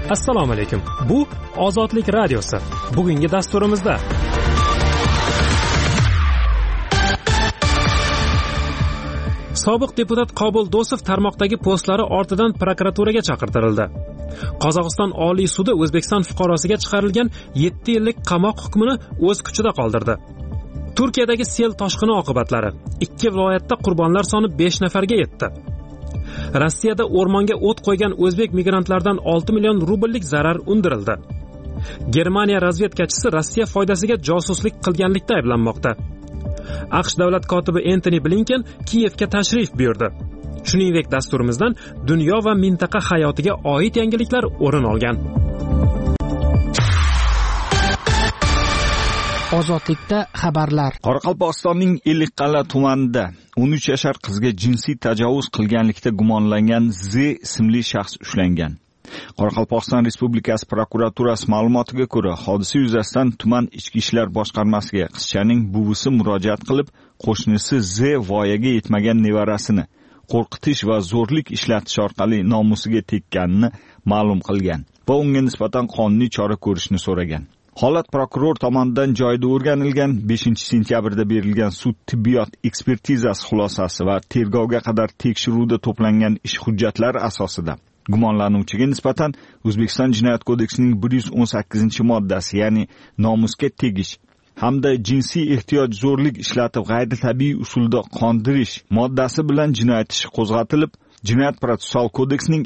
Assalomu alaykum. Bu Ozodlik radiosi. Bugungi dasturimizda sobiq deputat Qobul Do'stov tarmoqdagi postlari ortidan prokuraturaga chaqirtirildi. Qozog'iston Oliy sudi O'zbekiston fuqarosiga chiqarilgan 7 yillik qamoq hukmini o'z kuchida qoldirdi. Turkiyadagi sel toshqini oqibatlari 2 viloyatda qurbonlar soni 5 nafarga yetdi. Rossiyada o'rmonga o't qo'ygan o'zbek migrantlardan 6 million rubllik zarar undirildi. Germaniya razvedkachisi Rossiya foydasiga josuslik qilganlikda ayblanmoqda. AQSh davlat kotibi Antony Blinken Kiyevga tashrif buyurdi. Shuningdek, dasturimizdan dunyo va mintaqa hayotiga oid yangiliklar o'rin olgan. Ozodlikda xabarlar. Qoraqalpog'istonning Ellikqal'a tumanida 13 yashar qizga jinsiy tajovuz qilganlikda gumonlangan Z ismli shaxs ushlangan. Qoraqalpog'iston Respublikasi prokuraturasi ma'lumotiga ko'ra, hodisa yuzasidan tuman ichki ishlar boshqarmasiga qizchaning buvisi murojaat qilib, qo'shnisi Z voyaga yetmagan nevarasini qo'rqitish va zo'rlik ishlatish orqali nomusiga tekkanini ma'lum qilgan va unga nisbatan qonuniy chora ko'rishni so'ragan. Holat prokuror tomonidan joyida o'rganilgan, 5-sentyabrda berilgan sud tibbiyot ekspertizasi xulosasi va tergovga qadar tekshiruvda to'plangan ish hujjatlari asosida gumonlanuvchiga nisbatan O'zbekiston Jinoyat kodeksining 118-moddasi, ya'ni nomusga tegish hamda jinsiy ehtiyoj zo'rlik ishlatib g'ayritabiiy usulda qondirish moddasi bilan jinoyat ishi qo'zg'atilib, Jinoyat protsessual kodeksining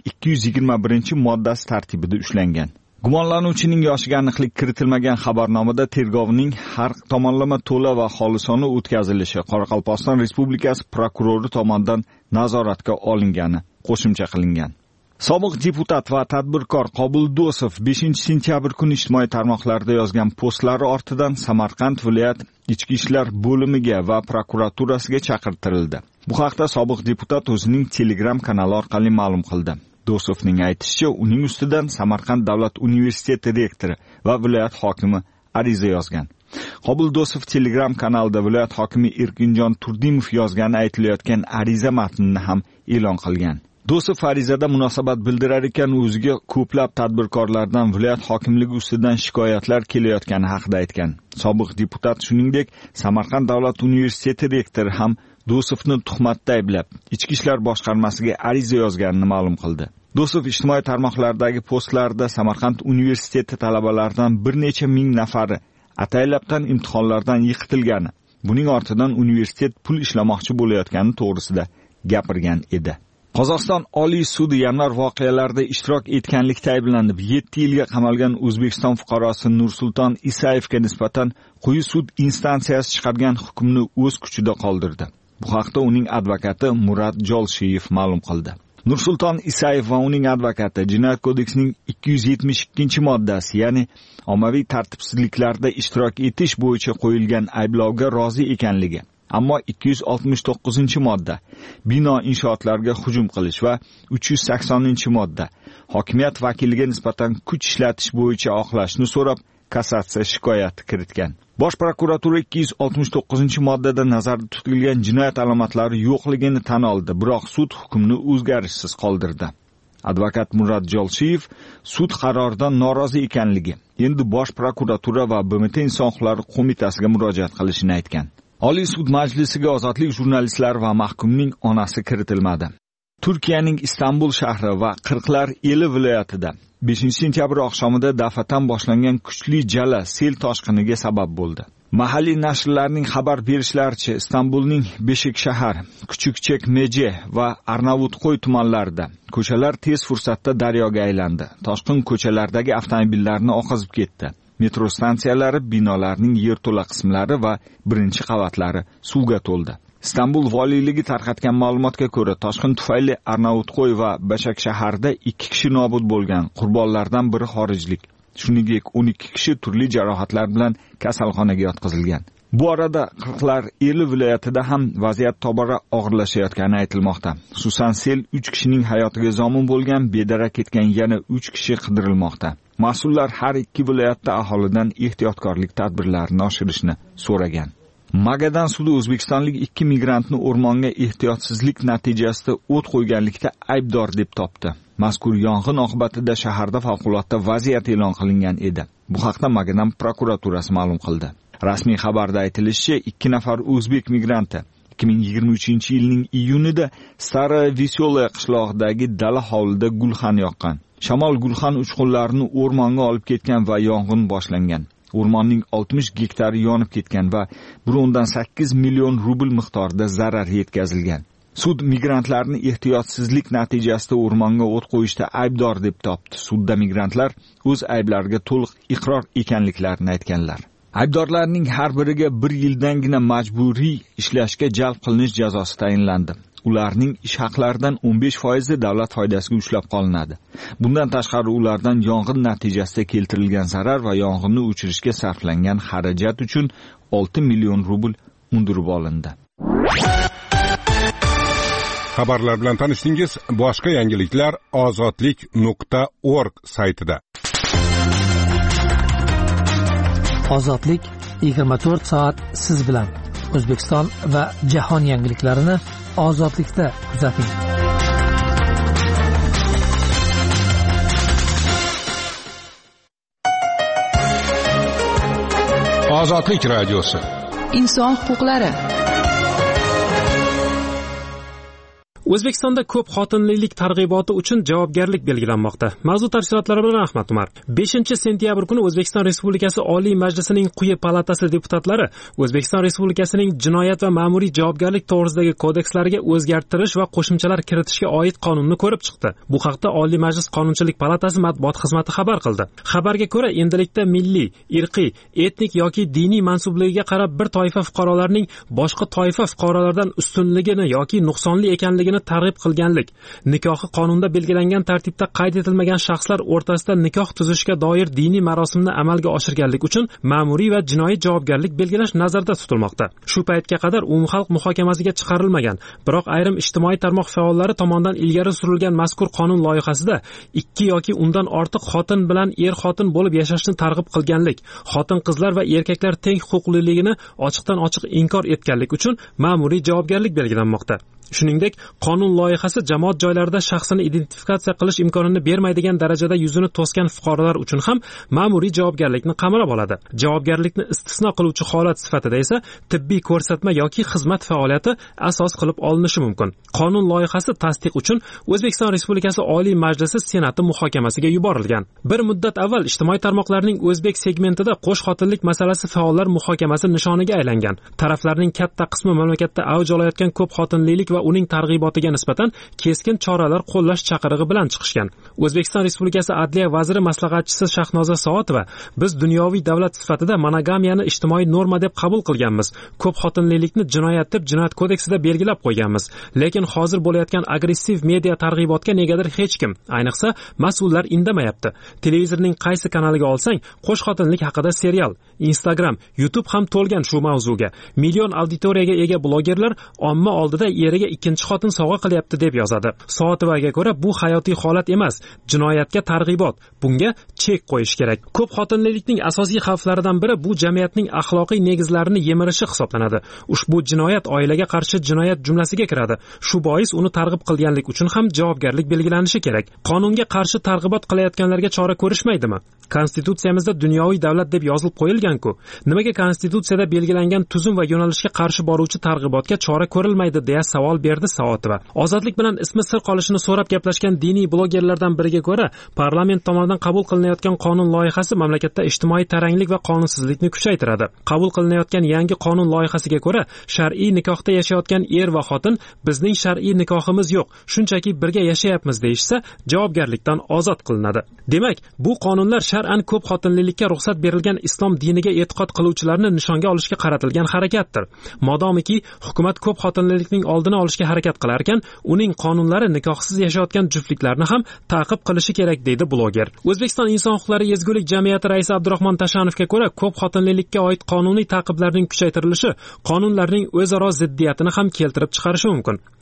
221-moddasi tartibida ushlangan. Gumonlanuvchining yoshiga aniqlik kiritilmagan xabarnomada tergovning har tomonlama to'la va xolisona o'tkazilishi Qoraqalpog'iston Respublikasi prokurori tomonidan nazoratga olingani qo'shimcha qilingan. Sobiq deputat va tadbirkor Qobul Do'stov 5-sentyabr kuni ijtimoiy tarmoqlarda yozgan postlari ortidan Samarqand viloyat ichki ishlar bo'limiga va prokuraturasiga chaqirtirildi. Bu haqda sobiq deputat o'zining Telegram kanali orqali ma'lum qildi. Do'stovning aytishicha, uning ustidan Samarqand davlat universiteti rektori va viloyat hokimi ariza yozgan. Qobul Do'stov Telegram kanalida viloyat hokimi Erkinjon Turdimov yozgani aytilayotgan ariza matnini ham e'lon qilgan. Do'stov arizada munosabat bildirar ekan, o'ziga ko'plab tadbirkorlardan viloyat hokimligi ustidan shikoyatlar kelayotgani haqida aytgan. Sobiq deputat shuningdek Samarqand davlat universiteti rektori ham Do'stovni tuhmatda ayblab, ichki ishlar boshqarmasiga ariza yozganini ma'lum qildi. Do'stov ijtimoiy tarmoqlardagi postlarida Samarqand universiteti talabalaridan bir necha ming nafari ataylabdan imtihonlardan yiqitilgani, buning ortidan universitet pul ishlamoqchi bo'layotgani to'g'risida gapirgan edi. Qozog'iston Oliy sudi yanvar voqealarida ishtirok etganlikda ayblanib 7 yilga qamalgan O'zbekiston fuqarosi Nursulton Isayevga nisbatan quyi sud instansiyasi chiqargan hukmni o'z kuchida qoldirdi. Bu haqda uning advokati Murat Jolshiyev ma'lum qildi. Nursulton Isayev va uning advokati Jinoyat kodeksining 272-moddasi, ya'ni ommaviy tartibsizliklarda ishtirok etish bo'yicha qo'yilgan ayblovga rozi ekanligi, ammo 269-modda bino inshootlarga hujum qilish va 380-modda hokimiyat vakiliga nisbatan kuch ishlatish bo'yicha oqlashni so'rab kassatsiya shikoyati kiritgan. Bosh prokuratura 269-moddada nazarda tutilgan jinoyat alomatlari yo'qligini tan oldi, biroq sud hukmni o'zgarishsiz qoldirdi. Advokat Murat Jolshiyev sud qaroridan norozi ekanligi, endi bosh prokuratura va BMT Inson huquqlari qo'mitasiga murojaat qilishini aytgan. Oliy sud majlisiga ozodlik jurnalistlari va mahkumning onasi kiritilmadi. Turkiyaning Istanbul shahri va Qirqlar eli viloyatida 5-sentyabr oqshomida daf'atan boshlangan kuchli jala sel toshqiniga sabab bo'ldi. Mahalliy nashrlarning xabar berishlaricha, Istanbulning Beshikshahar, Kuchukchekmeje va Arnavutqo'y tumanlarida ko'chalar tez fursatda daryoga aylandi. Toshqin ko'chalardagi avtomobillarni oqizib ketdi. Metro stansiyalari, binolarning yerto'la qismlari va birinchi qavatlari suvga to'ldi. Istanbul valiyligi tarqatgan ma'lumotga ko'ra, toshqin tufayli Arnavutqo'y va Beshiksaharda 2 kishi nobud bo'lgan, qurbonlardan biri xorijlik. Shuningdek, 12 kishi turli jarohatlar bilan kasalxonaga yotqizilgan. Bu arada Qirqlar eli viloyatida ham vaziyat tobora og'irlashayotgani aytilmoqda. Xususan, sel 3 kishining hayotiga zomin bo'lgan, bedarak ketgan yana 3 kishi qidirilmoqda. Mas'ullar har ikki viloyatda aholidan ehtiyotkorlik tadbirlarini oshirishni so'ragan. Magadan sudi o'zbekistonlik 2 migrantni o'rmonga ehtiyotsizlik natijasida o't qo'yganlikda aybdor deb topdi. Mazkur yong'in oqibatida shaharda favqulodda vaziyat e'lon qilingan edi. Bu haqda Magadan prokuraturasi ma'lum qildi. Rasmiy xabarda aytilishicha, 2 nafar o'zbek migranti 2023-yilning iyunida Stara-Veselaya qishlog'idagi dala hovlida gulxan yoqqan. Shamol gulxan uchqunlarini o'rmonga olib ketgan va yong'in boshlangan. O'rmonning 60 gektari yonib ketgan va 1.8 million rubl miqdorida zarar yetkazilgan. Sud migrantlarni ehtiyotsizlik natijasida o'rmonga o't qo'yishda aybdor deb topdi. Sudda migrantlar o'z ayblariga to'liq iqror ekanliklarini aytganlar. Aybdorlarning har biriga 1 yildangina majburiy ishlashga jalb qilinish jazosi tayinlandi. Ularning ish haqlaridan 15% davlat foydasiga ushlab qolinadi. Bundan tashqari ulardan yong'in natijasida keltirilgan zarar va yong'inni o'chirishga sarflangan xarajat uchun 6 million rubl undirib olindi. Xabarlar bilan tanishdingiz. Boshqa yangiliklar ozodlik.org saytida. Ozodlik 24 soat siz bilan. O'zbekiston va jahon yangiliklarini Ozodlikda kuzating. Ozodlik radiosi. Inson huquqlari. O'zbekistonda ko'p xotinlilik targ'iboti uchun javobgarlik belgilanmoqda. Mavzu tafsilotlari bilan Ahmad Umar. 5-sentyabr kuni O'zbekiston Respublikasi Oliy Majlisining quyi palatasi deputatlari O'zbekiston Respublikasining jinoyat va ma'muriy javobgarlik to'g'risidagi kodekslariga o'zgartirish va qo'shimchalar kiritishga oid qonunni ko'rib chiqdi. Bu haqda Oliy Majlis Qonunchilik palatasi matbuot xizmati xabar qildi. Xabarga ko'ra, endilikda milliy, irqiy, etnik yoki diniy mansubligiga qarab bir toifa fuqarolarning boshqa toifa fuqarolardan ustunligini yoki nuqsonli ekanligini targ'ib qilganlik, nikohi qonunda belgilangan tartibda qayd etilmagan shaxslar o'rtasida nikoh tuzishga doir diniy marosimni amalga oshirganlik uchun ma'muriy va jinoiy javobgarlik belgilash nazarda tutilmoqda. Shu paytga qadar umumxalq muhokamasiga chiqarilmagan, biroq ayrim ijtimoiy tarmoq faollari tomonidan ilgari surilgan mazkur qonun loyihasida 2 yoki undan ortiq xotin bilan er-xotin bo'lib yashashni targ'ib qilganlik, xotin-qizlar va erkaklar teng huquqliligini ochiqdan-ochiq inkor etganlik uchun ma'muriy javobgarlik belgilanmoqda. Shuningdek, qonun loyihasi jamoat joylarida shaxsini identifikatsiya qilish imkonini bermaydigan darajada yuzini to'sgan fuqarolar uchun ham ma'muriy javobgarlikni qamrab oladi. Javobgarlikni istisno qiluvchi holat sifatida esa tibbiy ko'rsatma yoki xizmat faoliyati asos qilib olinishi mumkin. Qonun loyihasi tasdiq uchun O'zbekiston Respublikasi Oliy Majlisi Senati muhokamasiga yuborilgan. Bir muddat avval ijtimoiy tarmoqlarning o'zbek segmentida qo'shxotinlik masalasi faollar muhokamasi nishoniga aylangan. Taraflarning katta qismi mamlakatda avj olayotgan ko'p xotinlilik va uning targ'ibotiga nisbatan keskin choralar qo'llash chaqirig'i bilan chiqishgan. O'zbekiston Respublikasi Adliya vaziri maslahatchisi Shahnoza Soatova: "Biz dunyoviy davlat sifatida monogamiyani ijtimoiy norma deb qabul qilganmiz. Ko'p xotinlilikni jinoyat deb Jinoyat kodeksida belgilab qo'yganmiz. Lekin hozir bo'layotgan agressiv media targ'ibotga negadir hech kim, ayniqsa mas'ullar indamayapti. Televizorning qaysi kanaliga olsang, qo'shxotinlik haqida serial, Instagram, YouTube ham to'lgan shu mavzuga. Million auditoriyaga ega blogerlar omma oldida eriga ikkinchi xotin sovg'a qilyapti" deb yozadi. Soatovaga ko'ra, bu hayotiy holat emas, jinoyatga targ'ibot. Bunga chek qo'yish kerak. Ko'p xotinlilikning asosiy xavflaridan biri bu jamiyatning axloqiy negizlarini yemirishi hisoblanadi. Ushbu jinoyat oilaga qarshi jinoyat jumlasiga kiradi. Shu bois uni targ'ib qilganlik uchun ham javobgarlik belgilanishi kerak. Qonunga qarshi targ'ibot qilayotganlarga chora ko'rishmaydimi? Konstitutsiyamizda dunyoviy davlat deb yozilib qo'yilgan-ku. Nimaga konstitutsiyada belgilangan tuzum va yo'nalishga qarshi boruvchi targ'ibotga chora ko'rilmaydi deya savol berdi Soatova. Ozodlik bilan ismi sir qolishini so'rab gaplashgan diniy blogerlardan biriga ko'ra, parlament tomonidan qabul qilinayotgan qonun loyihasi mamlakatda ijtimoiy taranglik va qonunsizlikni kuchaytiradi. Qabul qilinayotgan yangi qonun loyihasiga ko'ra, shar'iy nikohda yashayotgan er va xotin "Bizning shar'iy nikohimiz yo'q, shunchaki birga yashayapmiz" deyishsa, javobgarlikdan ozod qilinadi. Demak, bu qonunlar shar'an ko'p xotinlilikka ruxsat berilgan islom diniga e'tiqod qiluvchilarni nishonga olishga qaratilgan harakatdir. Modomiki hukumat ko'p xotinlilikning oldini olishga harakat qilar ekan, uning qonunlari nikohsiz yashayotgan juftliklarni ham ta'qib qilishi kerak, deydi bloger. O'zbekiston Inson huquqlari ezgulik jamiyati raisi Abdurahmon Tashanovga ko'ra, ko'p xotinlilikka oid qonuniy ta'qiblarning kuchaytirilishi qonunlarning o'zaro ziddiyatini ham keltirib chiqarishi mumkin.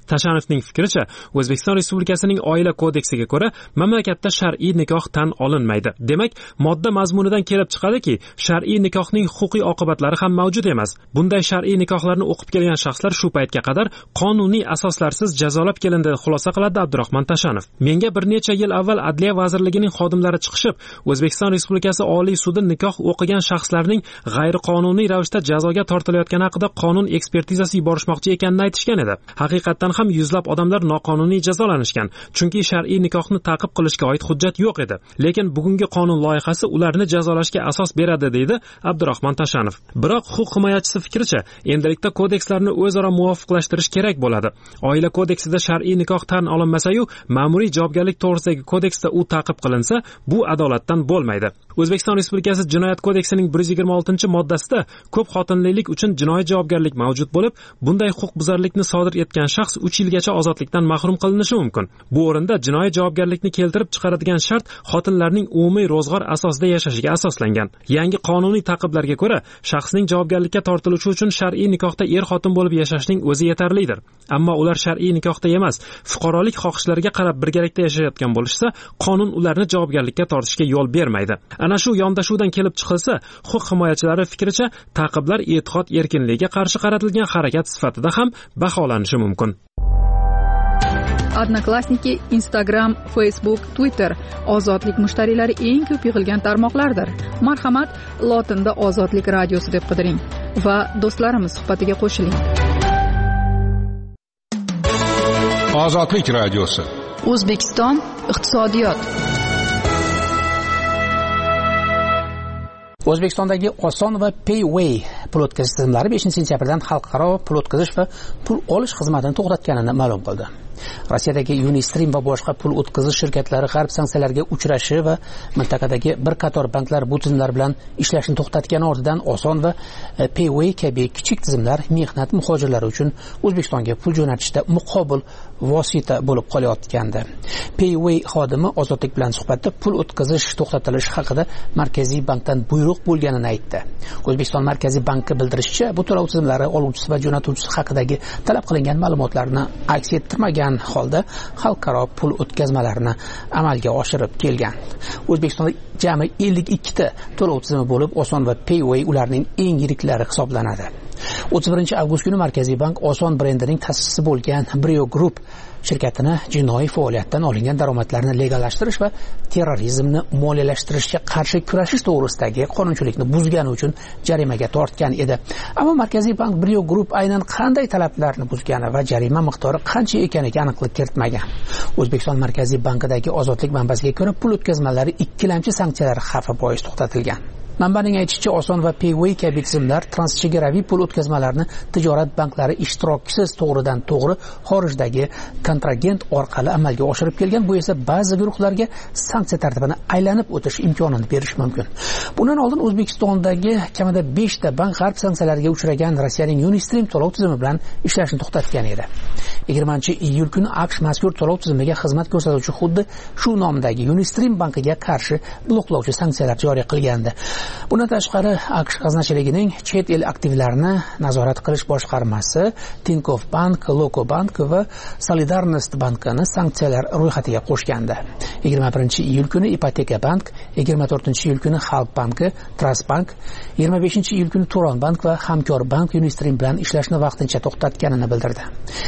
Tashanovning fikricha, O'zbekiston Respublikasining Oila kodeksiga ko'ra mamlakatda shar'iy nikoh tan olinmaydi. Demak, modda mazmunidan kelib chiqadiki, shar'iy nikohning huquqiy oqibatlari ham mavjud emas. Bunday shar'iy nikohlarni o'qib kelgan shaxslar shu paytga qadar qonuniy asoslarsiz jazolab kelindi, xulosa qiladi Abdurahmon Tashanov. Menga bir necha yil avval Adliya vazirligining xodimlari chiqishib, O'zbekiston Respublikasi Oliy sudi nikoh o'qigan shaxslarning g'ayriqonuniy ravishda jazoga tortilayotgani haqida qonun ekspertizasi yuborishmoqchi ekanini aytishgan edi. Haqiqatan ham yuzlab odamlar noqonuniy jazolanishgan, chunki shar'iy nikohni ta'qib qilishga oid hujjat yo'q edi. Lekin bugungi qonun loyihasi ularni jazolashga asos beradi, deydi Abdurahmon Tashanov. Biroq huquq himoyachisi fikricha, endilikda kodekslarni o'zaro muvofiqlashtirish kerak bo'ladi. Oila kodeksida shar'iy nikoh tan olinmasa-yu, ma'muriy javobgarlik to'g'risidagi kodeksda u ta'qib qilinsa, bu adolatdan bo'lmaydi. O'zbekiston Respublikasi Jinoyat kodeksining 126-moddasida ko'p xotinlilik uchun jinoiy javobgarlik mavjud bo'lib, bunday huquqbuzarlikni sodir etgan shaxs 3 yilgacha ozodlikdan mahrum qilinishi mumkin. Bu o'rinda jinoiy javobgarlikni keltirib chiqaradigan shart xotinlarning umumiy ro'zg'or asosida yashashiga asoslangan. Yangi qonuniy ta'qiblarga ko'ra, shaxsning javobgarlikka tortilishi uchun shar'iy nikohda er-xotin bo'lib yashashning o'zi yetarlidir. Ammo ular shar'iy nikohda emas, fuqarolik xohishlariga qarab birgalikda yashayotgan bo'lishsa, qonun ularni javobgarlikka tortishga yo'l bermaydi. Ana shu yondashuvdan kelib chiqilsa, huquq himoyachilari fikricha, ta'qiblar e'tiqod erkinligiga qarshi qaratilgan harakat sifatida ham baholanishi mumkin. Odnoklassniki, Instagram, Facebook, Twitter ozodlik mushtariylari eng ko'p yig'ilgan tarmoqlardir. Marhamat, lotinda Ozodlik radiosi deb qidiring va do'stlarimiz suhbatiga qo'shiling. Ozodlik radiosi. O'zbekiston iqtisodiyot. O'zbekistondagi oson va Payway pul o'tkazish tizimlari 5-sentyabrdan xalqaro pul o'tkazish va pul olish xizmatini to'xtatganini ma'lum qildi. Rossiyadagi Unistream va boshqa pul o'tkazish shirkatlari g'arb sanksiyalarga uchrashi va mintaqadagi bir qator banklar bu tizimlar bilan ishlashni to'xtatgani ortidan oson va Payway kabi kichik tizimlar mehnat muhojirlari uchun O'zbekistonga pul jo'natishda muqobil vosita bo'lib qolayotgandi. Payway xodimi Ozodlik bilan suhbatda pul o'tkazish to'xtatilishi haqida Markaziy bankdan buyruq bo'lganini aytdi. O'zbekiston Markaziy banki bildirishicha, bu to'lov tizimlari oluvchisi va jo'natuvchisi haqidagi talab qilingan ma'lumotlarni aks ettirmagan holda xalqaro pul o'tkazmalarini amalga oshirib kelgan. O'zbekistonda jami 52 ta to'lov tizimi bo'lib, oson va Payway ularning eng yiriklari hisoblanadi. 31-avgust kuni Markaziy bank oson brendining ta'sischisi bo'lgan Brio Group shirkatini jinoiy faoliyatdan olingan daromadlarni legallashtirish va terrorizmni moliyalashtirishga qarshi kurashish to'g'risidagi qonunchilikni buzgani uchun jarimaga tortgan edi. Ammo Markaziy bank Brio Group aynan qanday talablarni buzgani va jarima miqdori qancha ekaniga aniqlik kiritmagan. O'zbekiston Markaziy bankidagi Ozodlik manbasiga ko'ra, pul o'tkazmalari ikkilamchi sanksiyalar xavfi bois to'xtatilgan. Manbaning aytishicha, oson va Payway kabi tizimlar transchegaraviy pul o'tkazmalarini tijorat banklari ishtirokisiz to'g'ridan to'g'ri xorijdagi kontragent orqali amalga oshirib kelgan. Bu esa ba'zi guruhlarga sanksiya tartibini aylanib o'tish imkonini berishi mumkin. Bundan oldin O'zbekistondagi kamida 5 ta bank g'arb sanksiyalarga uchragan Rossiyaning Unistream to'lov tizimi bilan ishlashni to'xtatgan edi. 20-iyul kuni AQSh mazkur to'lov tizimiga xizmat ko'rsatuvchi xuddi shu nomdagi Unistream bankiga qarshi bloklovchi sanksiyalar joriy qilgandi. Bundan tashqari, AQSh g'aznachiligining chet el aktivlarini nazorat qilish boshqarmasi Tinkoff Bank, Loko Bank va Solidarnost bankini sanksiyalar ro'yxatiga qo'shgandi. 21-iyul kuni Ipoteka Bank, 24-iyul kuni Xalq banki, Trust Bank, 25-iyul kuni Turon Bank va Hamkor Bank Unistream bilan ishlashni vaqtincha to'xtatganini bildirdi.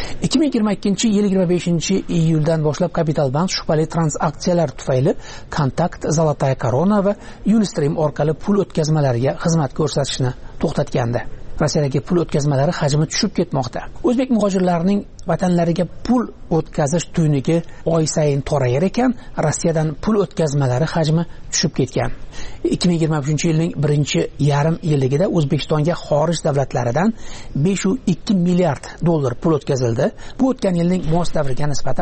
2022-yil 25-iyuldan boshlab Kapital Bank shubhali transaksiyalar tufayli Kontakt, Zolotaya Korona va Unistream orqali pul o'tkazmalariga xizmat ko'rsatishni to'xtatgandi. Rossiyadagi pul o'tkazmalari hajmi tushib ketmoqda. O'zbek muhojirlarining vatanlariga pul o'tkazish tuynigi oy sayin torayar ekan, Rossiyadan pul o'tkazmalari hajmi tushib ketgan. 2023-yilning birinchi yarim yilligida O'zbekistonga xorij davlatlaridan 5,2 milliard dollar pul o'tkazildi. Bu o'tgan yilning mos davriga nisbatan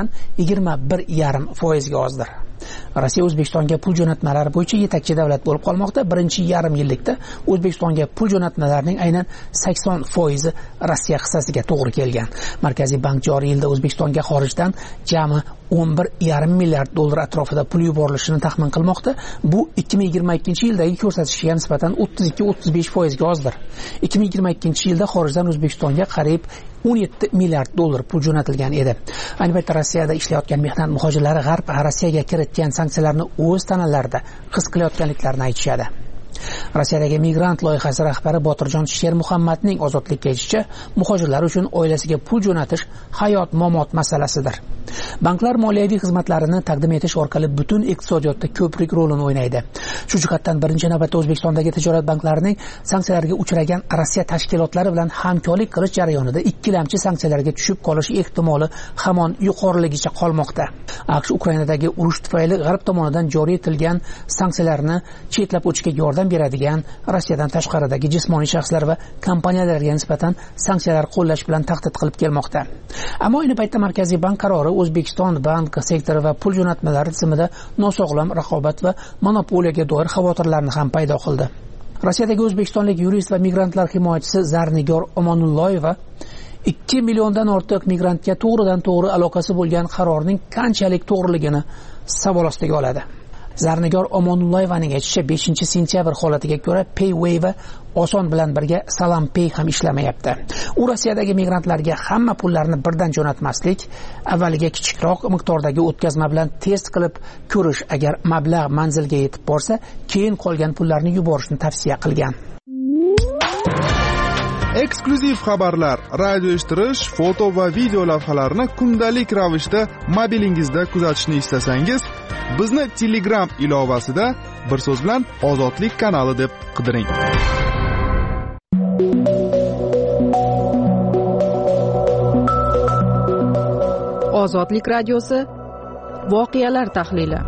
21,5% ga ozdir. Rossiya O'zbekistonga pul jo'natmalari bo'yicha yetakchi davlat bo'lib qolmoqda. Birinchi yarim yillikda O'zbekistonga pul jo'natmalarining aynan 80% Rossiya hissasiga to'g'ri kelgan. Markaziy bank joriy yilda O'zbekistonga xorijdan jami 11,5 milliard dollar atrofida pul yuborilishini taxmin qilmoqda. Bu 2022-yildagi ko'rsatkichga nisbatan 32-35% ga ozdir. 2022-yilda xorijdan O'zbekistonga qariyb 17 milliard dollar pul jo'natilgan edi. Ayni paytda Rossiyada ishlayotgan mehnat muhojirlari G'arb Rossiyaga kiritgan sanksiyalarni o'z tanalarida his qilayotganliklarini aytishadi. Rossiyadagi migrant loyihasi rahbari Botirjon Shermuhammadning ozodlikka aytishicha, muhojirlar uchun oilasiga pul jo'natish hayot-mamot masalasidir. Banklar moliyaviy xizmatlarini taqdim etish orqali butun iqtisodiyotda ko'prik rolini o'ynaydi. Shu jihatdan birinchi navbatda O'zbekistondagi tijorat banklarining sanksiyalarga uchragan Rossiya tashkilotlari bilan hamkorlik qilish jarayonida ikkilamchi sanksiyalarga tushib qolish ehtimoli hamon yuqoriligicha qolmoqda. AQSh Ukrainadagi urush tufayli G'arb tomonidan joriy etilgan sanksiyalarni chetlab o'tishga yordam beradigan Rossiyadan tashqaridagi jismoniy shaxslar va kompaniyalarga nisbatan sanksiyalar qo'llash bilan tahdid qilib kelmoqda. Ammo ayni paytda Markaziy bank qarori O'zbekiston bank sektori va pul jo'natmalari tizimida nosog'lom raqobat va monopoliyaga doir xavotirlarni ham paydo qildi. Rossiyadagi o'zbekistonlik yurist va migrantlar himoyachisi Zarnigor Omonulloyeva 2 milliondan ortiq migrantga to'g'ridan-to'g'ri aloqasi bo'lgan qarorning qanchalik to'g'riligini savol ostiga oladi. Zarnigor Omonulloyevaning aytishicha, 5-sentyabr holatiga ko'ra Payway va Oson bilan birga Salam Pay ham ishlamayapti. U Rossiyadagi migrantlarga hamma pullarni birdan jo'natmaslik, avvaliga kichikroq miqdordagi o'tkazma bilan test qilib ko'rish, agar mablag' manzilga yetib borsa, keyin qolgan pullarni yuborishni tavsiya qilgan. Eksklyuziv xabarlar, radio eshittirish, foto va video lavhalarni kundalik ravishda mobilingizda kuzatishni istasangiz, bizni Telegram ilovasida bir so'z bilan Ozodlik kanali deb qidiring. Ozodlik radiosi voqealar tahlili.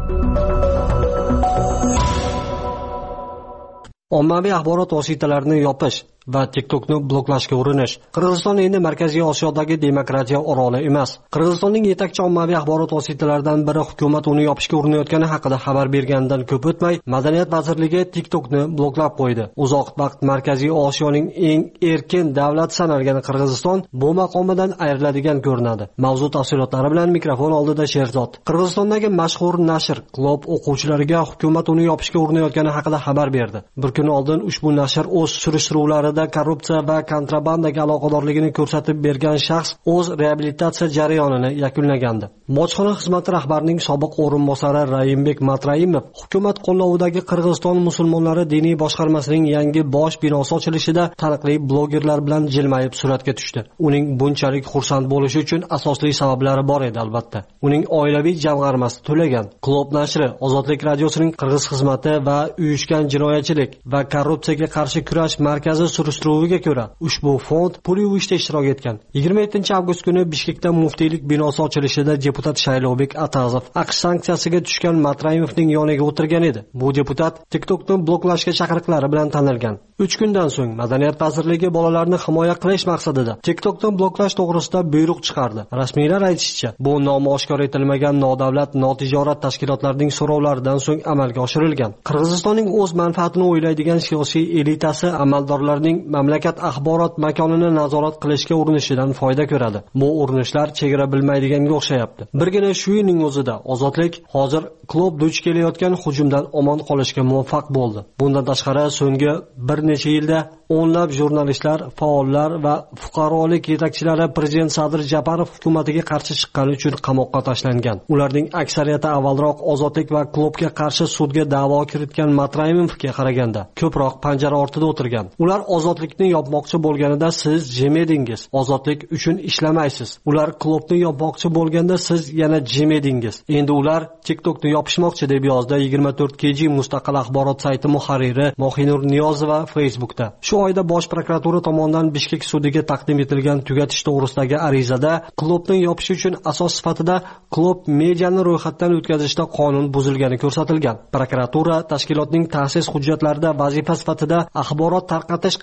Ommaviy axborot vositalarini yopish va TikTokni bloklashga urinish. Qirg'iziston endi Markaziy Osiyodagi demokratiya oroli emas. Qirg'izistonning yetakchi ommaviy axborot vositalaridan biri hukumat uni yopishga urinayotgani haqida xabar berganidan ko'p o'tmay, Madaniyat vazirligi TikTokni bloklab qo'ydi. Uzoq vaqt Markaziy Osiyoning eng erkin davlati sanalgan Qirg'iziston bu maqomidan ayriladigan ko'rinadi. Mavzu tafsilotlari bilan mikrofon oldida Sherzod. Qirg'izistondagi mashhur nashr Glob o'quvchilariga hukumat uni yopishga urinayotgani haqida xabar berdi. Bir kun oldin ushbu nashr o'z surishtiruvlarida korrupsiya va kontrabandaga aloqadorligini ko'rsatib bergan shaxs o'z reabilitatsiya jarayonini yakunlagandi. Bojxona xizmati rahbarining sobiq o'rinbosari Rayimbek Matraimov hukumat qo'llovidagi Qirg'iziston musulmonlari diniy boshqarmasining yangi bosh binosi ochilishida taniqli blogerlar bilan jilmayib suratga tushdi. Uning bunchalik xursand bo'lishi uchun asosli sabablari bor edi albatta. Uning oilaviy jamg'armasi to'lagan. Glob nashri Ozodlik radiosining Qirg'iz xizmati va uyushgan jinoyatchilik va korrupsiyaga qarshi kurash markazi surishtiruviga ko'ra ushbu fond pul yuvishda ishtirok etgan. 27-avgust kuni Bishkekda muftiylik binosi ochilishida deputat Shaylovbek Atazov AQSh sanksiyasiga tushgan Matraimovning yoniga o'tirgan edi. Bu deputat TikTokni bloklashga chaqiriqlari bilan tanilgan. 3 kundan so'ng Madaniyat vazirligi bolalarni himoya qilish maqsadida TikTokni bloklash to'g'risida buyruq chiqardi. Rasmiylar aytishicha, bu nomi oshkor etilmagan nodavlat notijorat tashkilotlarining so'rovlaridan so'ng amalga oshirilgan. Qirg'izistonning o'z manfaatini o'ylaydigan siyosiy elitasi amaldorlarning mamlakat axborot makonini nazorat qilishga urinishidan foyda ko'radi. Bu urinishlar chegara bilmaydiganga o'xshayapti. Birgina shu yilning o'zida Ozodlik hozir Glob duch kelayotgan hujumdan omon qolishga muvaffaq bo'ldi. Bundan tashqari so'nggi bir necha yilda o'nlab jurnalistlar, faollar va fuqarolik yetakchilari prezident Sadir Japarov hukumatiga qarshi chiqqani uchun qamoqqa tashlangan. Ularning aksariyati avvalroq Ozodlik va Globga qarshi sudga da'vo kiritgan Matraimovga qaraganda ko'proq panjara ortida o'tirgan. Ular Ozodlikni yopmoqchi bo'lganida siz jim edingiz. Ozodlik uchun ishlamaysiz. Ular Globni yopmoqchi bo'lganda siz yana jim edingiz. Endi ular TikTokni yopishmoqchi deb yozdi 24kg mustaqil axborot sayti muharriri Mohinur Niyozova Facebookda. Shu oyda Bosh prokuratura tomonidan Bishkek sudiga taqdim etilgan tugatish to'g'risidagi arizada Globni yopish uchun asos sifatida Glob mediani ro'yxatdan o'tkazishda qonun buzilgani ko'rsatilgan. Prokuratura tashkilotning ta'sis hujjatlarida vazifa sifatida axborot tarqatish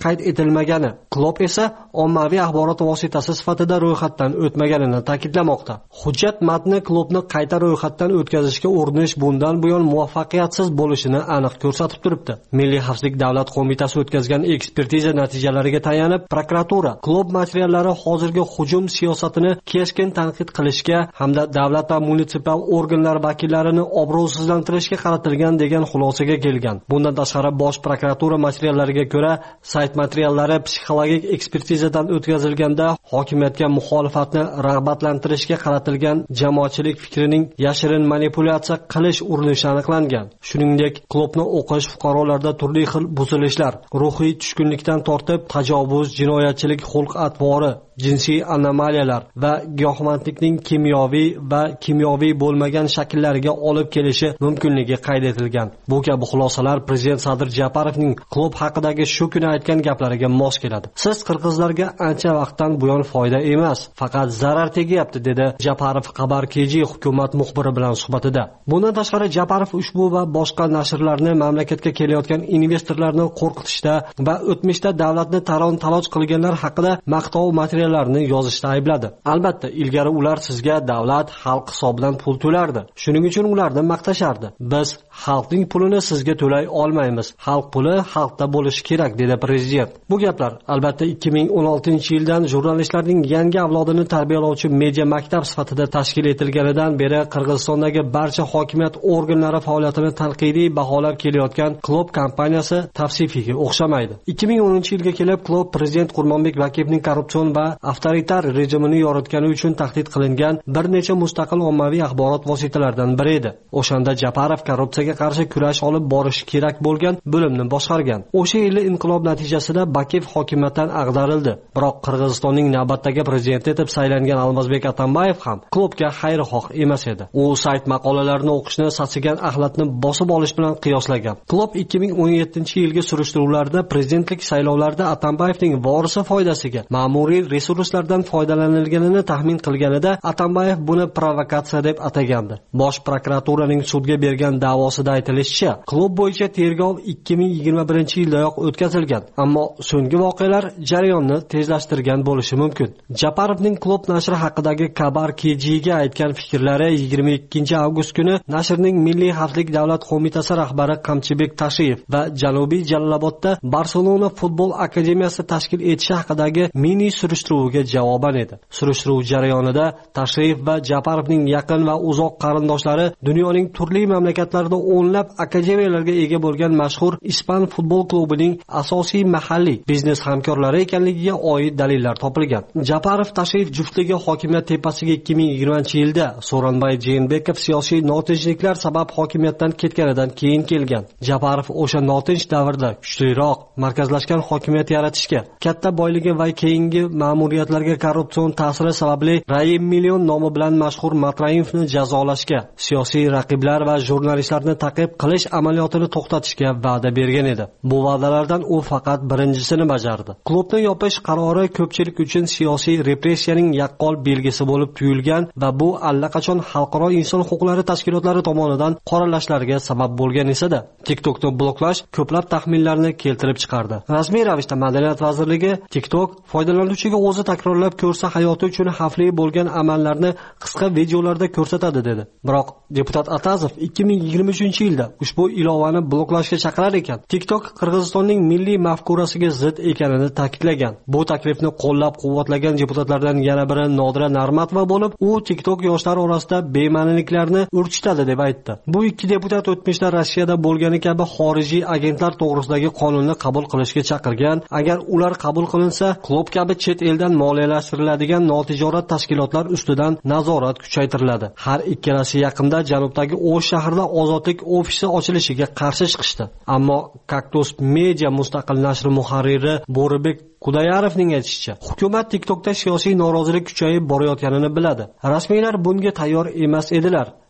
qayd etilmagani, klub esa ommaviy axborot vositasi sifatida ro'yxatdan o'tmaganini ta'kidlamoqda. Hujjat matni klubni qayta ro'yxatdan o'tkazishga urinish bundan buyon muvaffaqiyatsiz bo'lishini aniq ko'rsatib turibdi. Milliy xavfsizlik davlat qo'mitasi o'tkazgan ekspertiza natijalariga tayanib, prokuratura klub materiallari hozirgi hujum siyosatini keskin tanqid qilishga hamda davlat va munitsipal organlar vakillarini obro'sizlantirishga qaratilgan degan xulosaga kelgan. Bundan tashqari bosh prokuratura materiallariga ko'ra, sayt materiallari psixologik ekspertizadan o'tkazilganda hokimiyatga muxolifatni rag'batlantirishga qaratilgan jamoatchilik fikrining yashirin manipulyatsiya qilish urinishi aniqlangan. Shuningdek, klubni o'qish fuqarolarda turli xil buzilishlar, ruhiy tushkunlikdan tortib tajovuz, jinoyatchilik xulq-atvori, jinsiy anomaliyalar va giyohvandlikning kimyoviy va kimyoviy bo'lmagan shakllariga olib kelishi mumkinligi qayd etilgan. Bu kabi xulosalar prezident Sadir Japarovning klub haqidagi shu kuni aytgan gaplariga mos keladi. Siz qirg'izlarga ancha vaqtdan buyon foyda emas, faqat zarar tegyapti, dedi Japarov Xabar KG hukumat muxbiri bilan suhbatida. Bundan tashqari Japarov ushbu va boshqa nashrlarni mamlakatga kelayotgan investorlarni qo'rqitishda va o'tmishda davlatni talon-taroj qilganlar haqida maqtov materiallarni yozishda aybladi. Albatta, ilgari ular sizga davlat xalq hisobidan pul to'lardi. Shuning uchun ularni maqtashardi. Biz xalqning pulini sizga to'lay olmaymiz. Xalq puli xalqda bo'lishi kerak, dedi prezident. Bu gaplar albatta 2016-yildan jurnalistlarning yangi avlodini tarbiyalovchi media maktab sifatida tashkil etilganidan beri Qirg'izistondagi barcha hokimiyat organlari faoliyatini tanqidiy baholab kelayotgan klub kompaniyasi tavsifiga o'xshamaydi. 2010-yilga kelib klub prezident Qurmonbek Vakilning korrupsion va avtoritar rejimini yoritgani uchun tahdid qilingan bir necha mustaqil ommaviy axborot vositalaridan biri edi. O'shanda Japarov korrupsiyaga qarshi kurash olib borish kerak bo'lgan bo'limni boshqargan. O'sha yili inqilob natijasida Bakiyev hokimiyatdan ag'darildi. Biroq Qirg'izistonning navbatdagi prezidenti etib saylangan Almazbek Atambayev ham klubga xayrixoh emas edi. U sayt maqolalarini o'qishni satsigan axlatni bosib olish bilan qiyoslagan. Klub 2017-yilgi surishtiruvlarda prezidentlik saylovlarida Atambayevning vorisi foydasiga ma'muriy resurslardan foydalanilganini taxmin qilganida Atambayev buni provokatsiya deb atagandi. Bosh prokuraturaning sudga bergan da'vosida aytilishicha, klub bo'yicha tergov 2021-yildayoq o'tkazilgan, ammo so'nggi voqealar jarayonni tezlashtirgan bo'lishi mumkin. Japarovning klub nashri haqidagi Xabar KG'ga aytgan fikrlari 22-avgust kuni nashrning Milliy xavfsizlik davlat qo'mitasi rahbari Qamchibek Tashiyev va Janubiy Jalolobodda Barselona futbol akademiyasi tashkil etishi haqidagi mini surishtiruvga javoban edi. Surishtiruv jarayonida Tashiyev va Japarovning yaqin va uzoq qarindoshlari dunyoning turli mamlakatlarida o'nlab akademiyalarga ega bo'lgan mashhur ispan futbol klubining asosiy mahalliy biznes hamkorlari ekanligiga oid dalillar topilgan. Japarov Tashiyev juftligi hokimiyat tepasiga 2020-yilda So'ronbay Jeenbekov siyosiy notinchliklar sabab hokimiyatdan ketganidan keyin kelgan. Japarov o'sha notinch davrda kuchliroq, markazlashgan hokimiyat yaratishga, katta boyligi va keyingi ma'muriyatlarga korrupsion ta'siri sababli Raim Million nomi bilan mashhur Matraimovni jazolashga, siyosiy raqiblar va jurnalistlarni ta'qib qilish amaliyotini to'xtatishga va'da bergan edi. Bu va'dalardan u faqat birinchisini bajardi. Klubni yopish qarori ko'pchilik uchun siyosiy repressiyaning yaqqol belgisi bo'lib tuyulgan va bu allaqachon xalqaro inson huquqlari tashkilotlari tomonidan qoralashlariga sabab bo'lgan esa-da, TikTokni bloklash ko'plab taxminlarni keltirib chiqardi. Rasmiy ravishda Madaniyat vazirligi TikTok foydalanuvchiga o'zi takrorlab ko'rsa hayoti uchun xavfli bo'lgan amallarni qisqa videolarda ko'rsatadi dedi. Biroq deputat Atazov 2023-yilda ushbu ilovani bloklashga chaqirar ekan, TikTok Qirg'izistonning milliy mafkurasiga zid ekanini ta'kidlagan. Bu taklifni qo'llab-quvvatlagan deputatlardan yana biri Nodira Narmatova bo'lib, u TikTok yoshlar orasida bema'niliklarni urchitadi deb aytdi. Bu ikki deputat o'tmishda Rossiyada bo'lgani kabi xorijiy agentlar to'g'risidagi qonunni qabul qilishga chaqirgan. Agar ular qabul qilinsa, klub kabi chet eldan moliyalashtiriladigan notijorat tashkilotlar ustidan nazorat kuchaytiriladi. Har ikkalasi yaqinda janubdagi O'sh shahrida ozodlik ofisi ochilishiga qarshi chiqishdi. Ammo Kaktus Media mustaqil nashri muharriri Bo'ribek Qudayarovning aytishicha, hukumat TikTokda siyosiy norozilik kuchayib borayotganini biladi. Rasmiylar bunga tayyor emas edilar.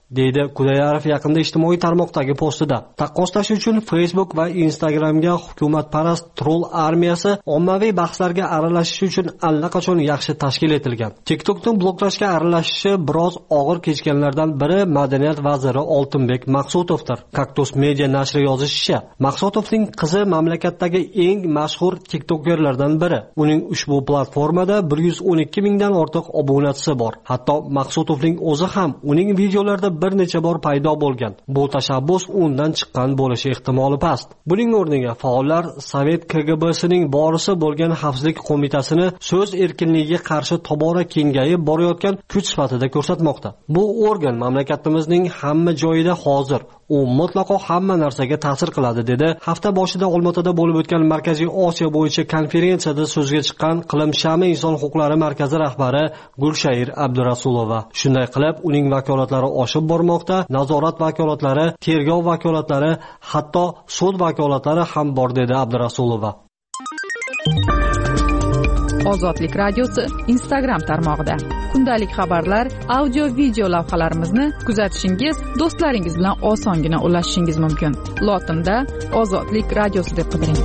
deydi Kudayarov yaqinda ijtimoiy tarmoqdagi postida. Taqqoslash uchun Facebook va Instagramga hukumatparast troll armiyasi ommaviy bahslarga aralashish uchun allaqachon yaxshi tashkil etilgan. TikTokni bloklashga aralashishi biroz og'ir kechganlardan biri madaniyat vaziri Oltinbek Maqsutovdir. Kaktus Media nashri yozishicha, Maqsutovning qizi mamlakatdagi eng mashhur TikTokerlardan biri. Uning ushbu platformada 112 mingdan ortiq obunachisi bor. Hatto Maqsutovning o'zi ham uning videolarida bir necha bor paydo bo'lgan. Bu tashabbus undan chiqqan bo'lishi ehtimoli past. Buning o'rniga faollar Sovet KGBsining borisi bo'lgan Xavfsizlik qo'mitasini so'z erkinligiga qarshi tobora kengayib borayotgan kuch sifatida ko'rsatmoqda. Bu organ mamlakatimizning hamma joyida hozir u mutlaqo hamma narsaga ta'sir qiladi, dedi hafta boshida Olmaotada bo'lib o'tgan Markaziy Osiyo bo'yicha konferensiyada so'zga chiqqan Qilim Shami inson huquqlari markazi rahbari Gulshayr Abdurasulova. Shunday qilib, uning vakolatlari oshib bormoqda, nazorat vakolatlari, tergov vakolatlari, hatto sud vakolatlari ham bor, dedi Abdurasulova. Ozodlik radiosi Instagram tarmog'ida kundalik xabarlar, audio, video lavhalarimizni kuzatishingiz, do'stlaringiz bilan osongina ulashishingiz mumkin. Lotinda Ozodlik radiosi deb qidiring.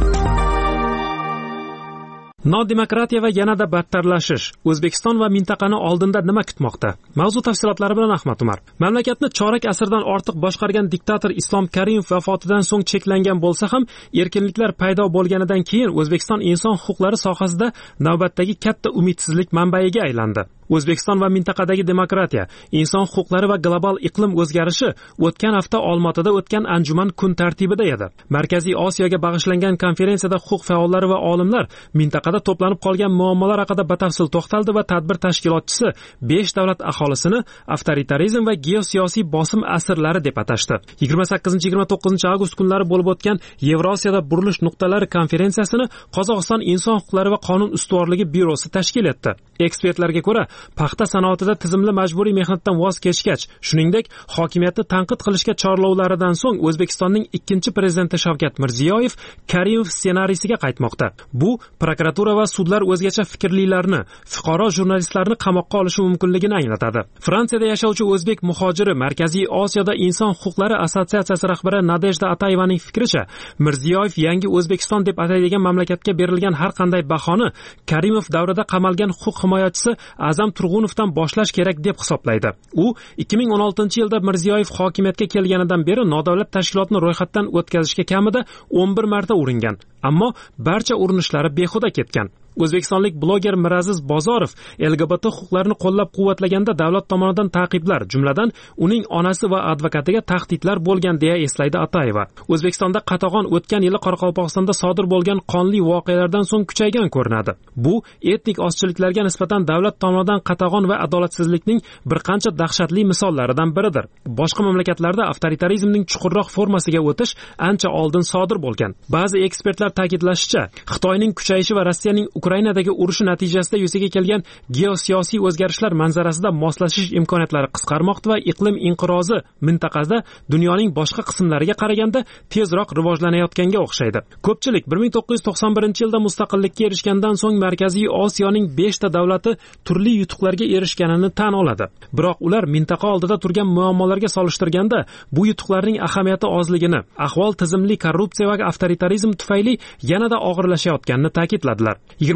Nodemokratiya va yanada battarlashish. O'zbekiston va mintaqani oldinda nima kutmoqda? Mavzu tafsilotlari bilan Ahmad Umar. Mamlakatni chorak asrdan ortiq boshqargan diktator Islom Karimov vafotidan so'ng cheklangan bo'lsa ham, erkinliklar paydo bo'lganidan keyin O'zbekiston inson huquqlari sohasida navbatdagi katta umidsizlik manbaiga aylandi. O'zbekiston va mintaqadagi demokratiya, inson huquqlari va global iqlim o'zgarishi o'tgan hafta Olmaotada o'tgan anjuman kun tartibida edi. Markaziy Osiyoga bag'ishlangan konferensiyada huquq faollari va olimlar mintaqada to'planib qolgan muammolar haqida batafsil to'xtaldi va tadbir tashkilotchisi 5 davlat aholisini avtoritarizm va geosiyosiy bosim asrlari deb atashdi. 28-29 avgust kunlari bo'lib o'tgan Yevrosiyada burilish nuqtalari konferensiyasini Qozog'iston inson huquqlari va qonun ustuvorligi byurosi tashkil etdi. Ekspertlarga ko'ra, paxta sanoatida tizimli majburiy mehnatdan voz kechgach, shuningdek, hokimiyatni tanqid qilishga chorlovlaridan so'ng O'zbekistonning ikkinchi prezidenti Shavkat Mirziyoyev Karimov ssenariysiga qaytmoqda. Bu prokuratura va sudlar o'zgacha fikrlilarni, fuqaro jurnalistlarni qamoqqa olishi mumkinligini anglatadi. Fransiyada yashovchi o'zbek muhojiri Markaziy Osiyoda inson huquqlari assotsiatsiyasi rahbari Nadejda Atayevaning fikricha, Mirziyoyev yangi O'zbekiston deb ataydigan mamlakatga berilgan har qanday bahoni Karimov davrida qamalgan huquq himoyachisi Azam Turg'unovdan boshlash kerak deb hisoblaydi. U 2016-yilda Mirziyoyev hokimiyatga kelganidan beri nodavlat tashkilotni ro'yxatdan o'tkazishga kamida 11 marta uringan, ammo barcha urinishlari behuda ketgan. O'zbekistonlik bloger Miraziz Bozorov LGBT huquqlarini qo'llab-quvvatlaganda davlat tomonidan ta'qiblar, jumladan uning onasi va advokatiga tahdidlar bo'lgan deya eslaydi Atayeva. O'zbekistonda qatag'on o'tgan yili Qoraqalpog'istonda sodir bo'lgan qonli voqealardan so'ng kuchaygan ko'rinadi. Bu etnik ozchiliklarga nisbatan davlat tomonidan qatag'on va adolatsizlikning bir qancha dahshatli misollaridan biridir. Boshqa mamlakatlarda avtoritarizmning chuqurroq formasiga o'tish ancha oldin sodir bo'lgan. Ba'zi ekspertlar ta'kidlashicha, Xitoyning kuchayishi va Rossiyaning Ukrainadagi urushi natijasida yuzaga kelgan geosiyosiy o'zgarishlar manzarasida moslashish imkoniyatlari qisqarmoqda va iqlim inqirozi mintaqada dunyoning boshqa qismlariga qaraganda tezroq rivojlanayotganga o'xshaydi. Ko'pchilik 1991-yilda mustaqillikka erishgandan so'ng Markaziy Osiyoning 5 ta davlati turli yutuqlarga erishganini tan oladi. Biroq ular mintaqa oldida turgan muammolarga solishtirganda bu yutuqlarning ahamiyati ozligini, ahvol tizimli korrupsiya va avtoritarizm tufayli yanada og'irlashayotganini ta'kidladilar.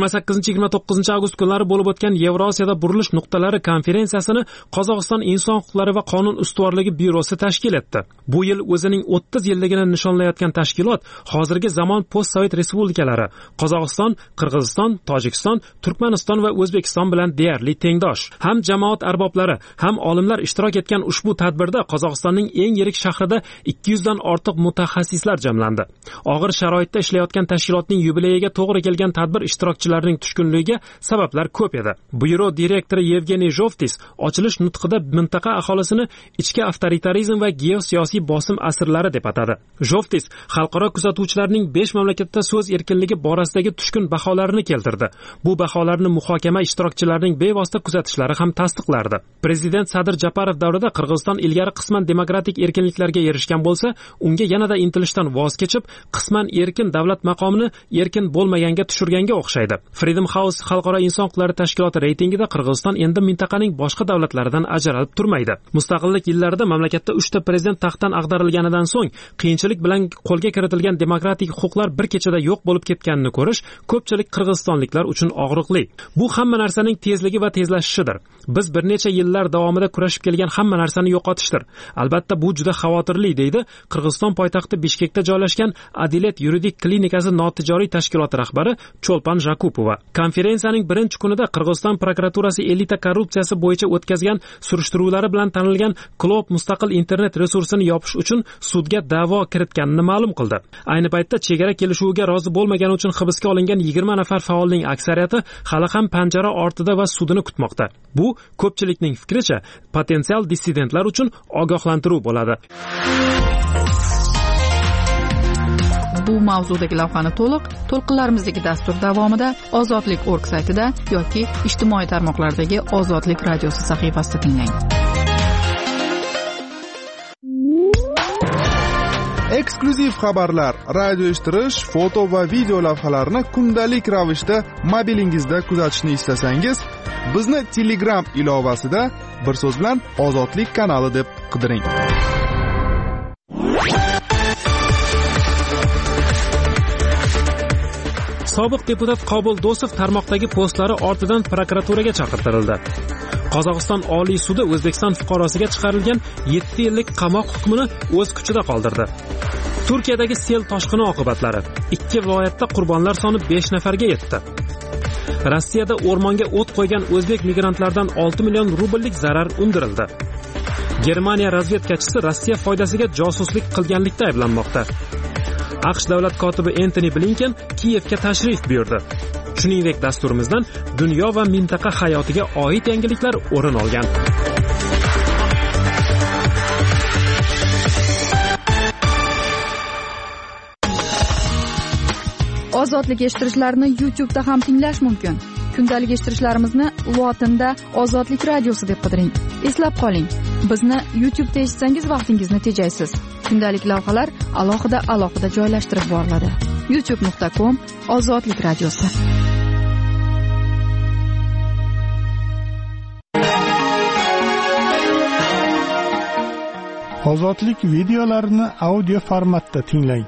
28-29 avgust kunlari bo'lib o'tgan Yevrosiyada burilish nuqtalari konferensiyasini Qozog'iston inson huquqlari va qonun ustuvorligi byurosi tashkil etdi. Bu yil o'zining 30 yilligini nishonlayotgan tashkilot hozirgi zamon post-sovet respublikalari Qozog'iston, Qirg'iziston, Tojikiston, Turkmaniston va O'zbekiston bilan deyarli tengdosh. Ham jamoat arboblari, ham olimlar ishtirok etgan ushbu tadbirda Qozog'istonning eng yirik shahrida 200 dan ortiq mutaxassislar jamlandi. Og'ir sharoitda ishlayotgan tashkilotning yubileyiga to'g'ri kelgan tadbir ishtirokchilarining tushkunligiga sabablar ko'p edi. Byuro direktori Yevgeniy Jovtis ochilish nutqida mintaqa aholisini ichki avtoritarizm va geosiyosiy bosim asrlari deb atadi. Jovtis xalqaro kuzatuvchilarning 5 mamlakatda so'z erkinligi borasidagi tushkun baholarini keltirdi. Bu baholarni muhokama ishtirokchilarining bevosita kuzatishlari ham tasdiqlardi. Prezident Sadir Japarov davrida Qirg'iziston ilgari qisman demokratik erkinliklarga erishgan bo'lsa, unga yanada intilishdan voz kechib, qisman erkin davlat maqomini erkin bo'lmaganga tushirganga o'xshaydi. chiqdi. Freedom House xalqaro inson huquqlari tashkiloti reytingida Qirg'iziston endi mintaqaning boshqa davlatlaridan ajralib turmaydi. Mustaqillik yillarida mamlakatda 3 ta prezident taxtdan ag'darilganidan so'ng qiyinchilik bilan qo'lga kiritilgan demokratik huquqlar bir kechada yo'q bo'lib ketganini ko'rish ko'pchilik qirg'izistonliklar uchun og'riqli. Bu hamma narsaning tezligi va tezlashishidir. Biz bir necha yillar davomida kurashib kelgan hamma narsani yo'qotishdir. Albatta bu juda xavotirli, deydi Qirg'iziston poytaxti Bishkekda joylashgan Adilet yuridik klinikasi notijoriy tashkiloti rahbari Cho'lpan Jakupova. Konferensiyaning birinchi kunida Qirg'iziston prokuraturasi elita korrupsiyasi bo'yicha o'tkazgan surishtiruvlari bilan tanilgan Klob mustaqil internet resursini yopish uchun sudga da'vo kiritganini ma'lum qildi. Ayni paytda chegara kelishuviga rozi bo'lmagani uchun hibsga olingan 20 nafar faolning aksariyati hali ham panjara ortida va sudini kutmoqda. Bu ko'pchilikning fikricha potensial dissidentlar uchun ogohlantiruv bo'ladi. Bu mavzudagi lavhani to'lqinlarimizdagi dastur davomida Ozodlik.org saytida yoki ijtimoiy tarmoqlardagi Ozodlik radiosi sahifasida tinglang. Eksklyuziv xabarlar, radio eshittirish, foto va video lavhalarni kundalik ravishda mobilingizda kuzatishni istasangiz, bizni Telegram ilovasida bir so'z bilan Ozodlik kanali deb qidiring. Sobiq deputat Qobul Dosov tarmoqdagi postlari ortidan prokuraturaga chaqirtirildi. Qozog'iston Oliy sudi O'zbekiston fuqarosiga chiqarilgan 7 yillik qamoq hukmini o'z kuchida qoldirdi. Turkiyadagi sel toshqini oqibatlari 2 viloyatda qurbonlar soni 5 nafarga yetdi. Rossiyada o'rmonga o't qo'ygan o'zbek migrantlardan 6 million rubllik zarar undirildi. Germaniya razvedkachisi Rossiya foydasiga josuslik qilganlikda ayblanmoqda. AQSh davlat kotibi Antony Blinken Kiyevga tashrif buyurdi. Shuningdek, dasturimizdan dunyo va mintaqa hayotiga oid yangiliklar o'rin olgan. Ozodlik eshittirishlarni YouTube'da ham tinglash mumkin. Kundalik eshittirishlarimizni lotinda Ozodlik radiosi deb qidiring. Eslab qoling, bizni YouTube'da eshitsangiz vaqtingizni tejaysiz. Kundalik lavhalar alohida joylashtirib boriladi. youtube.com/Ozodlik radiosi. Ozodlik videolarini audio formatda tinglang.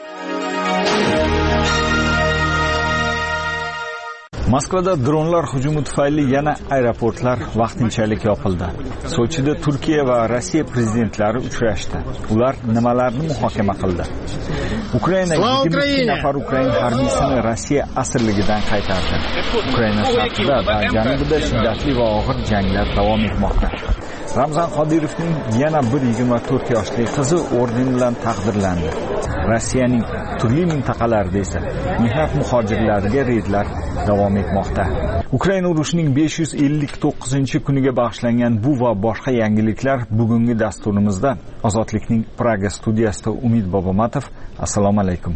Moskvada dronlar hujumi tufayli yana aeroportlar vaqtinchalik yopildi. Sochida Turkiya va Rossiya prezidentlari uchrashdi. Ular nimalarni muhokama qildi? Ukraina 22 nafar Ukrain harbiysini Rossiya asirligidan qaytardi. Ukraina sharqida va janubida shiddatli va og'ir janglar davom etmoqda. Ramzan Qodirovning yana bir 24 yoshli qizi orden bilan taqdirlandi. Rossiyaning turli mintaqalarida esa mehnat muhojirlariga reydlar davom etmoqda. Ukraina urushining 559-kuniga bag'ishlangan bu va boshqa yangiliklar bugungi dasturimizda. Ozodlikning Praga studiyasida Umid Bobomatov. Assalomu alaykum.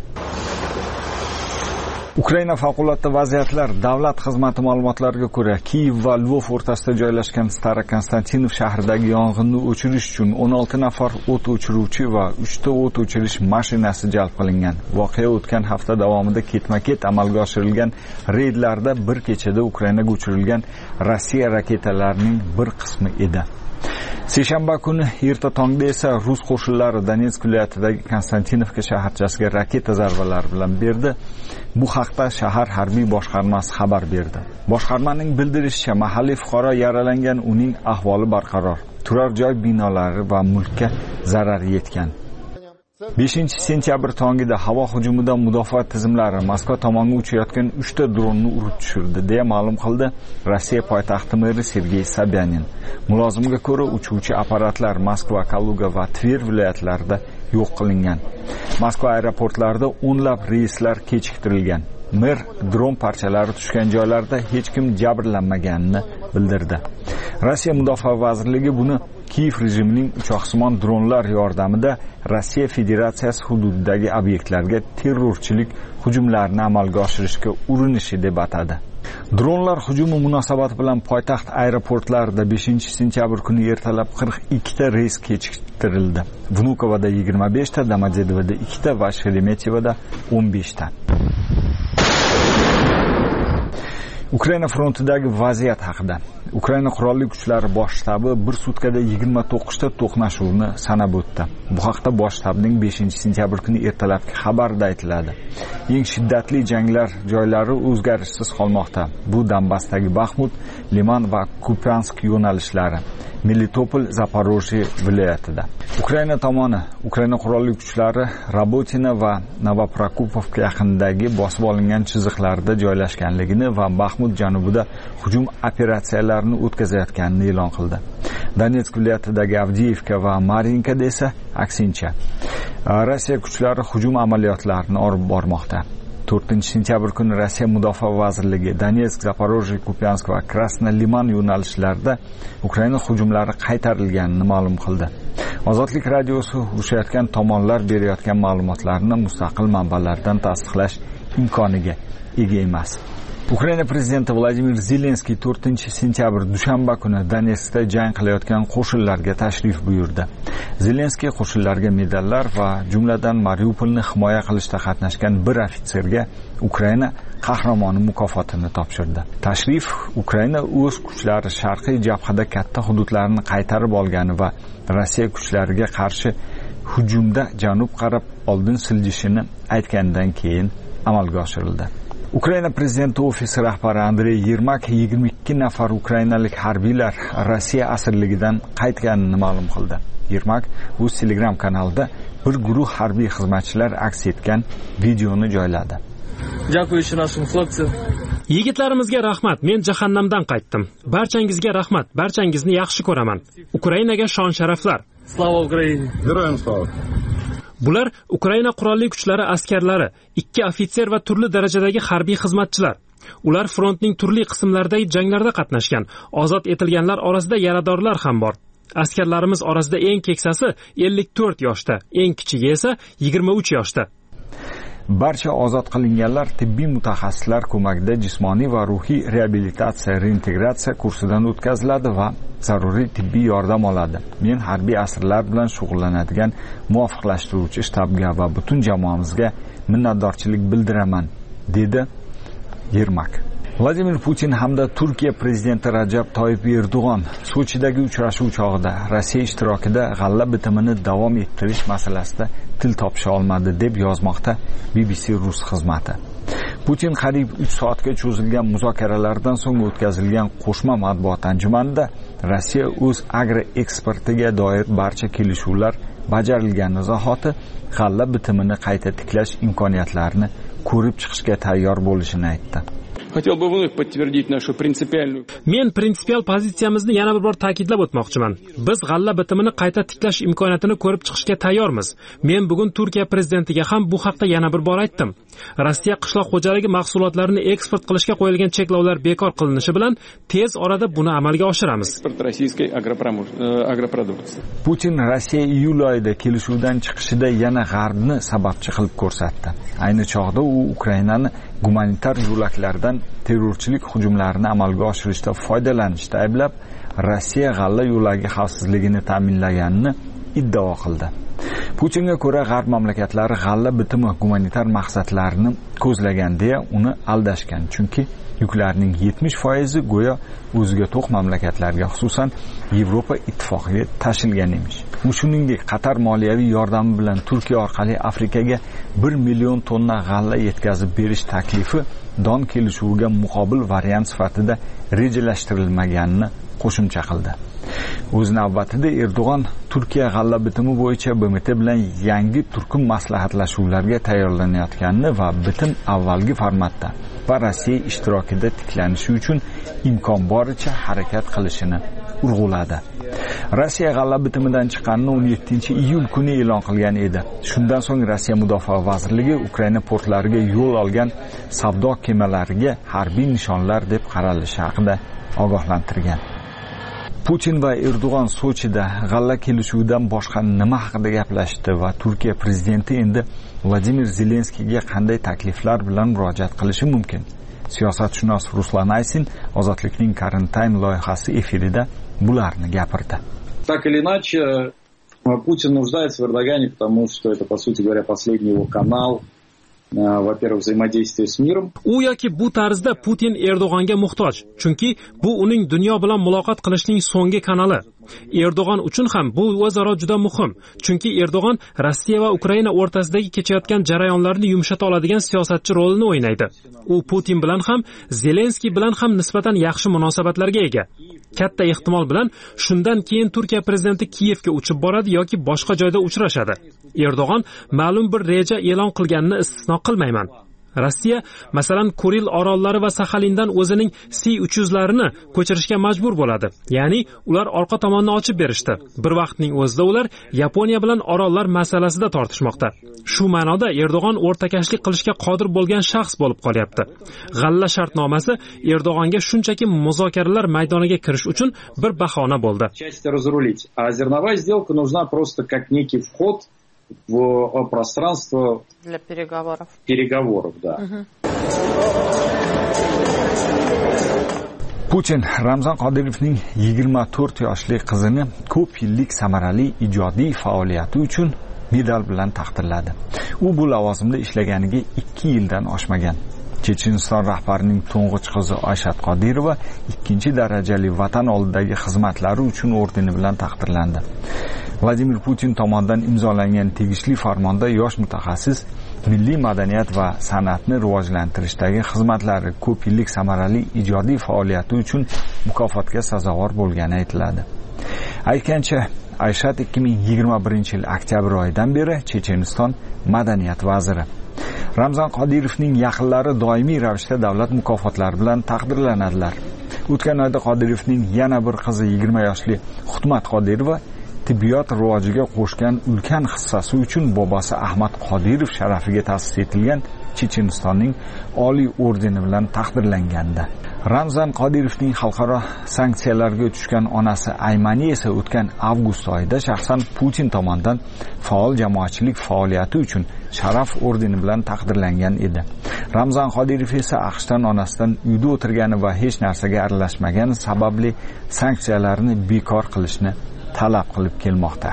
Ukraina favqulodda vaziyatlar davlat xizmati ma'lumotlariga ko'ra, Kiyev va Lvov o'rtasida joylashgan Staro-Konstantinov shahridagi yong'inni o'chirish uchun 16 nafar o't o'chiruvchi va 3 ta o't o'chirish mashinasi jalb qilingan. Voqea o'tgan hafta davomida ketma-ket amalga oshirilgan reydlarda bir kechada Ukrainaga uchirilgan Rossiya raketalarining bir qismi edi. Seshanba kuni erta tongda esa rus qo'shinlari Donetsk viloyatidagi Konstantinovka shaharchasiga raketa zarbalari bilan berdi. Bu haqda shahar harbiy boshqarmasi xabar berdi. Boshqarmaning bildirishicha, mahalliy fuqaro yaralangan, uning ahvoli barqaror. Turar joy binolari va mulkka zarar yetgan. 5-sentyabr tongida havo hujumidan mudofaa tizimlari Moskva tomonga uchayotgan 3 ta dronni urib tushirdi, deya ma'lum qildi Rossiya poytaxti meri Sergey Sobyanin. Mulozimga ko'ra, uchuvchi apparatlar Moskva, Kaluga va Tver viloyatlarida yo'q qilingan. Moskva aeroportlarida o'nlab reyslar kechiktirilgan. Mer dron parchalari tushgan joylarda hech kim jabrlanmaganini bildirdi. Rossiya Mudofaa vazirligi buni Kiyev rejimining uchoqsimon dronlar yordamida Rossiya Federatsiyasi hududidagi obyektlarga terrorchilik hujumlarini amalga oshirishga urinishi deb atadi. Dronlar hujumi munosabati bilan poytaxt aeroportlarida 5-sentyabr kuni ertalab 42 ta reys kechiktirildi. Vnukovada 25 ta, Domodedovoda 2 ta va Sheremetiyevada 15 ta. Ukraina frontidagi vaziyat haqida. Ukraina qurolli kuchlari bosh shtabi bir sutkada 29 ta to'qnashuvni sanab o'tdi. Bu haqda bosh shtabning 5-sentyabr kuni ertalabki xabarda aytiladi. Eng shiddatli janglar joylari o'zgarishsiz qolmoqda. Bu Donbassdagi Baxmut, Liman va Kupiansk yo'nalishlari, Melitopol, Zaporojye viloyatida. Ukraina tomoni, Ukraina qurolli kuchlari Robotina va Novoprokopovka yaqinidagi bosib olingan chiziqlarda joylashganligini va Baxmut janubida hujum operatsiyalarini o'tkazayotganini e'lon qildi. Donetsk viloyatidagi Avdiivka va Mariinkada esa aksincha. Rossiya kuchlari hujum amaliyotlarini olib bormoqda. 4-sentyabr kuni Rossiya Mudofaa vazirligi Donetsk, Zaporojye, Kupiansk va Krasnoyarsk yo'nalishlarida Ukraina hujumlari qaytarilganini ma'lum qildi. Ozodlik radiosi urushayotgan tomonlar berayotgan ma'lumotlarni mustaqil manbalardan tasdiqlash imkoniga ega emas. Ukraina prezidenti Vladimir Zelenskiy 4-sentyabr dushanba kuni Donetskda jang qilayotgan qo'shinlarga tashrif buyurdi. Zelenskiy qo'shinlarga medallar va jumladan Mariupolni himoya qilishda qatnashgan bir ofitserga Ukraina qahramoni mukofotini topshirdi. Tashrif Ukraina o'z kuchlari sharqiy jabhada katta hududlarni qaytarib olgani va Rossiya kuchlariga qarshi hujumda janub qarab oldin siljishini aytgandan keyin amalga oshirildi. Ukraina prezidenti ofisi rahbari Andrey Yermak 22 nafar ukrainalik harbiylar Rossiya asirligidan qaytganini ma'lum qildi. Yermak o'z Telegram kanalida bir guruh harbiy xizmatchilar aks etgan videoni joyladi. Yigitlarimizga rahmat, men jahannamdan qaytdim. Barchangizga rahmat, barchangizni yaxshi ko'raman. Ukrainaga shon-sharaflar. Slava Ukraina. Героям слава. Bular Ukraina qurolli kuchlari askarlari, 2 ofitser va turli darajadagi harbiy xizmatchilar. Ular frontning turli qismlaridagi janglarda qatnashgan. Ozod etilganlar orasida yaradorlar ham bor. Askarlarimiz orasida eng keksasi 54 yoshda, eng kichigi esa 23 yoshda. Barcha ozod qilinganlar tibbiy mutaxassislar ko'magida jismoniy va ruhiy reabilitatsiya, reintegratsiya kursidan o'tkaziladi va zaruriy tibbiy yordam oladi. Men harbiy asirlar bilan shug'ullanadigan muvofiqlashtiruvchi shtabga va butun jamoamizga minnatdorchilik bildiraman, dedi Yermak. Vladimir Putin hamda Turkiya prezidenti Rajab Toyyib Erdo'g'on Sochidagi uchrashuv chog'ida Rossiya ishtirokida g'alla bitimini davom ettirish masalasida til topisha olmadi, deb yozmoqda BBC rus xizmati. Putin qariyb 3 soatga cho'zilgan muzokaralardan so'ng o'tkazilgan qo'shma matbuot anjumanida Rossiya o'z agro eksportiga doir barcha kelishuvlar bajarilgan zahoti g'alla bitimini qayta tiklash imkoniyatlarini ko'rib chiqishga tayyor bo'lishini aytdi. Хотел бы вновь подтвердить нашу принципиальную. Men prinsipial pozitsiyamizni yana bir bor ta'kidlab o'tmoqchiman. Biz g'alla bitimini qayta tiklash imkoniyatini ko'rib chiqishga tayyormiz. Men bugun Turkiya prezidentiga ham bu haqda yana bir bor aytdim. Rossiya qishloq xo'jaligi mahsulotlarini eksport qilishga qo'yilgan cheklovlar bekor qilinishi bilan tez orada buni amalga oshiramiz. Putin Rossiya iyul oyida kelishuvdan chiqishida yana G'arbni sababchi qilib ko'rsatdi. Ayni chog'da u Ukrainani gumanitar yo'laklardan terrorchilik hujumlarini amalga oshirishda foydalanishda ayblab, Rossiya g'alla yo'lagi xavfsizligini ta'minlaganini iddao qildi. Putinga ko'ra G'arb mamlakatlari g'alla bitimi gumanitar maqsadlarini ko'zlagan deya uni aldashgan, chunki yuklarning 70% go'yo o'ziga to'q mamlakatlarga, xususan Yevropa ittifoqiga tashilgan emish. Shuningdek, Qatar moliyaviy yordami bilan Turkiya orqali Afrikaga 1 million tonna g'alla yetkazib berish taklifi Don kelishuviga muqobil variant sifatida rejalashtirilmaganini qo'shimcha qildi. O'z navbatida Erdo'g'on Turkiya g'alla bitimi bo'yicha BMT bilan yangi turkum maslahatlashuvlarga tayyorlanayotganini va bitim avvalgi formatda va Rossiya ishtirokida tiklanishi uchun imkon boricha harakat qilishini urg'uladi. Rossiya g'alla bitimidan chiqqanini 17-iyul kuni e'lon qilgan edi. Shundan so'ng Rossiya Mudofaa vazirligi Ukraina portlariga yo'l olgan savdo kemalariga harbiy nishonlar deb qaralishi haqida ogohlantirgan. Putin va Erdo'g'on Sochida g'alla kelishuvidan boshqa nima haqida gaplashdi va Turkiya prezidenti endi Vladimir Zelenskiyga qanday takliflar bilan murojaat qilishi mumkin? Siyosatshunos Ruslan Aysin Ozodlikning Current Time loyihasi efirida bularni gapirdi. Так или иначе, Путин нуждается в Эрдогане, потому что это, по сути говоря, последний его канал во-первых, взаимодействие с миром. U yoki bu tarzda Putin Erdo'g'onga muhtoj, chunki bu uning dunyo bilan muloqot qilishning so'nggi kanali. Erdo'g'on uchun ham bu o'zaro juda muhim, chunki Erdo'g'on Rossiya va Ukraina o'rtasidagi kechayotgan jarayonlarni yumshata oladigan siyosatchi rolini o'ynaydi. U Putin bilan ham, Zelenskiy bilan ham nisbatan yaxshi munosabatlarga ega. Katta ehtimol bilan shundan keyin Turkiya prezidenti Kiyevga uchib boradi yoki boshqa joyda uchrashadi. Erdo'g'on ma'lum bir reja e'lon qilganini istisno qilmayman. Rossiya, masalan, Kuril orollari va Saxalindan o'zining C-300larini ko'chirishga majbur bo'ladi. Ya'ni ular orqa tomonni ochib berishdi. Bir vaqtning o'zida ular Yaponiya bilan orollar masalasida tortishmoqda. Shu ma'noda Erdo'g'on o'rtakashlik qilishga qodir bo'lgan shaxs bo'lib qolyapti. G'alla shartnomasi Erdo'g'onga shunchaki muzokaralar maydoniga kirish uchun bir bahona bo'ldi. А зерновая сделка нужна просто как некий вход в пространство для переговоров. Переговоров, да. Putin Ramzan Qodirovning 24 yoshli qizini ko'p yillik samarali ijodiy faoliyati uchun medal bilan taqdirladi. U bu lavozimda ishlaganiga 2 yildan oshmagan. Checheniston rahbarining to'ng'ich qizi Ayshat Qodirova 2-darajali vatan oldidagi xizmatlari uchun ordeni bilan taqdirlandi. Vladimir Putin tomonidan imzolangan tegishli farmonda yosh mutaxassis milliy madaniyat va san'atni rivojlantirishdagi xizmatlari ko'p yillik samarali ijodiy faoliyati uchun mukofotga sazovor bo'lgani aytiladi. Aytgancha, Ayshat 2021-yil oktyabr oyidan beri Checheniston madaniyat vaziri. Ramzan Qodirovning yaqinlari doimiy ravishda davlat mukofotlari bilan taqdirlanadilar. O'tgan oyda Qodirovning yana bir qizi 20 yoshli Hutmat Qodirova tibbiyot rivojiga qo'shgan ulkan hissasi uchun bobosi Ahmad Qodirov sharafiga ta'sis etilgan Chechenistonning oliy ordeni bilan taqdirlangandi. Ramzan Qodirovning xalqaro sanksiyalarga tushgan onasi Aymani esa o'tgan avgust oyida shaxsan Putin tomonidan faol jamoatchilik faoliyati uchun sharaf ordeni bilan taqdirlangan edi. Ramzan Qodirov esa AQShdan onasidan uyda o'tirgani va hech narsaga aralashmagani sababli sanksiyalarni bekor qilishni talab qilib kelmoqda.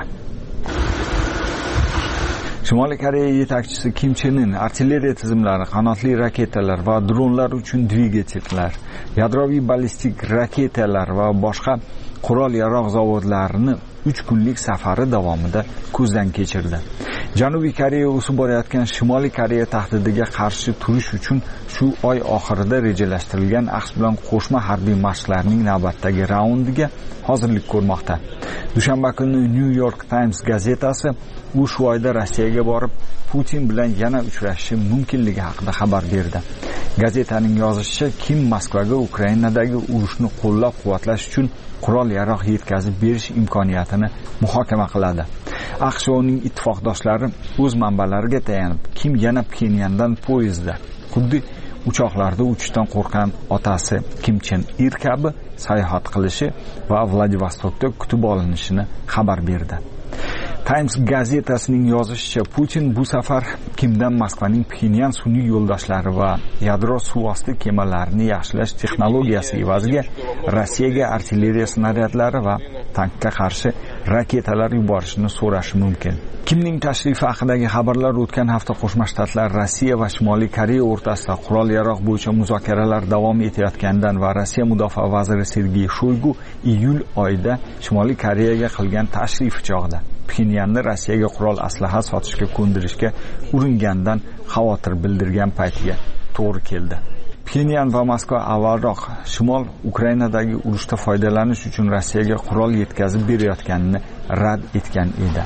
Shimoliy Koreya yetakchisi Kim Chen In artilleriya tizimlari, qanotli raketalar va dronlar uchun dvigatellar, yadroviy ballistik raketalar va boshqa qurol-yarog' zavodlarini 3 kunlik safari davomida ko'zdan kechirdi. Janubiy Koreya o'sib borayotgan Shimoliy Koreya tahdidiga qarshi turish uchun shu oy oxirida rejalashtirilgan AQSh bilan qo'shma harbiy mashqlarning navbatdagi raundiga hozirlik ko'rmoqda. Dushanba kuni New York Times gazetasi u shu oyda Rossiyaga borib Putin bilan yana uchrashishi mumkinligi haqida xabar berdi. Gazetaning yozishicha, Kim Moskvaga Ukrainadagi urushni qo'llab-quvvatlash uchun qurol-yarog' yetkazib berish imkoniyatini muhokama qiladi. AQSh va uning ittifoqdoshlari o'z manbalariga tayanib, Kim yana Pxenyandan poyezdda, xuddi uchoqlarda uchishdan qo'rqgan otasi Kim Chen Ir kabi sayohat qilishi va Vladivostokda kutib olinishini xabar berdi. Times gazetasining yozishicha, Putin bu safar Kimdan Moskvaning Pxenyan sun'iy yo'ldoshlari va yadro suvosti kemalarini yaxshilash texnologiyasi evaziga Rossiyaga artilleriya snaryadlari va tankga qarshi raketalar yuborishni so'rashi mumkin. Kimning tashrifi haqidagi xabarlar o'tgan hafta Qo'shma Shtatlar Rossiya va Shimoliy Koreya o'rtasida qurol-yarog' bo'yicha muzokaralar davom etayotganidan va Rossiya mudofaa vaziri Sergey Shoygu iyul oyida Shimoliy Koreyaga qilgan tashrifi chog'ida Pxenyanni Rossiyaga qurol aslaha sotishga ko'ndirishga uringandan xavotir bildirgan paytiga to'g'ri keldi. Pxenyan va Moskva avvalroq Shimol Ukrainadagi urushda foydalanish uchun Rossiyaga qurol yetkazib berayotganini rad etgan edi.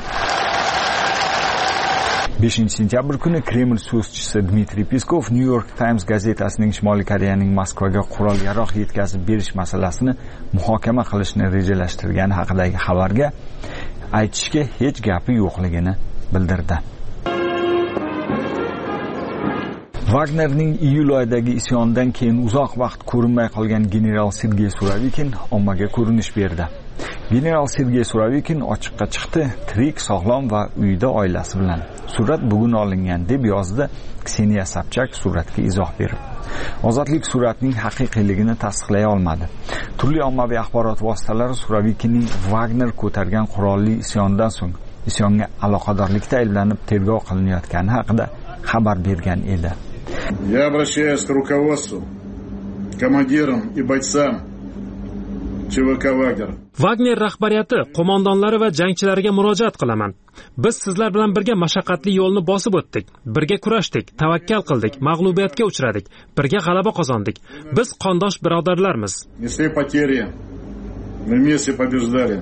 5-sentyabr kuni Kreml so'zchisi Dmitriy Peskov New York Times gazetasining Shimoliy Koreyaning Moskvaga qurol-yarog' yetkazib berish masalasini muhokama qilishni rejalashtirgani haqidagi xabarga aytishga hech gapi yo'qligini bildirdi. Wagnerning iyul oyidagi isyondan keyin uzoq vaqt ko'rinmay qolgan general Sergey Suravikin ommaga ko'rinish berdi. General Sergey Suravikin ochiqqa chiqdi, tirik, sog'lom va uyida oilasi bilan. Surat bugun olingan deb yozdi Kseniya Sobchak suratga izoh berib. Ozodlik suratning haqiqiyligini tasdiqlay olmadi. Turli ommaviy axborot vositalari Suravikinning Wagner ko'targan qurolli isyondan so'ng isyonga aloqadorlikda ayblanib tergov qilinayotgani haqida xabar bergan edi. Я обращаюсь к руководству, командирам и бойцам ЧВК «Вагнер». Wagner rahbariyati, qo'mondonlari va jangchilariga murojaat qilaman. Biz sizlar bilan birga mashaqqatli yo'lni bosib o'tdik, birga kurashdik, tavakkal qildik, mag'lubiyatga uchradik, birga g'alaba qozondik. Biz qondosh birodarlarmiz. Несли потери, мы вместе побеждали.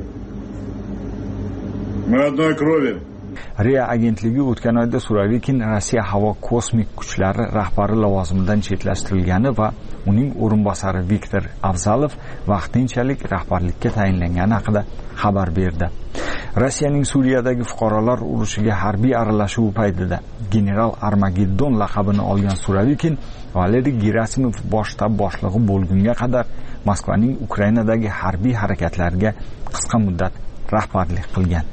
Мы одной крови. RIA agentligi o'tgan oyda Surovikin Rossiya havo kosmik kuchlari rahbari lavozimidan chetlashtirilgani va uning o'rinbosari Viktor Avzalov vaqtinchalik rahbarlikka tayinlangani haqida xabar berdi. Rossiyaning Suriyadagi fuqarolar urushiga harbiy aralashuvi paytida general Armageddon laqabini olgan Surovikin Valeriy Gerasimov bosh shtab boshlig'i bo'lgunga qadar Moskvaning Ukrainadagi harbiy harakatlarga qisqa muddat rahbarlik qilgan.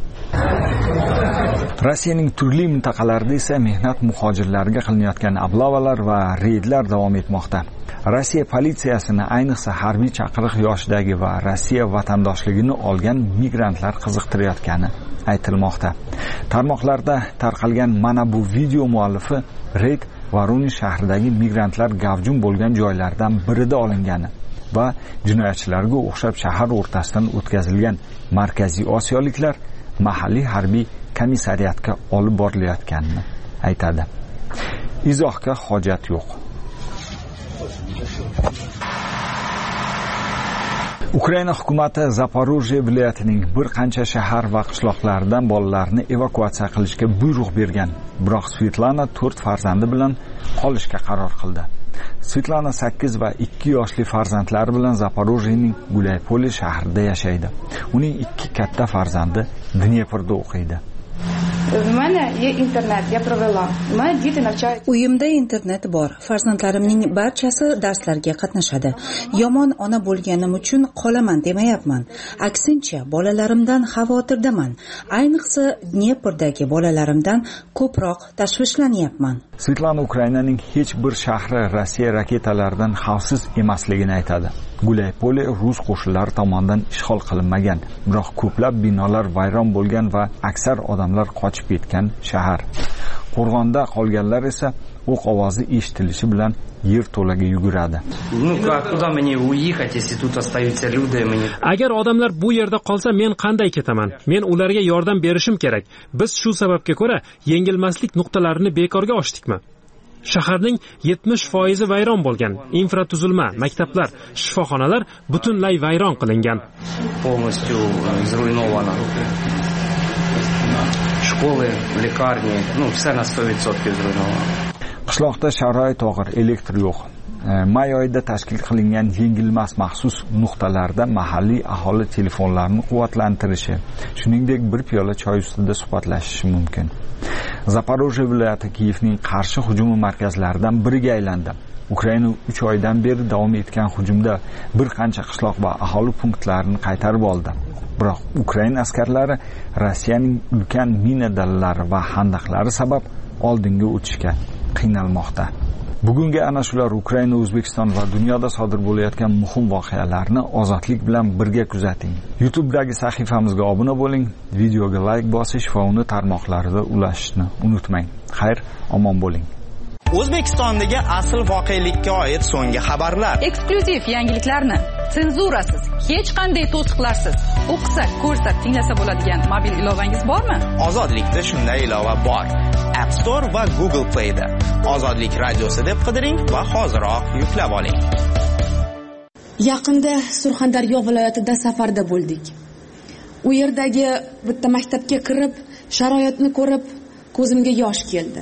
Rossiyaning turli mintaqalarida esa mehnat muhojirlariga qilinayotgan ablavalar va reydlar davom etmoqda. Rossiya politsiyasini ayniqsa harbiy chaqiriq yoshidagi va Rossiya vatandoshligini olgan migrantlar qiziqtirayotgani aytilmoqda. Tarmoqlarda tarqalgan mana bu video muallifi reyd Voronezh shahridagi migrantlar gavjum bo'lgan joylardan birida olingani va jinoyatchilarga o'xshab shahar o'rtasidan o'tkazilgan Markaziy Osiyoliklar mahalliy harbiy komissariyatga olib borilayotganini aytadi. Izohga hojat yo'q. Ukraina hukumati Zaporojye viloyatining bir qancha shahar va qishloqlaridan bolalarni evakuatsiya qilishga buyruq bergan. Biroq Svetlana 4 farzandi bilan qolishga qaror qildi. Svetlana 8 va 2 yoshli farzandlari bilan Zaporojyening Gulaypole shahrida yashaydi. Uning 2 katta farzandi Dneprda o'qiydi. Uyimda internet bor. Farzandlarimning barchasi darslarga qatnashadi. Yomon ona bo'lganim uchun qolaman demayapman. Aksincha, bolalarimdan xavotirdaman. Ayniqsa Dneprdagi bolalarimdan ko'proq tashvishlanyapman. Svetlana Ukrainaning hech bir shahri Rossiya raketalaridan xavfsiz emasligini aytadi. Gulaypole rus qo'shinlari tomonidan ishg'ol qilinmagan, biroq ko'plab binolar vayron bo'lgan va aksar odamlar qochib ketgan shahar. Qo'rg'onda qolganlar esa o'q ovozi eshitilishi bilan yerto'laga yuguradi. Agar odamlar bu yerda qolsa, men qanday ketaman? Men ularga yordam berishim kerak. Biz shu sababga ko'ra yengilmaslik nuqtalarini bekorga ochdikmi? Shaharning 70% vayron bo'lgan. Infratuzilma, maktablar, shifoxonalar butunlay vayron qilingan. Школы, лекарни, все на 100% изруйновано. Qishloqda sharoit og'ir, elektr yo'q. May oyida tashkil qilingan yengilmas maxsus nuqtalarda mahalliy aholi telefonlarini quvvatlantirishi, shuningdek bir piyola choy ustida suhbatlashishi mumkin. Zaporojye viloyati Kiyevning qarshi hujumi markazlaridan biriga aylandi. Ukraina 3 oydan beri davom etgan hujumda bir qancha qishloq va aholi punktlarini qaytarib oldi. Biroq Ukraina askarlari Rossiyaning ulkan mina dallari va xandaqlari sabab oldinga o'tishga qiynalmoqda. Bugungi ana shular Ukraina, O'zbekiston va dunyoda sodir bo'layotgan muhim voqealarni ozodlik bilan birga kuzating. YouTube'dagi sahifamizga obuna bo'ling, videoga like bosish va uni tarmoqlarida ulashishni unutmang. Xayr, omon bo'ling. O'zbekistondagi asl voqelikka oid so'nggi xabarlar. Eksklyuziv yangiliklarni senzurasiz, hech qanday to'siqlarsiz o'qisa, ko'rsa, tinglasa bo'ladigan mobil ilovangiz bormi? Ozodlikda shunday ilova bor. App Store va Google Play'da Ozodlik radiosi deb qidiring va hoziroq yuklab oling. Yaqinda Surxondaryo viloyatida safarda bo'ldik. U yerdagi bitta maktabga kirib, sharoitni ko'rib, ko'zimga yosh keldi.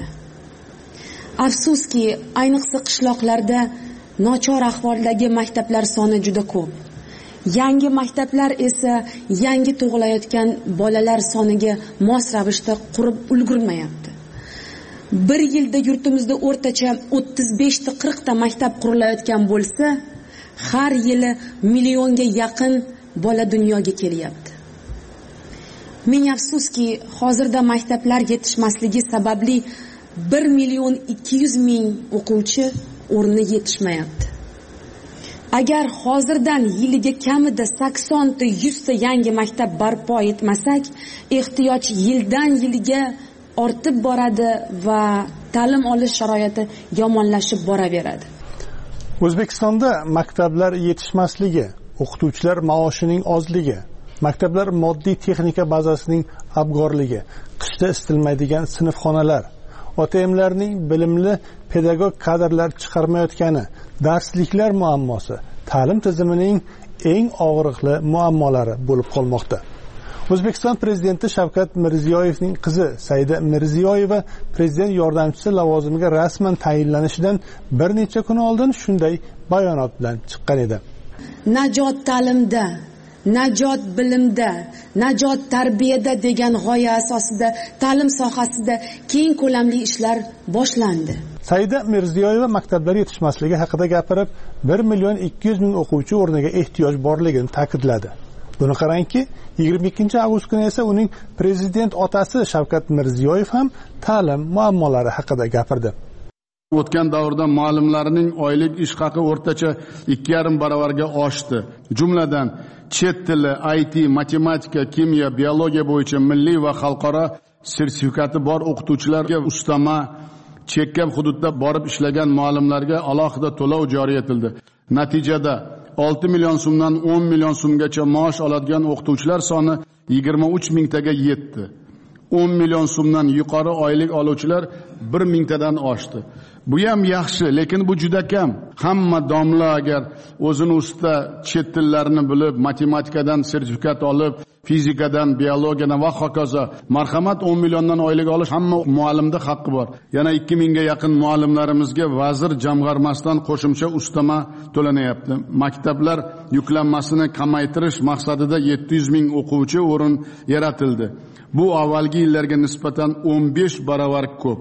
Afsuski, ayniqsa qishloqlarda nochor ahvoldagi maktablar soni juda ko'p. Yangi maktablar esa yangi tug'ilayotgan bolalar soniga mos ravishda qurib ulgurmayapti. Bir yilda yurtimizda o'rtacha 35 ta 40 ta maktab qurilayotgan bo'lsa, har yili millionga yaqin bola dunyoga kelyapti. Ming afsuski, hozirda maktablar yetishmasligi sababli 1,200,000 o'quvchi o'rni yetishmayapti. Agar hozirdan yiliga kamida 80 ta 100 ta yangi maktab barpo etmasak, ehtiyoj yildan yilga ortib boradi va ta'lim olish sharoiti yomonlashib boraveradi. O'zbekistonda maktablar yetishmasligi, o'qituvchilar maoshining ozligi, maktablar moddiy texnika bazasining abgorligi, qishda isitilmaydigan sinfxonalar, OTMlarning bilimli pedagog kadrlar chiqarmayotgani, darsliklar muammosi ta'lim tizimining eng og'riqli muammolari bo'lib qolmoqda. O'zbekiston prezidenti Shavkat Mirziyoyevning qizi Saida Mirziyoyeva prezident yordamchisi lavozimiga rasman tayinlanishidan bir necha kun oldin shunday bayonot bilan chiqqan edi. Najot ta'limda, najot bilimda, najot tarbiyada degan g'oya asosida ta'lim sohasida keng ko'lamli ishlar boshlandi. Saida Mirziyoyeva maktablar yetishmasligi haqida gapirib, 1,200,000 o'quvchi o'rniga ehtiyoj borligini ta'kidladi. Buni qarangki, 22 avgust kuni esa uning prezident otasi Shavkat Mirziyoyev ham ta'lim muammolari haqida gapirdi. O'tgan davrda muallimlarning oylik ish haqi o'rtacha 2,5 baravarga oshdi. Jumladan, chet tili, IT, matematika, kimyo, biologiya bo'yicha milliy va xalqaro sertifikati bor o'qituvchilarga ustama, chekkab hududda borib ishlagan muallimlarga alohida to'lov joriy etildi. Natijada 6 million so'mdan 10 million so'mgacha maosh oladigan o'qituvchilar soni 23 mingtaga yetdi. 10 million so'mdan yuqori oylik oluvchilar 1 mingtadan oshdi. Bu ham yaxshi, lekin bu juda kam. Hamma domla agar o'zini usta chet tillarini bilib, matematikadan sertifikat olib, fizikadan, biologiyadan va hokazo, marhamat 10 milliondan oylik olish hamma muallimda haqqi bor. Yana 2000 ga yaqin muallimlarimizga vazir jamg'armasidan qo'shimcha ustama to'lanayapti. Maktablar yuklanmasini kamaytirish maqsadida 700 ming o'quvchi o'rin yaratildi. Bu avvalgi yillarga nisbatan 15 baravar ko'p.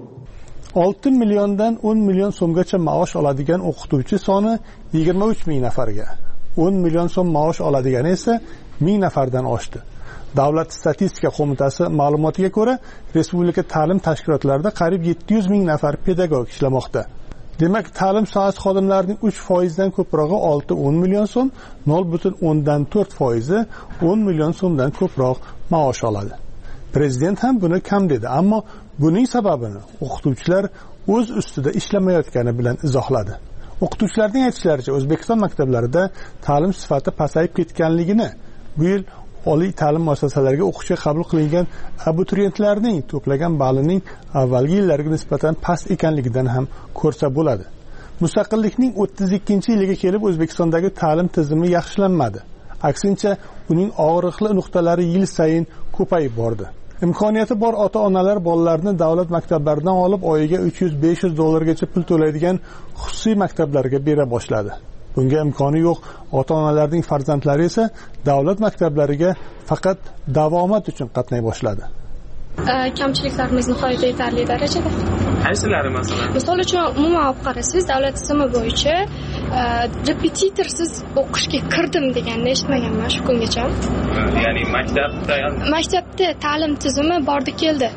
6 milliondan 10 million so'mgacha maosh oladigan o'qituvchi soni 23 ming nafarga, 10 million so'm maosh oladigani esa 1000 nafardan oshdi. Davlat statistika qo'mitasi ma'lumotiga ko'ra, respublika ta'lim tashkilotlarida qariyb 700 ming nafar pedagog ishlamoqda. Demak, ta'lim sohasi xodimlarining 3% dan ko'prog'i 6-10 million so'm, 0,4% 10 million so'mdan ko'proq maosh oladi. Prezident ham buni kam dedi, ammo buning sababini o'qituvchilar o'z ustida ishlamayotgani bilan izohladi. O'qituvchilarning aytishlaricha, O'zbekiston maktablarida ta'lim sifati pasayib ketganligini, bu yil oliy ta'lim muassasalariga o'qishga qabul qilingan abituriyentlarning to'plagan ballining avvalgi yillarga nisbatan past ekanligidan ham ko'rsa bo'ladi. Mustaqillikning 32-yiliga kelib O'zbekistondagi ta'lim tizimi yaxshilanmadi. Aksincha, uning og'riqli nuqtalari yil sayin ko'payib bordi. Imkoniyati bor ota-onalar bolalarni davlat maktablaridan olib oyiga 300-500 dollargacha pul to'laydigan xususiy maktablarga bera boshladi. Bunga imkoni yo'q ota-onalarning farzandlari esa davlat maktablariga faqat davomat uchun qatnay boshladi. Kamchiliklarimiz nihoyatda yetarli darajada. Qaysilari masalan? Misol uchun umuman olib qarasangiz, davlat tizimi bo'yicha repetitorsiz o'qishga kirdim deganni eshitmaganman shu kungacha. Ya'ni maktabda ta'lim tizimi bordi keldi.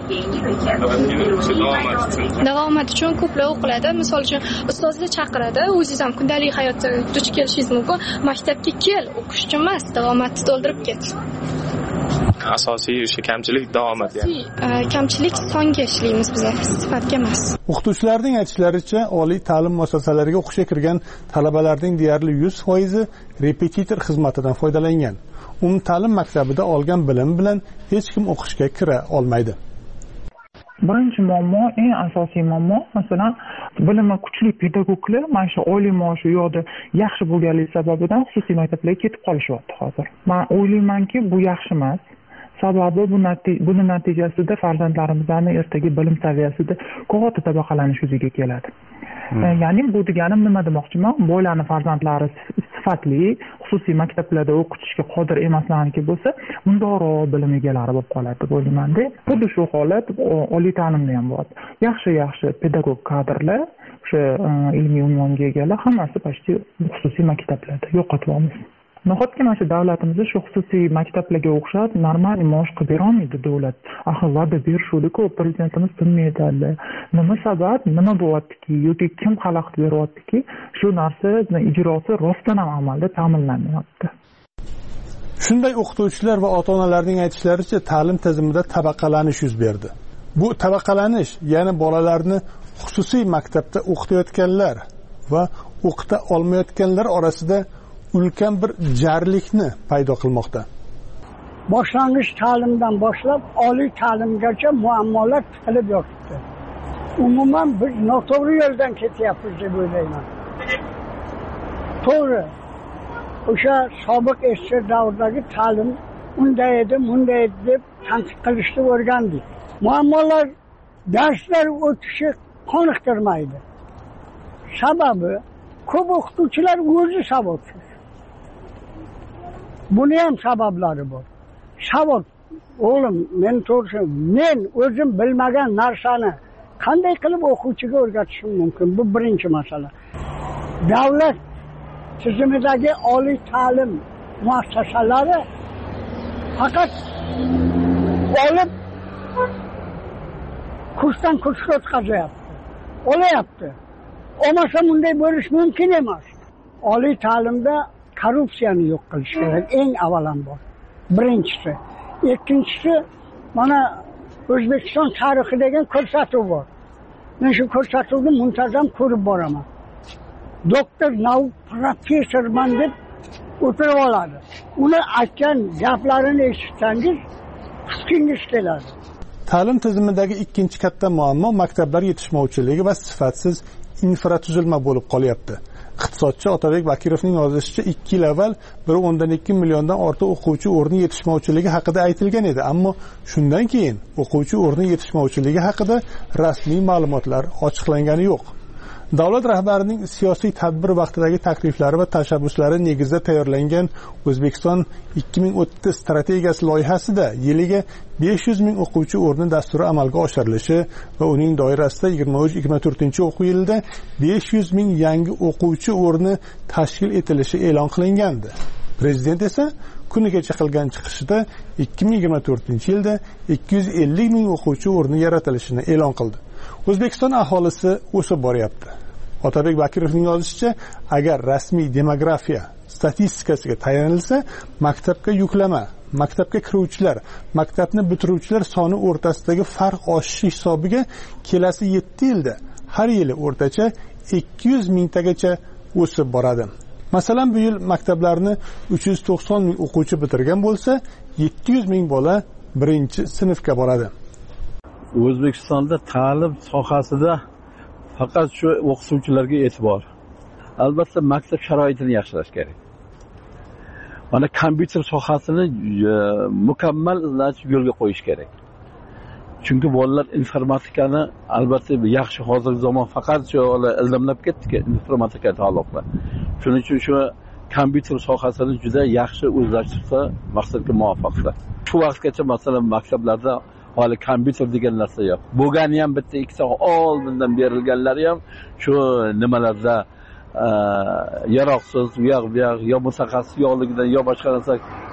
Davomat uchun ko'plar o'qiladi. Misol uchun ustozlar chaqiradi, o'zingiz ham kundalik hayotda duch kelishingiz mumkin. Maktabga kel, o'qish uchun emas, davomatni to'ldirib ket. Asosiy o'sha kamchilik davomat yani. Kamchilik songa ishlaymiz biz, sifatga emas. O'qituvchilarning aytishlaricha, oliy ta'lim muassasalariga o'qishga kirgan talabalarning deyarli 100% repetitor xizmatidan foydalangan. Ta'lim maktabida olgan bilim bilan hech kim o'qishga kira olmaydi. Birinchi muammo, eng asosiy muammo, masalan, bilimi kuchli pedagoglar mana shu oylik maoshi u yoqda yaxshi bo'lganligi sababidan xususiy maktablarga ketib qolishyapti hozir. Men o'ylaymanki, bu yaxshi emas. Sababi buni natijasida farzandlarimizning ertaga bilim saviyasida ko'ta tabaqalanish yuzaga keladi. Ya'ni bu deganim nima demoqchiman? Boylarning farzandlari sifatli xususiy maktablarda o'qitishga qodir emaslarniki bo'lsa, undoroq bilim egalari bo'lib qoladi deb o'ylayman-da. Xuddi shu holat oliy ta'limda ham bor. Yaxshi pedagog kadrlar, o'sha ilmiy unvonga egalar hammasi почти xususiy maktablarda yo'qotyapmiz. Nahotki mana shu davlatimizda shu xususiy maktablarga o'xshab normal maosh qilib bera olmaydi davlat. Axir va'da berishdi-ku, prezidentimiz bilmaydi. Nima sabab, nima bo'lyaptiki, yoki kim xalaqit beryaptiki, shu narsa ijrosi rostdan ham amalda ta'minlanmayapti. Shunday o'qituvchilar va ota-onalarning aytishlaricha, ta'lim tizimida tabaqalanish yuz berdi. Bu tabaqalanish, ya'ni bolalarni xususiy maktabda o'qitayotganlar va o'qita olmayotganlar orasida ulkan bir jarlikni paydo qilmoqda. Boshlang'ich ta'limdan boshlab oliy ta'limgacha muammolar tiqilib yotibdi. Umuman biz noto'g'ri yo'ldan ketyapmiz deb o'ylayman. To'g'ri, o'sha sobiq SSR davridagi ta'lim unday edi, bunday edi deb tanqid qilishni o'rgandik. Muammolar darslar o'tishi qoniqtirmaydi. Sababi ko'p o'qituvchilar o'zi savodsiz. Buni ham sabablari bor. Savod, o'g'lim, men to'g'risi, men o'zim bilmagan narsani qanday qilib o'quvchiga o'rgatishim mumkin? Bu birinchi masala. Davlat tizimidagi oliy ta'lim muassasalari faqat olib kursdan kursga o'tkazayapti. Olayapti. Olmasa bunday bo'lish mumkin emas. Oliy ta'limda korrupsiyani yo'q qilish kerak, eng avvalambor. Birinchisi. Ikkinchisi, mana O'zbekiston tarixi degan ko'rsatuv bor. Men shu ko'rsatuvni muntazam ko'rib boraman. Doktor, nauk professorman deb o'tirib oladi. Uni aytgan gaplarini eshitsangiz, huskingiz keladi. Ta'lim tizimidagi ikkinchi katta muammo maktablar yetishmovchiligi va sifatsiz infratuzilma bo'lib qolyapti. Iqtisodchi Otabek Bakirovning yozishicha 2 yil avval 1.2 milliondan ortiq o'quvchi o'rni yetishmovchiligi haqida aytilgan edi, ammo shundan keyin o'quvchi o'rni yetishmovchiligi haqida rasmiy ma'lumotlar ochiqlangani yo'q. Davlat rahbarining siyosiy tadbir vaqtidagi takliflari va tashabbuslari negizida tayyorlangan O'zbekiston 2030 strategiyasi loyihasida yiliga 500 ming o'quvchi o'rni dasturi amalga oshirilishi va uning doirasida 23-24 o'quv yilida 500 ming yangi o'quvchi o'rni tashkil etilishi e'lon qilingandi. Prezident esa kunigacha qilgan chiqishida 2024-yilda 250 ming o'quvchi o'rni yaratilishini e'lon qildi. O'zbekiston aholisi o'sib boryapti. Otabek Bakirovning yozishicha, agar rasmiy demografiya statistikasiga tayanilsa, maktabga yuklama, maktabga kiruvchilar, maktabni bitiruvchilar soni o'rtasidagi farq oshishi hisobiga kelasi 7 yilda har yili o'rtacha 200 mingtagacha o'sib boradi. Masalan, bu yil maktablarni 390 ming o'quvchi bitirgan bo'lsa, 700 ming bola birinchi sinfga boradi. O'zbekistonda ta'lim sohasida faqat shu o'qituvchilarga e'tibor. Albatta maktab sharoitini yaxshilash kerak. Mana kompyuter sohasini mukammal yo'lga qo'yish kerak. Chunki bolalar informatikani albatta yaxshi, hozirgi zamon faqat shu ildamlab ketdi informatikaga taalluqli. Shuning uchun shu kompyuter sohasini juda yaxshi o'zlashtirsa, maqsadga muvofiqdir. Shu vaqtgacha masalan maktablarda hali kompyuter degan narsa yo'q. Bo'lgani ham bitta ikkita oldindan berilganlari ham shu nimalarda yaroqsiz, bu yoq yo mutaxassis yo'qligidan yo boshqa narsa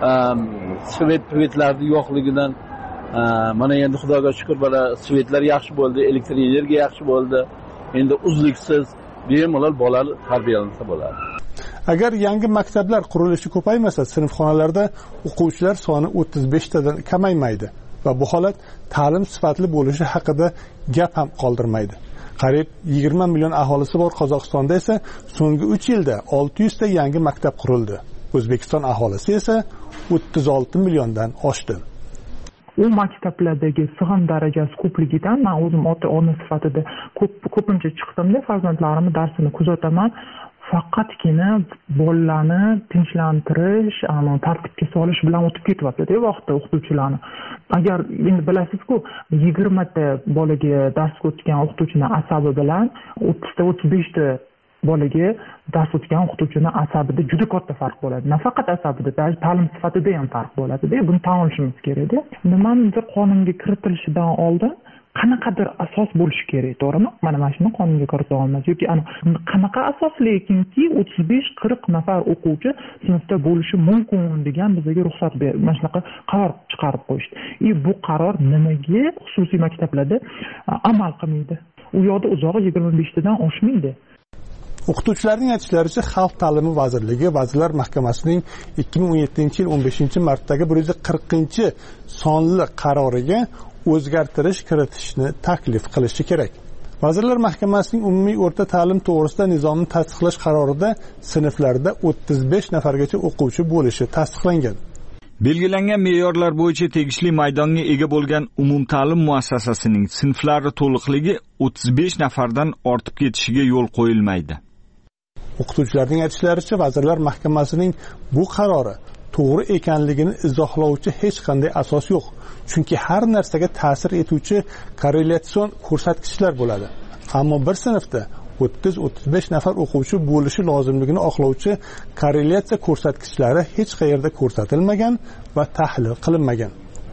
svetlarning yo'qligidan mana endi Xudoga shukr bola svetlar yaxshi bo'ldi, elektr energiya yaxshi bo'ldi. Endi uzluksiz bemalol bolalar tarbiyalansa bo'ladi. Agar yangi maktablar qurilishi ko'paymasa, sinfxonalarda o'quvchilar soni 35 tadan kamaymaydi. Va bu holat ta'lim sifatli bo'lishi haqida gap ham qoldirmaydi. Qariyb 20 million aholisi bor Qozog'istonda esa so'nggi 3 yilda 600 ta yangi maktab qurildi. O'zbekiston aholisi esa 36 milliondan oshdi. U maktablardagi sig'im darajasi ko'pligidan men o'zim ota-ona sifatida ko'pincha chiqdimda farzandlarimni darsini kuzataman. Faqatgina bolalarni tinchlantirish, tartibga solish bilan o'tib ketyapti-da vaqtda o'qituvchilarni. Agar endi bilasizku, 20 ta bolaga dars o'tgan o'qituvchining asabi bilan 30 ta 35 ta bolaga dars o'tgan o'qituvchining asabida juda katta farq bo'ladi. Nafaqat asabida, balki ta'lim sifatida ham farq bo'ladi-da. Buni tan olishimiz kerak-da. Nimanidir qonunga kiritilishidan oldin qanaqadir asos bo'lishi kerak, to'g'rimi? Mana shuni qonunga kirita olmaymiz. Yoki qanaqa asos, lekinki 35-40 nafar o'quvchi sinfda bo'lishi mumkin degan bizga ruxsat berib, mana shunaqa qaror chiqarib qo'yishdi. Bu qaror nimaga xususiy maktablarda amal qilmaydi? U yoqda uzog'i 25 tadan oshmaydi. O'qituvchilarning aytishlaricha, Xalq ta'limi vazirligi Vazirlar Mahkamasining 2017-yil 15-martdagi 140-sonli qaroriga o'zgartirish kiritishni taklif qilishi kerak. Vazirlar Mahkamasining umumiy o'rta ta'lim to'g'risida nizomni tasdiqlash qarorida sinflarda 35 nafargacha o'quvchi bo'lishi tasdiqlangan. Belgilangan me'yorlar bo'yicha tegishli maydonga ega bo'lgan umumta'lim muassasasining sinflari to'liqligi 35 nafardan ortib ketishiga yo'l qo'yilmaydi. O'qituvchilarning aytishlaricha, Vazirlar Mahkamasining bu qarori to'g'ri ekanligini izohlovchi hech qanday asos yo'q. Chunki har narsaga ta'sir etuvchi korrelyatsion ko'rsatkichlar bo'ladi. Ammo bir sinfda 30-35 nafar o'quvchi bo'lishi lozimligini oqlovchi korrelyatsiya ko'rsatkichlari hech qayerda ko'rsatilmagan va tahlil qilinmagan.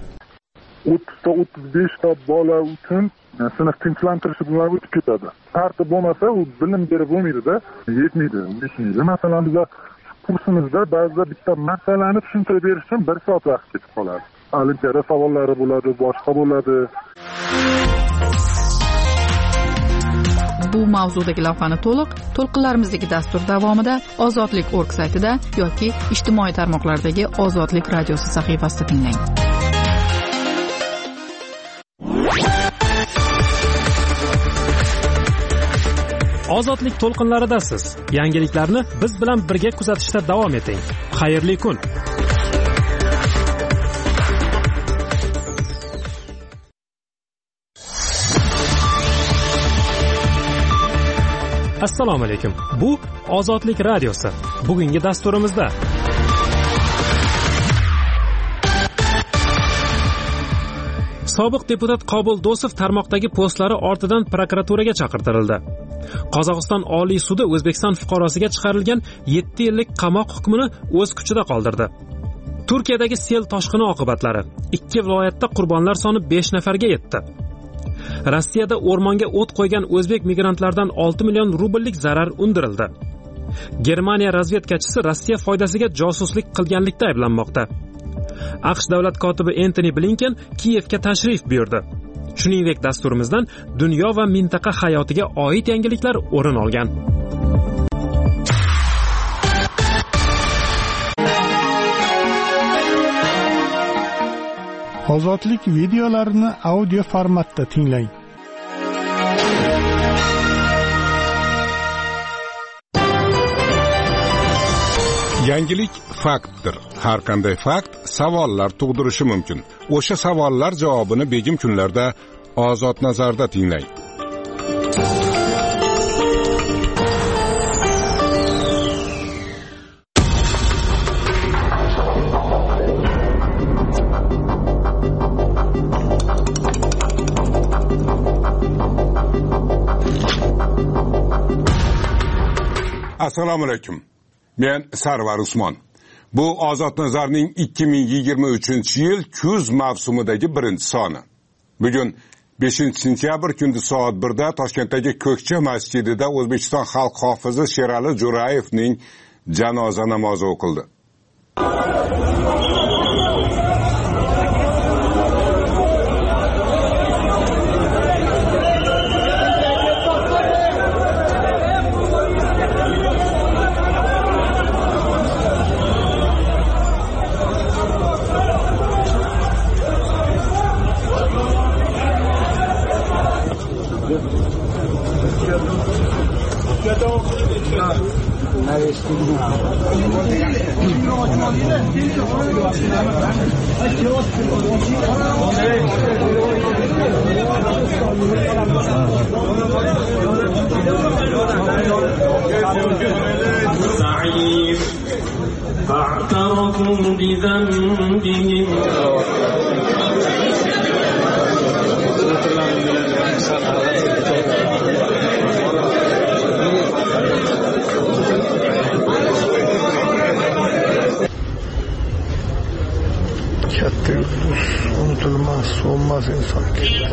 30-35 ta bola uchun sinf tinchlantirishi bilan o'tib ketadi. Tartib bo'lmasa, u bilim berib bo'lmaydi-da, yetmaydi. Masalan, bizlar kursimizda ba'zida bitta masalani tushuntirib berish uchun 1 soat vaqt ketib qoladi. Olimpiada savollari bo'ladi, boshqa bo'ladi. Bu mavzudagi lavhani to'lqinlarimizdagi dastur davomida Ozodlik.org saytida yoki ijtimoiy tarmoqlardagi Ozodlik radiosi sahifasida tinglang. Ozodlik to'lqinlaridasiz. Yangiliklarni biz bilan birga kuzatishda davom eting. Xayrli kun. Assalomu alaykum. Bu Ozodlik radiosi. Bugungi dasturimizda sobiq deputat Qobul Do'sov tarmoqdagi postlari ortidan prokuraturaga chaqirtirildi. Qozog'iston Oliy sudi O'zbekiston fuqarosiga chiqarilgan 7 yillik qamoq hukmini o'z kuchida qoldirdi. Turkiyadagi sel toshqini oqibatlari 2 viloyatda qurbonlar soni 5 nafarga yetdi. Rossiyada o'rmonga o't qo'ygan o'zbek migrantlardan 6 million rubllik zarar undirildi. Germaniya razvedkachisi Rossiya foydasiga josuslik qilganlikda ayblanmoqda. AQSh davlat kotibi Antony Blinken Kiyevga tashrif buyurdi. Shuningdek, dasturimizdan dunyo va mintaqa hayotiga oid yangiliklar o'rin olgan. Ozodlik videolarini audio formatda tinglang. Yangilik faktdir. Har qanday fakt savollar tug'dirishi mumkin. O'sha savollar javobini begim kunlarda Ozod nazarda tinglang. Assalomu alaykum. Men Sarvar Usmon. Bu Ozod Nazarning 2023-yil kuz mavsumidagi birinchi soni. Bugun 5-sentyabr kundi soat 1da Toshkentdagi Ko'kcha masjidida O'zbekiston xalq hofizi Sherali Jo'rayevning janoza namozi o'qildi. فاعترفوا بذنبهم unutilmas, so'nmas inson.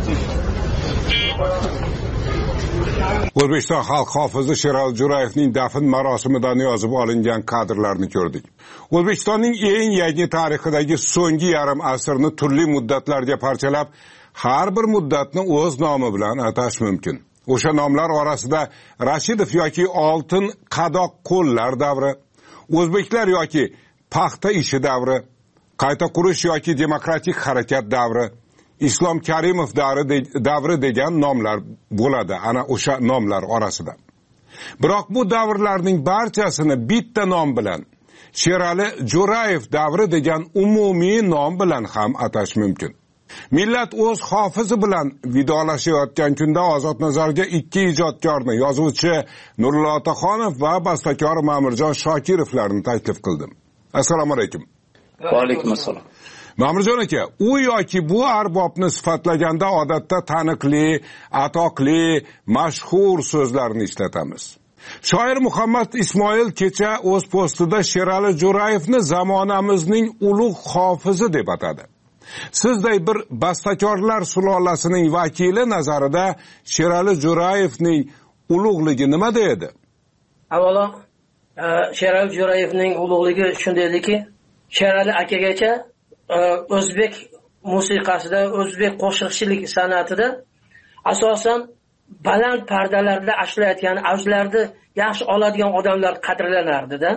O'zbekiston xalq hofizi Sherali Jo'rayevning dafn marosimidan yozib olingan kadrlarni ko'rdik. O'zbekistonning eng yangi tarixidagi so'nggi yarim asrni turli muddatlarga parchalab, har bir muddatni o'z nomi bilan atash mumkin. O'sha nomlar orasida Rashidov yoki oltin qadoq qo'llar davri, o'zbeklar yoki paxta ishi davri, qayta qurish yoki demokratik harakat davri, Islom Karimov davri degan nomlar bo'ladi, ana o'sha nomlar orasida. Biroq bu davrlarning barchasini bitta nom bilan, Sherali Jo'rayev davri degan umumiy nom bilan ham atash mumkin. Millat o'z hofizi bilan vidolashayotgan kunda Ozodnazarga ikki ijodkorni, yozuvchi Nurullo Otaxonov va bastakor Ma'murjon Shokirovlarni taklif qildim. Assalomu alaykum. Va alaykum assalom. Ma'murjon aka, u yoki bu arbobni sifatlaganda odatda taniqli, atoqli, mashhur so'zlarni ishlatamiz. Shoir Muhammad Ismoil kecha o'z postida Sherali Jo'rayevni zamonamizning ulug' hofizi deb atadi. Sizday bir bastakorlar sulolasining vakili nazarida Sherali Jo'rayevning ulug'ligi nimada edi? Avvalo, Sherali Jo'rayevning ulug'ligi shundaydiki, Sherali akagacha o'zbek musiqasida, o'zbek qo'shiqchilik san'atida asosan baland pardalarda ashlayotgan, avjlarni yaxshi oladigan odamlar qadrlanardi-da.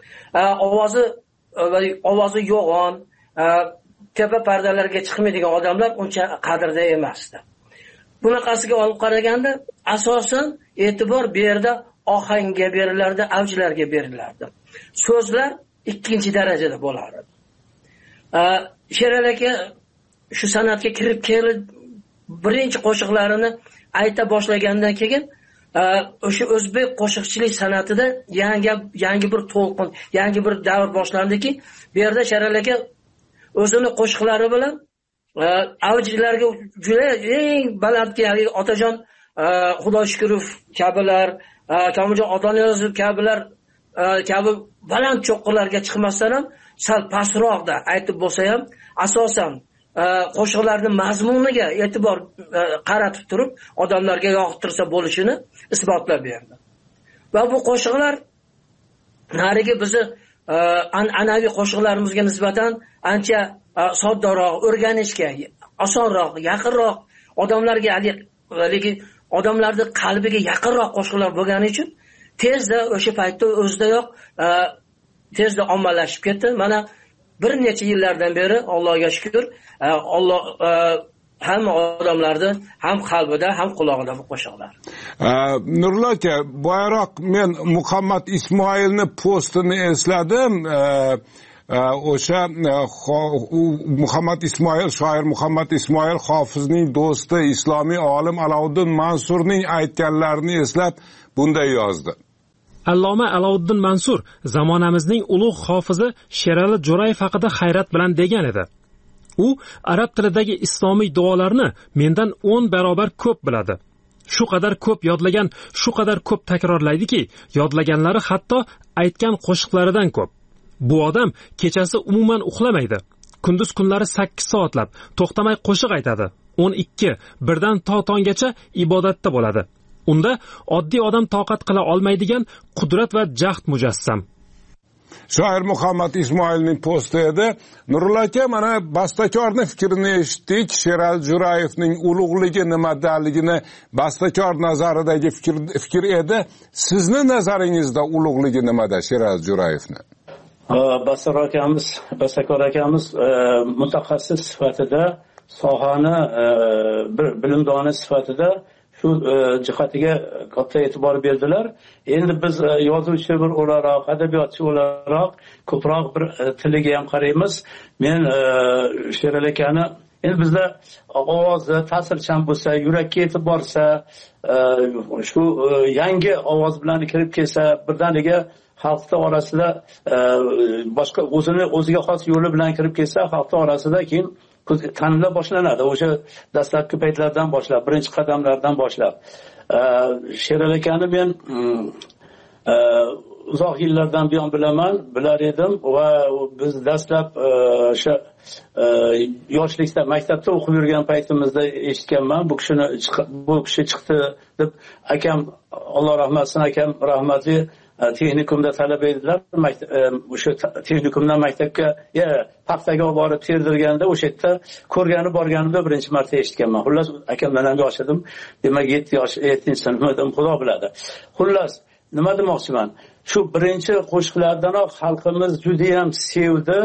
Ovozi yo'g'on, tepa pardalarga chiqmaydigan odamlar uncha qadrda emasdi. Bunaqasiga olib qaraganda asosan e'tibor bu yerda ohangga berilardi, avjlarga berilardi. So'zlar ikkinchi darajada bo'lardi. Sherali aka shu san'atga kirib kelib birinchi qo'shiqlarini ayta boshlagandan keyin o'sha o'zbek qo'shiqchilik san'atida yangi bir to'lqin, yangi bir davr boshlandiki, bu yerda Sherali aka o'zini qo'shiqlari bilan avjlarga juda eng balandga Otajon Xudoyshukurov kabilar, Komiljon Otaniyozov kabilar kabi baland cho'qqilarga chiqmasdan ham sal pastroqda aytib bo'lsa ham asosan qo'shiqlarning mazmuniga e'tibor qaratib turib odamlarga yoqtirsa bo'lishini isbotlab berdi. Va bu qo'shiqlar narigi bizni an'anaviy qo'shiqlarimizga nisbatan ancha soddaroq, o'rganishga osonroq, yaqinroq, odamlarga haligi odamlarning qalbiga yaqinroq qo'shiqlar bo'lgani uchun tezda o'sha paytda o'zidayoq tezda ommalashib ketdi. Mana bir necha yillardan beri Allohga shukr, Alloh hamma odamlarni ham qalbida, ham qulog'ida bu qo'shiqlar. Nurullo aka, boyaroq men Muhammad Ismoilni postini esladim. O'sha Muhammad Ismoil, shoir Muhammad Ismoil hofizning do'sti, islomiy olim Alovuddin Mansurning aytganlarini eslab bunday yozdi. Alloma Alovuddin Mansur zamonamizning ulug' hofizi Sherali Jo'rayev haqida hayrat bilan degan edi. U arab tilidagi islomiy duolarni mendan 10 barobar ko'p biladi. Shu qadar ko'p yodlagan, shu qadar ko'p takrorlaydiki, yodlaganlari hatto aytgan qo'shiqlaridan ko'p. Bu odam kechasi umuman uxlamaydi. Kunduz kunlari 8 soatlab to'xtamay qo'shiq aytadi. 12, birdan to tonggacha ibodatda bo'ladi. Unda oddiy odam toqat qila olmaydigan qudrat va jahd mujassam. Shoir Muhammad Ismoilning posti edi. Nurullo aka, mana bastakorning fikrini eshitdik. Sherali Jo'rayevning ulug'ligi nimadaligini bastakor nazaridagi fikr edi. Sizni nazaringizda ulug'ligi nimada Sherali Jo'rayevni? Bastakor akamiz mutaxassis sifatida, sohani bir bilimdoni sifatida shu jihatiga katta e'tibor berdilar. Endi biz yozuvchi bir o'laroq, adabiyotchi o'laroq ko'proq bir tiliga ham qaraymiz. Men Sherali akani endi bizda ovozi ta'sirchan bo'lsa, yurakka yetib borsa, shu yangi ovoz bilan kirib kelsa, birdaniga xalqda orasida boshqa o'ziga xos yo'li bilan kirib kelsa, xalqda orasida keyin tanlab boshlanadi. O'sha dastlabki paytlardan boshlab, birinchi qadamlardan boshlab. Sherali akani men uzoq yillardan buyon bilar edim va biz dastlab o'sha yoshlikda maktabda o'qib yurgan paytimizda eshitganman. Bu kishi chiqdi deb akam, Alloh rahmat qilsin, akam rahmatli texnikumda talaba edilar. O'sha texnikumdan maktabga paxtaga olib borib terdirganda o'sha yerda ko'rgani borganimda birinchi marta eshitganman. Xullas, akamdan ham yosh edim. Demak 7-sinf edim, Xudo biladi. Xullas, nima demoqchiman? Shu birinchi qo'shiqlardanoq xalqimiz juda ham sevdi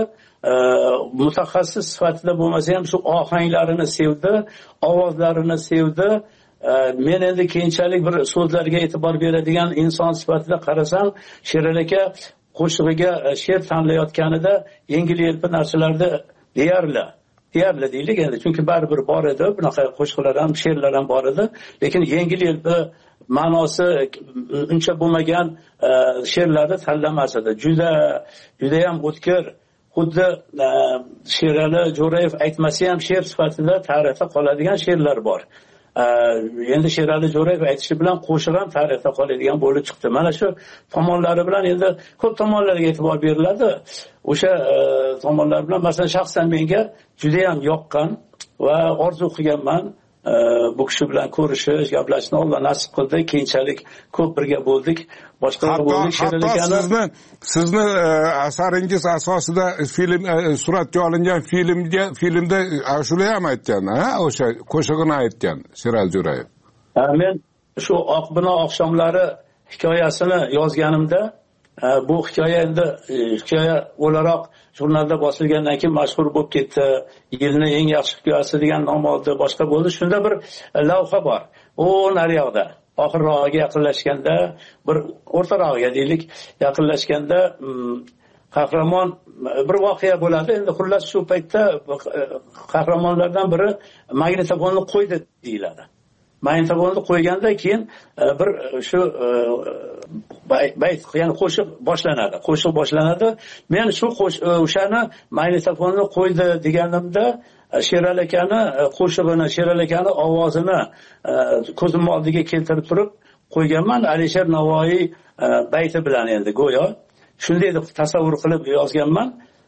mutaxassis sifatida bo'lmasa ham shu ohanglarini sevdi, ovozlarini sevdi. Men endi keyinchalik bir so'zlarga e'tibor beradigan inson sifatida qarasam, Sherali aka qo'shig'iga she'r tanlayotganida yengil-yelpi narsalarni deyarli deylik endi, chunki baribir bor edi, bunaqa qo'shiqlar ham, she'rlar ham bor edi, lekin yengil-yelpi ma'nosi uncha bo'lmagan she'rlarni tanlamas edi. Juda ham o'tkir, xuddi Sherali Jo'rayev aytmasa ham she'r sifatida tarixda qoladigan she'rlar bor. Endi Sherali Jo'rayev aytishi bilan qo'shiq ham tarixda qoladigan bo'lib chiqdi. Mana shu tomonlari bilan endi ko'p tomonlarga e'tibor beriladi. O'sha tomonlar bilan masalan shaxsan menga juda ham yoqqan va orzu qilganman bu kishi bilan ko'rishish, gaplashishni Alloh nasib qildi. Keyinchalik ko'p birga bo'ldik. Boshqa bo'ldik. Sizni asaringiz asosida suratga olingan filmda ashula ham aytgan, o'sha qo'shig'ini aytgan Sherali Jo'rayev. Men shu Oqbino oqshomlari hikoyasini yozganimda, bu hikoya endi hikoya o'laroq jurnalda bosilgandan keyin mashhur bo'lib ketdi. Yilning eng yaxshi hikoyasi degan nom oldi, boshqa bo'ldi. Shunda bir lavha bor. U naryoqda oxirrog'iga yaqinlashganda, bir o'rtarog'iga deylik, yaqinlashganda qahramon bir voqea bo'ladi. Endi xullas shu paytda qahramonlardan biri magnitofonni qo'ydi deyiladi. Magnitofonni qo'ygandan keyin bir shu bayt, ya'ni qo'shiq boshlanadi. Men shu o'shani magnitofonni qo'ydi deganimda Sherali akani qo'shig'ini, Sherali akani ovozini ko'zim oldiga keltirib turib qo'yganman. Alisher Navoiy bayti bilan endi go'yo shunday deb tasavvur qilib yozganman.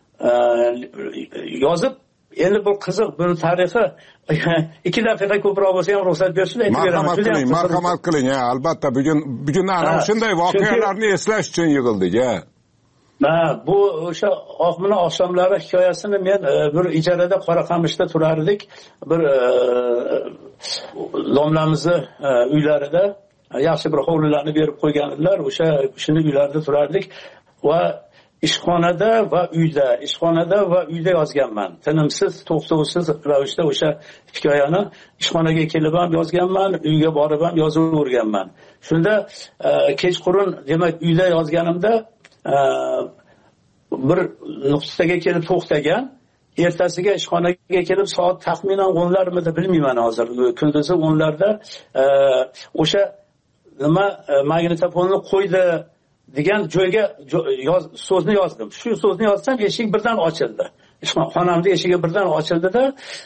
Yozib endi bu qiziq, bu tarixi 2 daqiqa ko'proq bo'lsa ham ruxsat berishni aytib beraman. Marhamat qiling, albatta bugun ana shunday voqealarni eslash uchun yig'ildik. Bu o'sha Oqbino oqshomlari hikoyasini men bir ijarada Qoraqamishda turardik. Bir domlamizni uylarida yaxshi bir hovlilarni berib qo'yganlar. O'sha kishini uylarida turardik va ishxonada va uyda yozganman. Tinimsiz, to'xtovsiz ravishda o'sha hikoyani ishxonaga kelib ham yozganman, uyga borib ham yozaverganman. Shunda kechqurun, demak, uyda yozganimda bir nuqtaga kelib to'xtagan. Ertasiga ishxonaga kelib soat taxminan 10larmidi bilmayman hozir. Kunduzi 10larda o'sha nima magnitofonni qo'ydi degan joyga so'zni yozdim. Shu so'zni yozsam eshik birdan ochildi. Xonamda eshigi birdan ochildida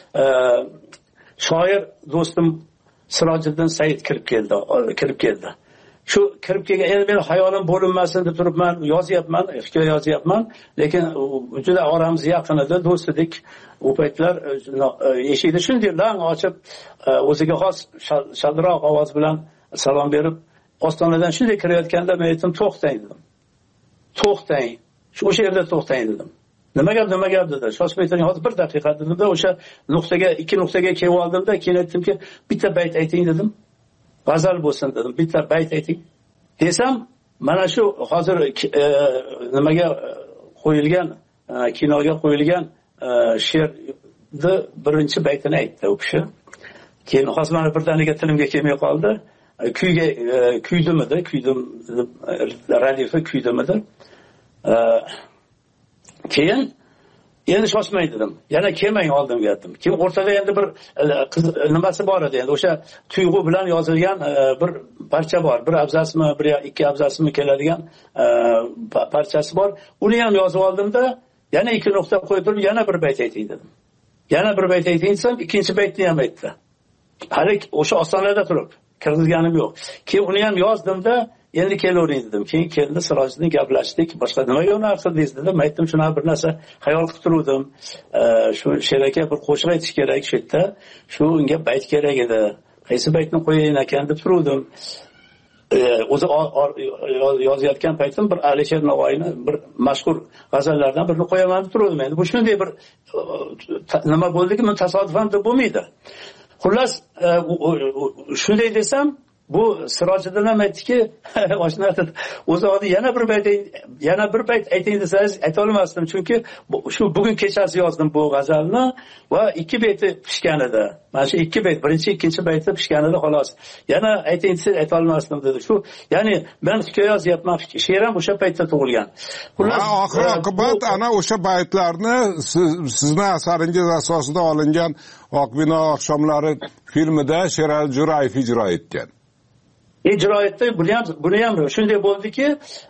shoir do'stim Sirojiddin Said kirib keldi. Shu kirib kelgan, endi men hayolim bo'linmasin deb turibman, yozyapman, hikoya yozyapman, lekin juda oramiz yaqin edi, do'st edik. U paytlar eshikni shunday lang ochib, o'ziga xos shaldiroq ovoz bilan salom berib, ostonadan shunday kirayotganda men aytdim, to'xtang dedim. To'xtang. O'sha yerda to'xtang dedim. Nima gap dedi. Shoshmay turing, hozir 1 daqiqa dedimda, o'sha nuqtaga, 2 nuqtaga kelib oldimda, keyin aytdimki, bitta bayt ayting dedim. G'azal bo'lsin dedim. Bitta bayt ayting. Desam, mana shu hozir nimaga qo'yilgan, kinoga qo'yilgan she'rni birinchi baytini aytdi u kishi. Keyin hozir mana birdaniga tilimga kelmay qoldi. Kuydimidi, radifi kuydimidi. Keyin endi shoshmay dedim. Yana kelmang oldimga dedim. Keyin o'rtada endi bir nimasi bor edi. Endi o'sha tuyg'u bilan yozilgan bir parcha bor. Bir abzasmi, bir 2 abzasmi keladigan parchasi bor. Uni ham yozib oldimda, yana 2 nuqta qo'yib turib, yana bir bayt ayting dedim. Yana bir bayt ayting desam, ikkinchi baytni ham aytdi. Hali o'sha ostonada turib kirgizganim yo'q. Keyin uni ham yozdimda, endi kelavering dedim. Keyin keldi, Sirojiddin gaplashdik. Boshqa nimaga uni qildingiz dedim. Aytdim, shunaqa bir narsa xayol qilib turdim. Shu Sheraka bir qo'shiq aytish kerak shu yerda. Shu unga bayt kerak edi. Qaysi baytni qo'yayin ekan deb turdim. O'zi yozayotgan paytim bir Alisher Navoiyni bir mashhur g'azallardan birini qo'yaman deb turdim. Endi bu shunday bir nima bo'ldiki, tasodifan deb bo'lmaydi. Xullas, shunday desam, bu Sirojiddin ham aytdiki, o'zi yana bir bayt ayting desangiz ayta olmasdim, chunki shu bugun kechasi yozdim bu g'azalni va 2 bayti pishgan edi. Mana shu 2 bayt, birinchi, ikkinchi bayti pishgan edi xolos. Yana ayting desangiz ayta olmasdim dedi. Shu, ya'ni men hikoya yozyapman, she'r ham o'sha paytda tug'ilgan. Xullas, oxir-oqibat ana o'sha baytlarni sizning asaringiz asosida olingan Oqbino oqshomlari filmida Sherali Jo'rayev ijro etgan. Ijro etdi, buni ham shunday bo'ldiki,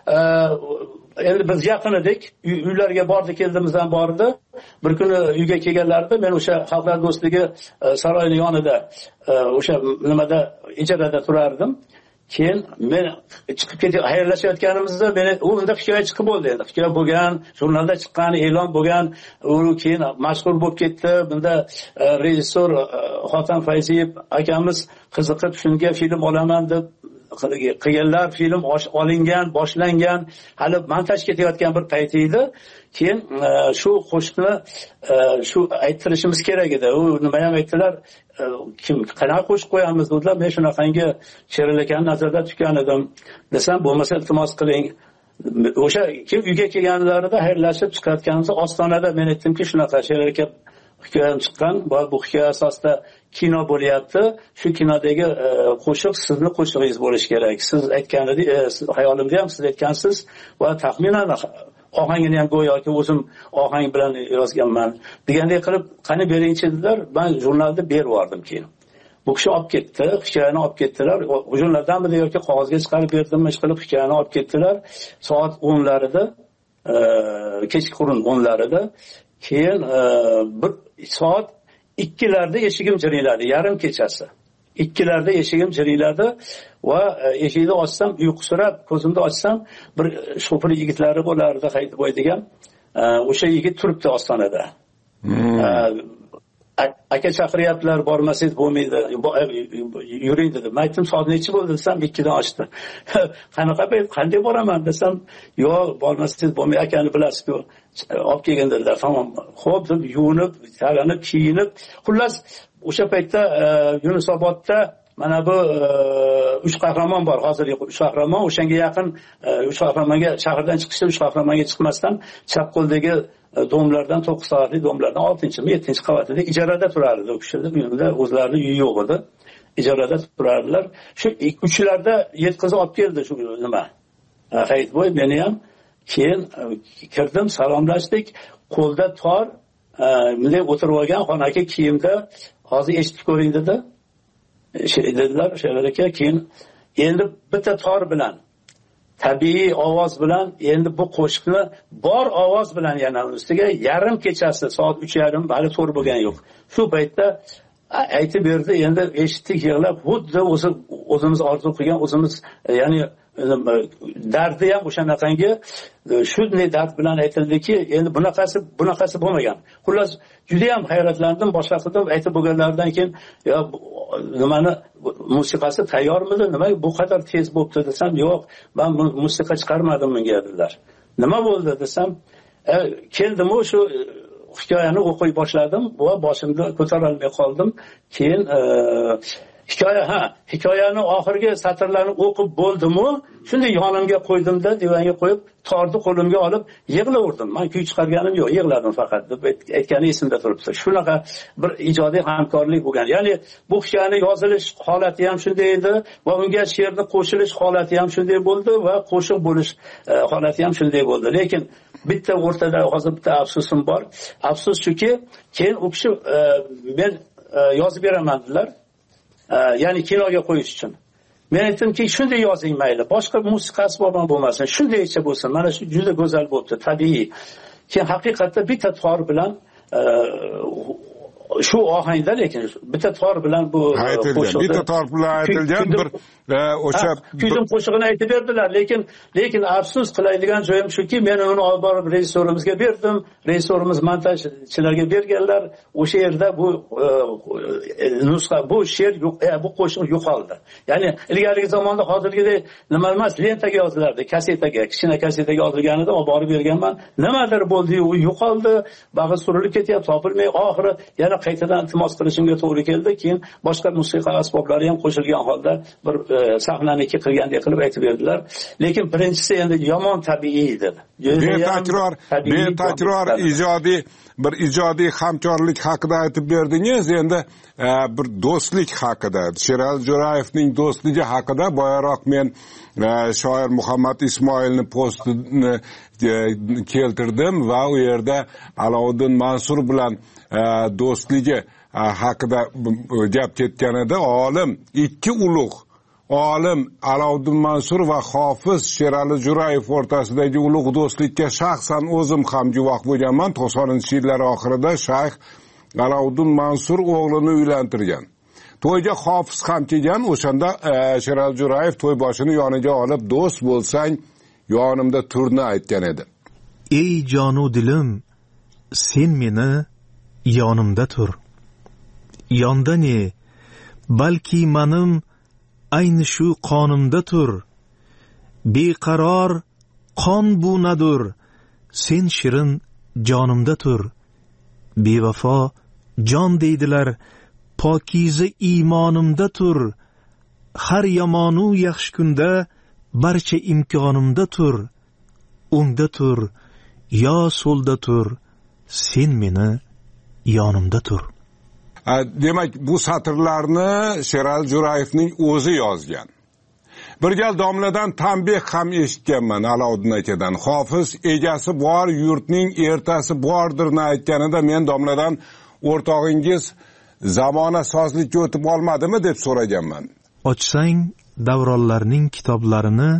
endi biz yaqin edik, uylarga bordi, keldimizdan bordi. Bir kuni uyga kelganlarida men o'sha Xalqlar do'stligi saroyini yonida o'sha nimada ijarada turardim. Keyin men chiqib ketib xayrlashayotganimizda unda hikoya chiqib bo'ldi endi. Hikoya bo'lgan, jurnalda chiqqan, e'lon bo'lgan, u keyin mashhur bo'lib ketdi. Bunda rejissor Xotam Fayziyev akamiz qiziqib shunga film olaman deb qilganlar, film olingan, boshlangan, hali montaj ketayotgan bir payt edi. Keyin shu qo'shiqni shu ayttirishimiz kerak edi. U nima ham aytdilar, qanaqa qo'shiq qo'yamiz dedilar. Men shunaqangi she'rliklarni nazarda tutgan edim. Desam, bo'lmasa iltimos qiling. O'sha kim uyga kelganlarida xayrlashib chiqayotganimizda ostonada men aytdimki, shunaqa she'rlikka hikoyam chiqqan va bu hikoya asosida kino bo'lyapti. Shu kinodagi qo'shiq sizni qo'shig'ingiz bo'lishi kerak. Siz aytganingiz, xayolimda ham siz aytgansiz va taxminan ohangini ham go'yoki o'zim ohang bilan yozganman degandek qilib, qani beringchi dedilar. Men jurnalda berib yubordim. Keyin bu kishi olib ketdi, hikoyani olib ketdilar. Jurnaldanmi yoki qog'ozga chiqarib berdimmi, ish qilib hikoyani olib ketdilar. Soat 10larida, kechqurun 10larida. Keyin bir soat 2larda eshigim jiriyladi, yarim kechasi. 2larda eshigim jiriyladi va eshikni ochsam, uyqusirab ko'zimni ochsam, bir shofir yigitlari bo'lardi, Haydboy degan. O'sha yigit turibdi ostonada. Aka chaqiryaptilar, bormasangiz bo'lmaydi, yuring dedi. Men aytdim, soat nechi bo'ldi desam, 2dan ochdi. Qanaqa payt, qanday boraman desam, yo'q, bormasangiz bo'lmaydi, akani bilasiz-ku, olib kelgan dedilar. Tamom. Xo'p deb yuvinib, taranib, kiyinib, xullas o'sha paytda Yunusobodda mana bu 3 qahramon bor, hozirgi 3 qahramon, o'shanga yaqin 3 qahramonga shahardan chiqishda 3 qahramonga chiqmasdan chap qo'ldagi domlardan 9 soatlik domlardan 6-mi 7-chi qavatida ijarada turardi. O kishilar uyida o'zlarining uyi yo'q edi. Ijarada turardilar. Shu uchlarda yetkazib olib keldi shu nima. Haydboy meni ham. Keyin kirdim, salomlashdik. Qo'lda tor, bunday o'tirib olgan xonaki kiyimda, hozir eshitib ko'ring dedi. Dedilar, She'rlar aka, keyin endi bitta tor bilan, tabiiy ovoz bilan, endi bu qo'shiqni bor ovoz bilan yana ustiga yarim kechasi soat 3:30 hali to'g'ri bo'lgani yo'q. Shu paytda aytib berdi, endi eshitdik, yig'lab, xuddi o'zimiz orzu qilgan, o'zimiz ya'ni dardi ham o'shanaqangi shunday dard bilan aytildiki, endi bunaqasi bo'lmagan. Xullas juda ham hayratlandim, boshqa qildim, aytib bo'lganlaridan keyin yo nimani musiqasi tayyormidi, nima bu qadar tez bo'libdi desam, yo'q, men musiqa chiqarmadim bunga dedilar. Nima bo'ldi desam, keldim o'sha hikoyani o'qiy boshladim va boshimda ko'tara olmay qoldim. Keyin hikoyani oxirgi satrlarni o'qib bo'ldim-u, shunday yonimga qo'ydimda, divanga qo'yib, torni qo'limga olib yig'laverdim. Men kuy chiqarganim yo'q, yig'ladim faqat deb aytgani esimda turibdi. Shunaqa bir ijodiy hamkorlik bo'lgan. Ya'ni bu hikoyani yozilish holati ham shunday edi va unga she'rni qo'shilish holati ham shunday bo'ldi va qo'shiq bo'lish holati ham shunday bo'ldi. Lekin bitta o'rtada hozir bitta afsusim bor. Afsus shuki, keyin u kishi men yozib beraman dedilar. Ya'ni kinoga qo'yish uchun. Men aytdimki, shunday yozing mayli, boshqa musiqasi bo'lmasin, shundaycha bo'lsin. Mana shu juda go'zal bo'libdi, tabiiy. Keyin haqiqatda bitta tor bilan shu ohangda, lekin bitta tor bilan bu qo'shiqni, bitta tor bilan aytilgan bir o'sha kuydim qo'shig'ini aytib berdilar, lekin afsus qiladigan joyim shuki, men uni olib borib rejissorimizga berdim, rejissorimiz montajchilarga berganlar. O'sha yerda bu nusxa, bu she'r yo'q, bu qo'shiq yo'qoldi. Ya'ni ilgarigi zamonda hozirgidek nima emas, lentaga yozilardi, kasetaga, kichkina kasetaga yozilganida olib borib berganman. Nimadir bo'ldi, u yo'qoldi, bag'i surilib ketyapti, topilmay, oxiri yana qaytadan iltimos qilishimga to'g'ri keldi. Keyin boshqa musiqa asboblari ham qo'shilgan holda bir sahnaniki qilgandek qilib aytib berdilar. Lekin birinchisi endi yomon tabiiy edi. Betakror ijodiy hamkorlik haqida aytib berdingiz. Endi bir do'stlik haqida, Sherali Jo'rayevning do'stligi haqida boyaroq men shoir Muhammad Ismoilning postini keltirdim va u yerda Aloviddin Mansur bilan do'stligi haqida gap ketganida ikki ulug' olim Aloviddin Mansur va hofiz Sherali Jo'rayev o'rtasidagi ulug' do'stlikka shaxsan o'zim ham guvoh bo'lganman. 90-yillar oxirida shayx Aloviddin Mansur o'g'lini uylantirgan. To'yga hofiz ham kelgan. O'shanda Sherali Jo'rayev to'y boshini yoniga olib, do'st bo'lsang yonimda turni aytgan edi. Ey jonu dilim, sen meni yonimda tur. Yonda ne? Balki menim ayni shu qonimda tur. Beqaror qon bu nadur, sen shirin jonimda tur. Bevafo jon deydilar, pokiza iymonimda tur. Har yomonu yaxshi kunda barcha imkonimda tur. O'ngda tur, yo so'lda tur, sen meni yonimda tur. Demak, bu satrlarni Sherali Jo'rayevning o'zi yozgan. Bir gal domladan tanbeh ham eshitganman Aloviddin akadan. Hofiz egasi bor, yurtning ertasi bordirni aytganida men domladan o'rtog'ingiz zamona sozlikka o'tib olmadimi deb so'raganman. Ochsang davronlarning kitoblarini,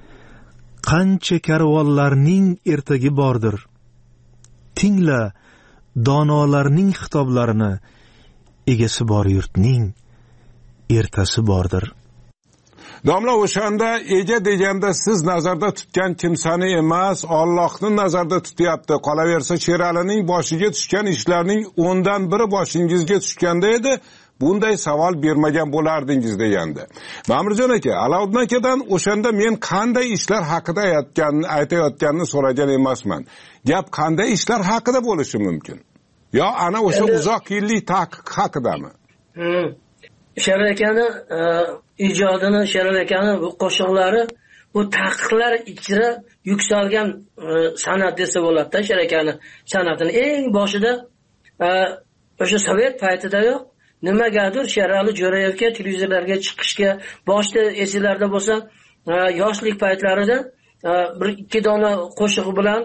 qancha karvonlarning ertagi bordir. Tingla donolarning xitoblarini, egasi bor yurtning ertasi bordir. Domla, o'shanda ega deganda siz nazarda tutgan kimsani emas, Allohni nazarda tutyapti. Qolaversa Sheralining boshiga tushgan ishlarning 10dan biri boshingizga tushganda edi. Bunday savol bermagan bo'lardingiz degandi. Ma'murjon aka, Aloviddin akadan o'shanda men qanday ishlar haqida aytayotganini so'ragan emasman. Gap qanday ishlar haqida bo'lishi mumkin? Yo ana o'sha uzoq yillik taqiq haqidami? Sherali akani ijodini, Sherali akani bu qo'shiqlari bu taqiqlar ichra yuksalgan san'at desa bo'ladi-da. Sherali akani san'atini eng boshida o'sha sovet paytidayoq nimagadir Sherali Jo'rayevga televizorlarga chiqishga boshda esinglarda bo'lsa, yoshlik paytlarida bir ikki dona qo'shiq bilan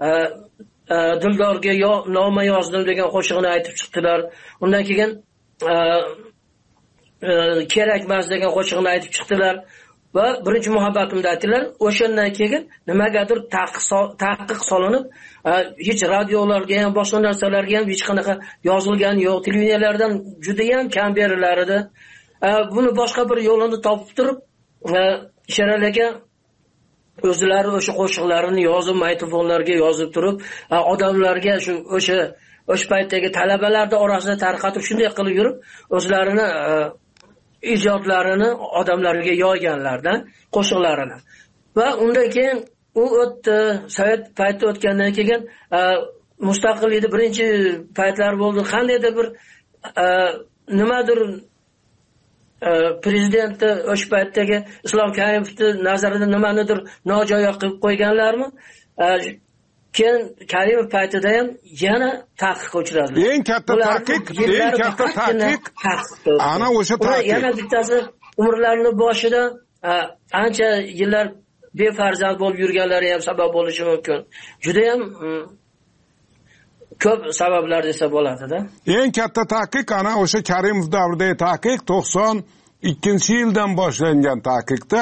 Dildorga noma yozdim degan qo'shiqni aytib chiqdilar. Undan keyin kerakmas degan qo'shiqni aytib chiqdilar va birinchi muhabbatimda aytdilar. O'shandan keyin nimagadir taqiq solinib, hech radiolarga ham boshqa narsalarga ham hech qanaqa yozilgani yo'q. Televiziyalardan juda ham kam berilar edi. Buni boshqa bir yo'lini topib turib, Sherali aka o'zlari o'sha qo'shiqlarini yozib, maytofonlarga yozib turib, odamlarga o'sha paytdagi talabalarning orasida tarqatib, shunday qilib yurib, o'zlarini ijodlarini odamlarga yoyganlardan qo'shiqlarini. Va undan keyin u o'tdi, sovet payti o'tgandan keyin mustaqillikning birinchi paytlari bo'ldi. Qandaydir bir nimadir prezidentni o'sha paytdagi Islom Karimovning nazarida nimanidir nojo'ya qilib qo'yganlarmi? Keyin Karimov paytida ham yana taqiqqa uchradi. Eng katta taqiq ana o'sha taqiq. Yana bittasi umrlarining boshida ancha yillar befarzand bo'lib yurganlari ham sabab bo'lishi mumkin. Juda ham ko'p sabablar desa bo'ladi-da. Eng katta taqiq ana o'sha Karimov davridagi taqiq 92-yildan boshlangan taqiqda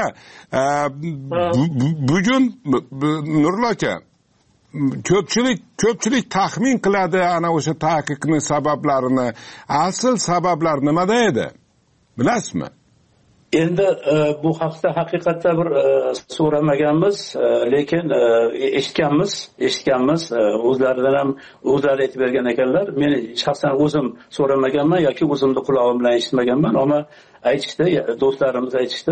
bugun Nurul aka ko'pchilik taxmin qiladi ana o'sha taqiqning sabablarini. Asl sabablar nimada edi? Bilasizmi? Endi bu haqda haqiqatda bir so'ramaganmiz, lekin eshitganmiz, o'zlaridan ham o'zlari aytib bergan ekanlar. Men shaxsan o'zim so'ramaganman yoki o'zimni qulog'im bilan eshitmaganman, ammo aytishdi, do'stlarimiz aytishdi.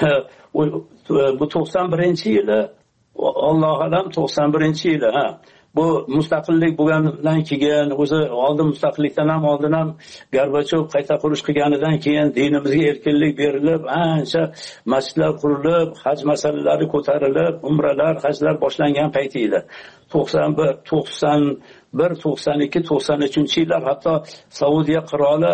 Bu 91-yili, Alloh alam 91-yili, bu mustaqillik bo'lgandan keyin o'zi oldin mustaqillikdan ham oldin ham Gorbachov qayta qurish qilganidan keyin dinimizga erkinlik berilib ancha masjidlar qurilib haj masalalari ko'tarilib umralar hajlar boshlangan payti edi. 91 92 93 yillar hatto Saudiya qiroli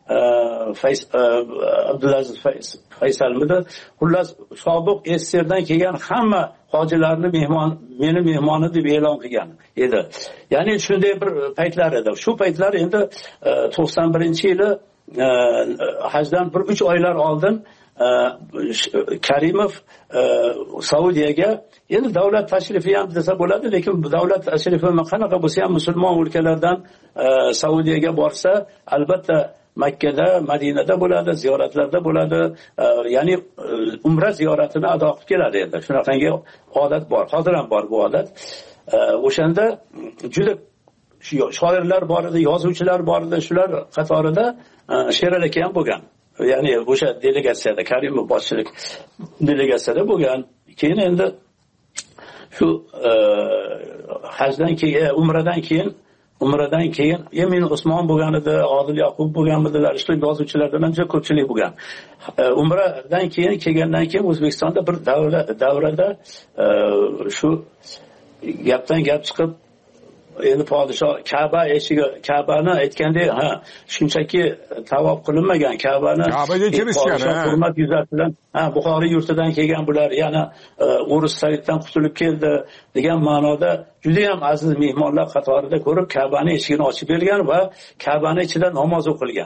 Abdulaziz Faysalmidi xullas sobiq SSRdan kelgan hamma hojilarni meni mehmoni deb e'lon qilgan edi. Ya'ni shunday bir paytlar edi. Shu paytlar endi 91-yili hajdan 3 oylar oldin Karimov Saudiyaga endi davlat tashrifi ham desa bo'ladi, lekin davlat tashrifi qanaqa bo'lsa ham musulmon o'lkalardan Saudiyaga borsa albatta Makkada, Madinada bo'ladi, ziyoratlarda bo'ladi. Ya'ni umra ziyoratini ado qilib keladi endi. Shunaqangi odat bor. Hozir ham bor bu odat. O'shanda juda shoirlar bor edi, yozuvchilar bor edi. Shular qatorida Sherali aka ham bo'lgan. Ya'ni o'sha delegatsiyada Karimov boshchilik delegatsiyada bo'lgan. Keyin endi shu hajdan keyin, umradan keyin Emin Usmon bo'lgan edi, Odil Yoqub bo'lganmidilar, shu yozuvchilardan ham juda ko'pchilik bo'lgan. Umradan keyin kelgandan keyin O'zbekistonda bir davrada shu gapdan gap chiqib endi podshoh Ka'bani aytgandek, shunchaki tavob qilinmagan Ka'baga kirishgan, hurmat yuzasidan Buxoriy yurtidan kelgan bular, yana O'rus Saiddan qutulib keldi degan ma'noda juda ham aziz mehmonlar qatorida ko'rib Ka'bani eshigini ochib bergan va Ka'bani ichida namoz o'qilgan.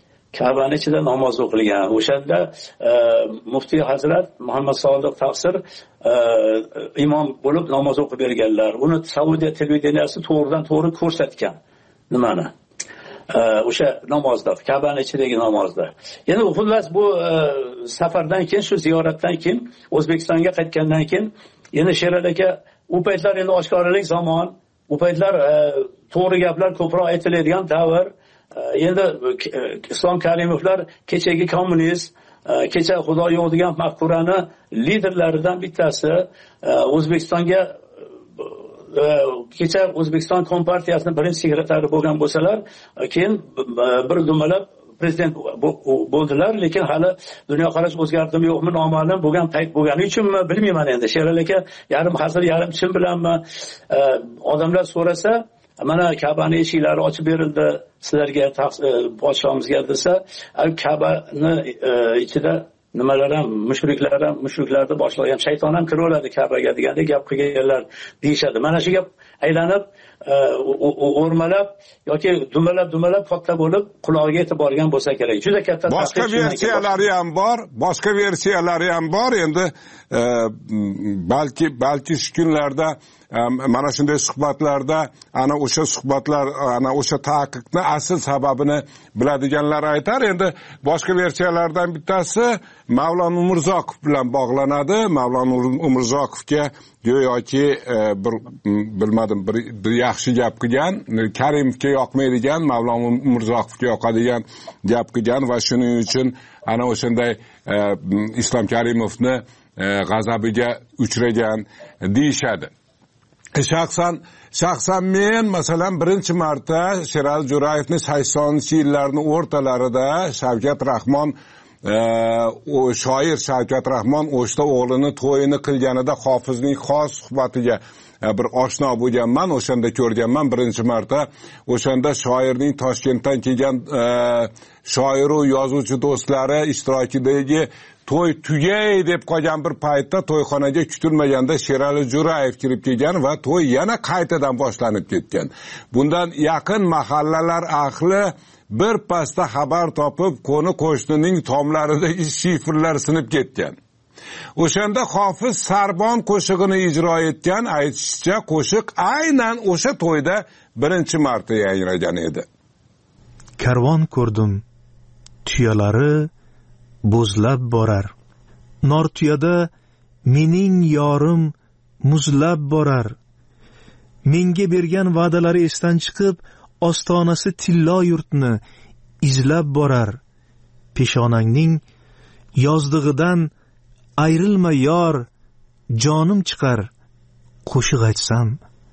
O'shanda muftiy hazrat Muhammad Sodiq Tafsir imom bo'lib namoz o'qib berganlar. Uni Saudiya televideniyasi to'g'ridan to'g'ri ko'rsatgan. Nimani? O'sha namozda, Ka'bani ichidagi namozda. Endi xullas bu safardan keyin, shu ziyoratdan keyin O'zbekistonga qaytgandan keyin endi Sherali aka u paytlar endi oshkoralik zamon, u paytlar to'g'ri gaplar ko'proq aytiladigan davr. Endi Islom Karimovlar kechagi kommunist, kecha Xudo yo'q degan mafkurani liderlaridan bittasi O'zbekistonga kecha O'zbekiston Kompartiyasining birinchi sekretari bo'lgan bo'lsalar, keyin bir dumalab prezident bo'ldilar, lekin hali dunyoqarash o'zgardimi yo'qmi noma'lum bo'lgan payt bo'lgani uchunmi bilmayman endi. Sherali aka yarim hazil yarim chin bilanmi odamlar so'rasa, mana Ka'bani eshiklari ochib berildi sizlarga, podshomizga desa, Ka'bani ichida nimalar ham, mushriklarni boshlayam, shayton ham kirib oladi Ka'baga degandek gap qilganlar deyishadi. Mana shu gap aylanib o'rmalab yoki dumalab katta bo'lib quloqiga yetib borgan bo'lsa kerak. Juda katta boshqa versiyalari ham bor. Endi balki shu kunlarda mana shunday suhbatlarda ana o'sha suhbatlar, ana o'sha taqiqni asl sababini biladiganlar aytar. Endi boshqa versiyalardan bittasi Mavlon Umurzoqov bilan bog'lanadi. Mavlon Umurzoqovga go'yoki bir yaxshi gap qilgan, Karimovga yoqmaydigan, Mavlon Umurzoqovga yoqadigan gap qilgan va shuning uchun ana o'shanday Islom Karimovni g'azabiga uchragan deyishadi. Shaxsan men masalan birinchi marta Sherali Jo'rayevning 80-yillarning o'rtalarida Shavkat Rahmon shoir Shavkat Rahmon o'shda o'g'lini to'yini qilganida Hofizning xos suhbatiga bir oshno bo'lganman, o'shanda ko'rganman birinchi marta. O'shanda shoirning Toshkentdan kelgan shoir va yozuvchi do'stlari ishtirokidagi to'y tugay deb qolgan bir paytda to'yxonaga kutilmaganda Sherali Jo'rayev kirib kelgan va to'y yana qaytadan boshlanib ketgan. Bundan yaqin mahallalar ahli bir pasda xabar topib, qo'ni qo'shnining tomlaridagi shifrlar sinib ketgan. O'shanda Hofiz Sarbon qo'shig'ini ijro etgan, aytishicha qo'shiq aynan o'sha to'yda birinchi marta yangragan edi. Karvon ko'rdim, tuyalari bo'zlab borar. Nortuyada mening yorim muzlab borar. Menga bergan va'dalari esdan chiqib, ostonasi tillo yurtni izlab borar. Peshonangning yozdig'idan ayrilma yor, jonim chiqar qo'shiq aytsam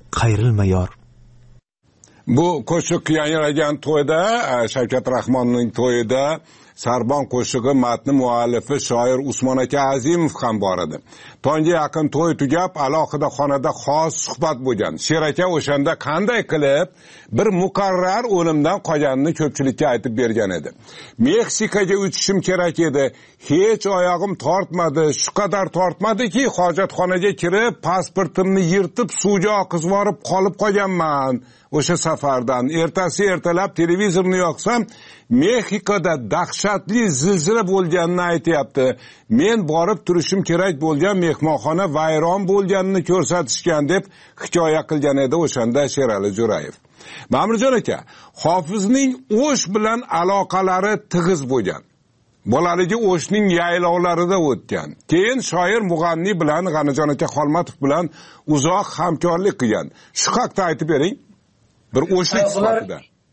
qayrilma yor. Bu qo'shiq yangragan to'yda, Shavkat Rahmonning to'yida Sarbon qo'shig'i matni muallifi shoir Usmon aka Azimov ham bor edi. Tongga yaqin to'y tugab, alohida xonada xos suhbat bo'lgan. Sher aka o'shanda qanday qilib bir muqarrar o'limdan qolganini ko'pchilikka aytib bergan edi. Meksikaga o'tishim kerak edi. Hech oyog'im tortmadi, shu qadar tortmadiki, hojatxonaga kirib, pasportimni yirtib suvga oqizib borib qolib qolganman. O'sha safardan ertasi ertalab televizorni yoqsam, Mexikoda dahshatli zilzila bo'lganini aytayapti. Men borib turishim kerak bo'lgan mehmonxona vayron bo'lganini ko'rsatishgan deb hikoya qilgan edi o'shanda Sherali Jo'rayev. Ma'murjon aka, Hofizning O'sh bilan aloqalari tig'iz bo'lgan. Bolaligi O'shning yaylovlarida o'tgan. Keyin shoir Mug'anniy bilan G'anijon aka Xolmatov bilan uzoq hamkorlik qilgan. Shu haqda aytib bering. Bir O'shlik sifatida.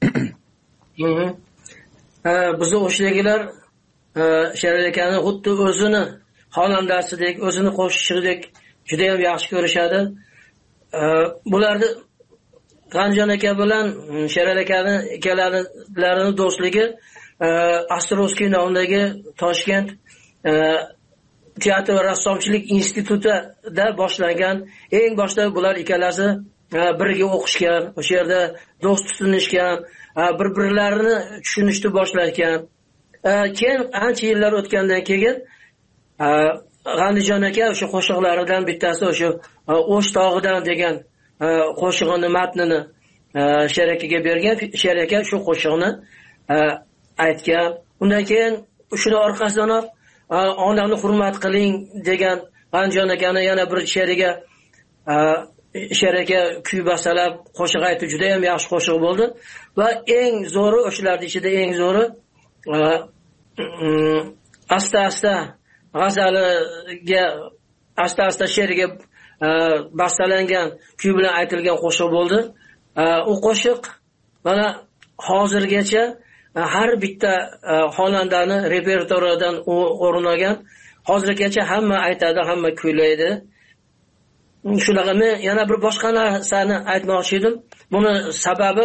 Bizni O'shdagilar Sherali akani xuddi o'zini xonandasidek, o'zini qo'shig'idek juda ham yaxshi ko'rishadi. Bularni G'anijon aka bilan Sherali akani ikkalarining do'stligi Ostrovskiy nomidagi Toshkent teatr va rassomchilik institutida boshlangan. Eng boshda bular ikkalasi birga o'qishgan, o'sha yerda do'st tutinishgan, bir-birlarini tushunishni boshlagan. Keyin ancha yillar o'tgandan keyin G'anijon aka o'sha qo'shiqlaridan bittasi o'sha O'sh tog'idan degan qo'shig'ini matnini Sher akaga bergan. Sher aka shu qo'shiqni aytgan. Undan keyin shuni orqasidan onani hurmat qiling degan G'anijon akani yana bir she'riga Sher aka kuy bastalab qo'shiq aytib juda ham yaxshi qo'shiq bo'ldi va eng zo'ri o'shalarning ichida eng zo'ri asta-asta g'azaliga asta-asta she'riga bastalangan kuy bilan aytilgan qo'shiq bo'ldi. U qo'shiq mana hozirgacha har bitta xonandani repertuaridan o'rin olgan. Hozirgacha hamma aytadi, hamma kuylaydi. Shunaqa men yana bir boshqa narsani aytmoqchi edim. Buni sababi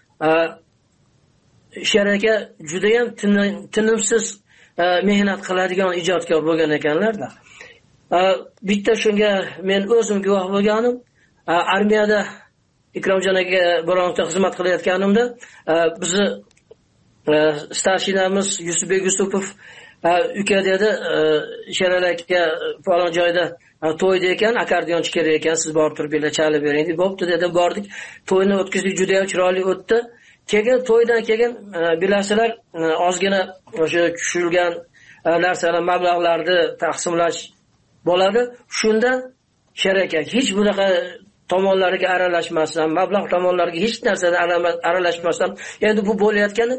Sher aka juda ham tinimsiz mehnat qiladigan ijodkor bo'lgan ekanlar-da. Bitta shunga men o'zim guvoh bo'lganim, armiyada Ikromjon aka bironta xizmat qilayotganimda bizni starshinamiz Yusufbek Yusupov uka dedi, Sherali aka falon joyda to'yda ekan, akkordeonchi kerak ekan, siz borib turib chalib bering deb. Bo'pti dedim, bordik. To'yni o'tkazdik, juda ham chiroyli o'tdi. Keyin to'ydan keyin bilasizlar, ozgina o'sha tushilgan narsalar, mablag'larni taqsimlash bo'ladi. Shunda Sher aka hech bunaqa tomonlariga aralashmasdan, mablag' tomonlariga hech narsada aralashmasdan, endi bu bo'layotgani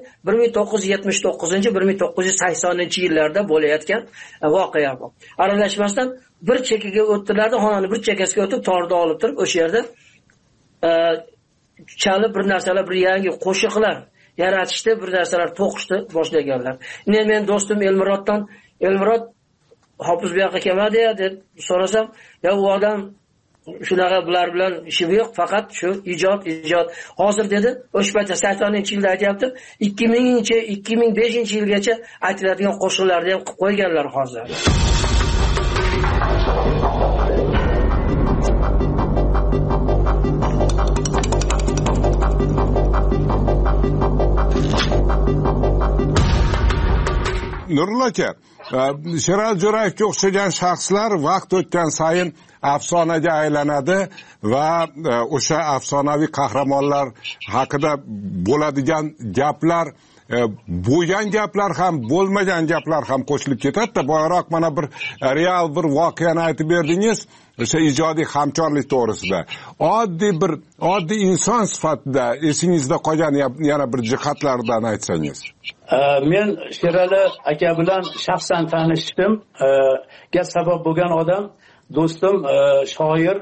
1979-1980-yillarda bo'layotgan voqea bu. Aralashmasdan bir chekkaga o'tdilarda, xonani bir chekkasiga o'tib, torda olib turib, o'sha yerda chalib bir narsalar, bir yangi qo'shiqlar yaratishdi, bir narsalar to'qishdi boshlaganlar. Men do'stim Elmurod Hofiz bu yoqqa kelmadi deb so'rasam, u odam shunaqa bular bilan ishi yo'q, faqat shu ijod. Hozir dedi, o'sha paytda 80-yilda aytayapti, 2005-yilgacha aytiladigan qo'shiqlarni ham qilib qo'yganlar hozir. Nurullo aka, Sherali Jo'rayevga o'xshagan shaxslar vaqt o'tgan sayin afsonaga aylanadi va o'sha afsonaviy qahramonlar haqida bo'ladigan gaplar, bo'lgan gaplar ham, bo'lmagan gaplar ham qo'shilib ketadi. Boyroq mana bir real bir voqeani aytib berdingiz, o'sha ijodiy hamkorlik to'g'risida. Oddiy inson sifatida esingizda qolgan yana bir jihatlardan aytsangiz. Men Sherali aka bilan shaxsan tanishdim. Ga sabab bo'lgan odam do'stim shoir,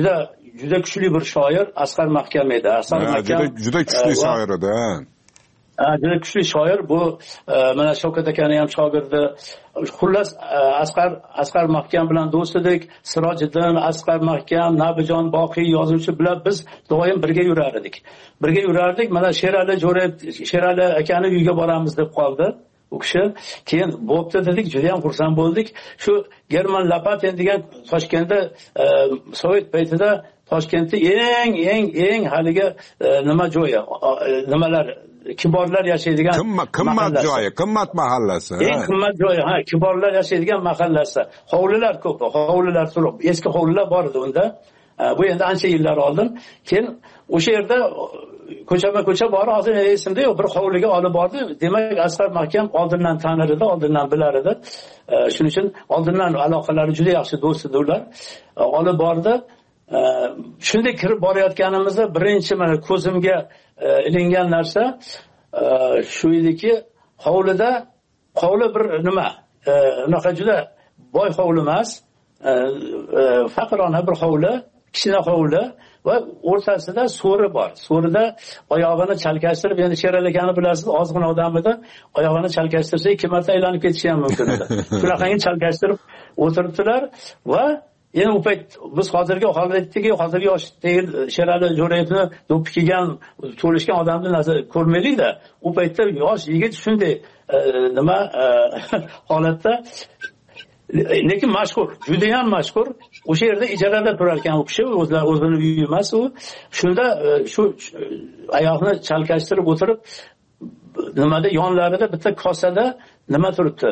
juda kuchli bir shoir Asqar Mahkam edi. Juda kuchli shoir edi. juda kuchli shoir bu. Mana Shavkat akani ham shogirdi. Xullas Asqar Mahkam bilan do'st edik. Sirojiddin, Asqar Mahkam, Nabijon Boqiy yozuvchi bilan biz doim birga yurar edik. Mana Sherali akani uyiga boramiz deb qoldi u kishi. Keyin bo'pti dedik, juda ham xursand bo'ldik. Shu German Lapatin degan Toshkentda Sovet paytida Toshkentda eng haligi nima joyi, nimalar kiborlar yashaydigan qimmat mahallasi. Eng qimmat joyi, kiborlar yashaydigan mahallasi. Hovlilar ko'p, hovlilar turib, eski hovlilar bor edi unda. Bu endi ancha yillar oldin. Keyin o'sha yerda ko'cha bor, hozir esimda yo'q, bir hovliga olib bordi. Demak, Asqar Mahkam oldindan tanir edi, oldindan bilar edi. Shuning uchun oldindan aloqalari juda yaxshi do'st edilar. Olib bordi. Shunday kirib borayotganimizda birinchi mana ko'zimga ilingan narsa shu ediki, hovli bir nima, unaqa juda boy hovli emas, faqirona bir hovli, kichkina hovli va o'rtasida so'ri bor. So'rida oyog'ini chalkashtirib, endi Sherali akani bilasiz, ozg'in odam edi, oyog'ini chalkashtirsa 2 marta aylanib ketishi ham mumkin edi. Shunaqangi chalkashtirib o'tiribdilar va endi u payt biz hozirgi yosh Sherali Jo'rayevni do'ppi kiygan, to'lishgan odamni nazar ko'rmaylik-da. U paytda yosh yigit shunday nima holatda, lekin mashhur, juda ham mashhur. O'sha yerda ijarada turar ekan u kishi, o'zini uyi emas u. Shunda shu oyoqni chalkashtirib o'tirib, nimada yonlarida bitta kosada nima turibdi?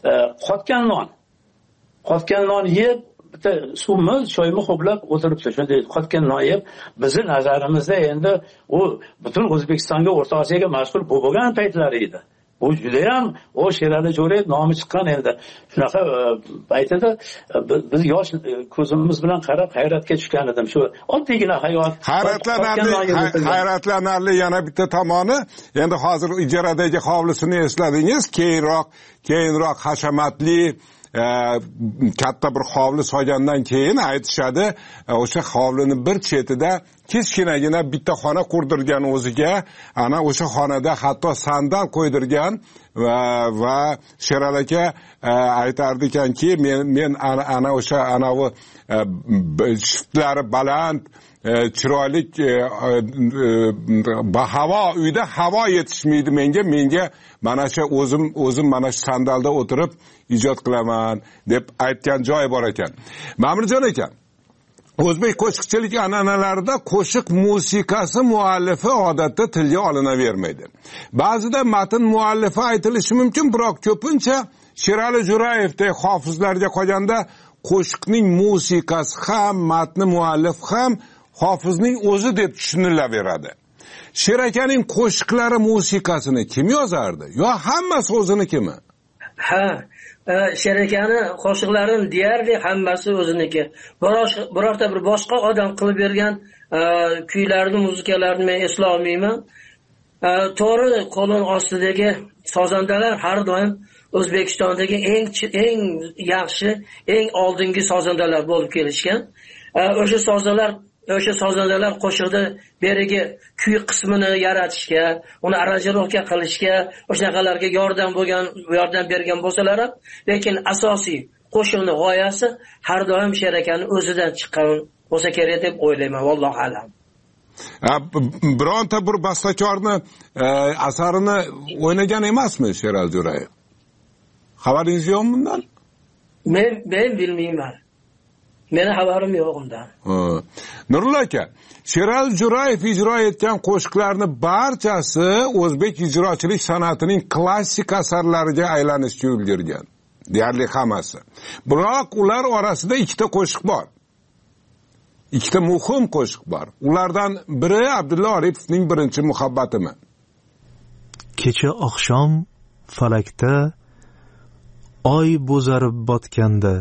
Qotgan non yeb, bitta suvmi, choymi ho'plab o'tiribdi. Shunday qotgan non yeb, bizning nazarimizda endi u butun O'zbekistonga, O'rta Osiyoga mashhur bo'lgan paytlari edi. Bu juda ham Sherali Jo'rayev nomi chiqqan endi. Shunaqa paytida biz yosh ko'zimiz bilan qarab hayratga tushgan edim. Shu oddiygina hayot. Hayratlanarli yana bitta tomoni, endi hozir ijaradagi hovlisini esladingiz, keyinroq hashamatli katta bir hovli solgandan keyin aytishadi, o'sha hovlini bir chetida kichkinagina bitta xona qurdirgan o'ziga, ana o'sha xonada hatto sandal qo'ydirgan va Sherali aka aytardi ekanki, men ana o'sha anavi shiftlari baland, chiroyli havo, uyda havo yetishmaydi menga mana shu o'zim mana shu sandalda o'tirib ijod qilaman deb aytgan joyi bor ekan. Ma'murjon aka, o'zbek qo'shiqchilik an'analarida qo'shiq musiqasi muallifi odatda tilga olinavermaydi. Ba'zida matn muallifi aytilishi mumkin, biroq ko'pincha Sherali Jo'rayevdek hofizlarga qolganda qo'shiqning musiqasi ham, matni muallif ham hofizning o'zi deb tushunilaveradi. Sher akaning qo'shiqlari musiqasini kim yozardi? Yo hammasi o'zinikimi? Sher akani qo'shiqlarini deyarli hammasi o'ziniki. Birorta bir boshqa odam qilib bergan kuylarni, muzikalarni men eslolmayman. To'g'ri, qo'lin ostidagi sozandalar har doim O'zbekistondagi eng yaxshi, eng oldingi sozandalar bo'lib kelishgan. O'sha sozandalar qo'shiqda berigi kuy qismini yaratishga, uni aranjirovka qilishga, o'shanaqalarga yordam bergan bo'lsalar ham, lekin asosiy qo'shiqning g'oyasi har doim Sher akani o'zidan chiqqan bo'lsa kerak deb o'ylayman, vallohu alam. Bironta bir bastakorni asarini o'ynagan emasmi Sherali Jo'rayev? Xabaringiz yo'qmi bundan? Men bilmayman. Meni xabarim yo'q undan. Nurullo aka, Sherali Jo'rayev ijro etgan qo'shiqlarni barchasi o'zbek ijrochilik san'atining klassik asarlariga aylanishga ulgurgan. Deyarli hammasi. Biroq ular orasida ikkita qo'shiq bor. Ikkita muhim qo'shiq bor. Ulardan biri Abdulla Oripovning Birinchi muhabbatimi. Kecha oqshom falakda oy bo'zarib botganda,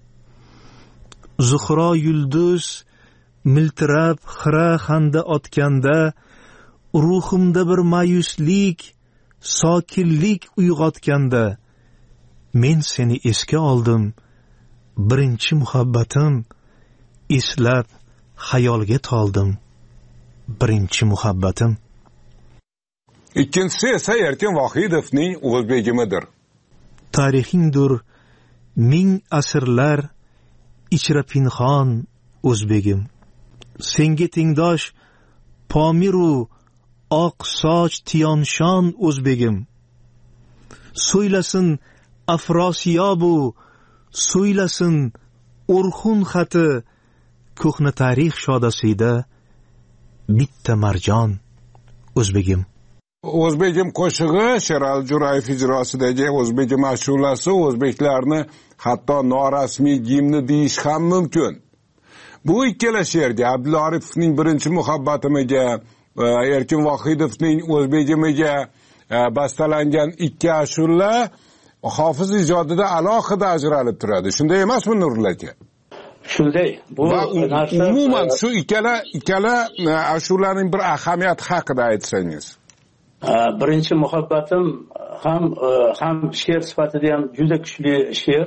Zuhro yulduz miltirab xira xanda otganda, ruhimda bir ma'yuslik, sokinlik uyg'otganda, men seni esga oldim, birinchi muhabbatim, eslab xayolga toldim, birinchi muhabbatim. ikkinchisi esa Erkin Vohidovning o'zbegimidir. Tarixingdir ming asrlar ichra pinhon o'zbegim. Senga tengdosh Pomiru oq soch tiyonshon o'zbegim. So'ylasin Afrosiyobu, so'ylasin O'rxun xati, ko'hna tarix shodasida bitta marjon o'zbegim. O'zbegim qo'shig'i Sherali Jo'rayev ijrosidagi o'zbegim ashulasi o'zbeklarni hatto norasmiy gimni deyish ham mumkin. Bu ikkala she'rga Abdulla Oripovning birinchi muhabbatiga, Erkin Vohidovning o'zbegimiga bastalangan ikki ashula Hofiz ijodida alohida ajralib turadi. Shunday emasmi Nurul aka? Shunday. Bu narsa umuman shu ikkala ashulaning bir ahamiyati haqida aytsangiz. Birinchi muhabbatim ham she'r sifatida ham juda kuchli she'r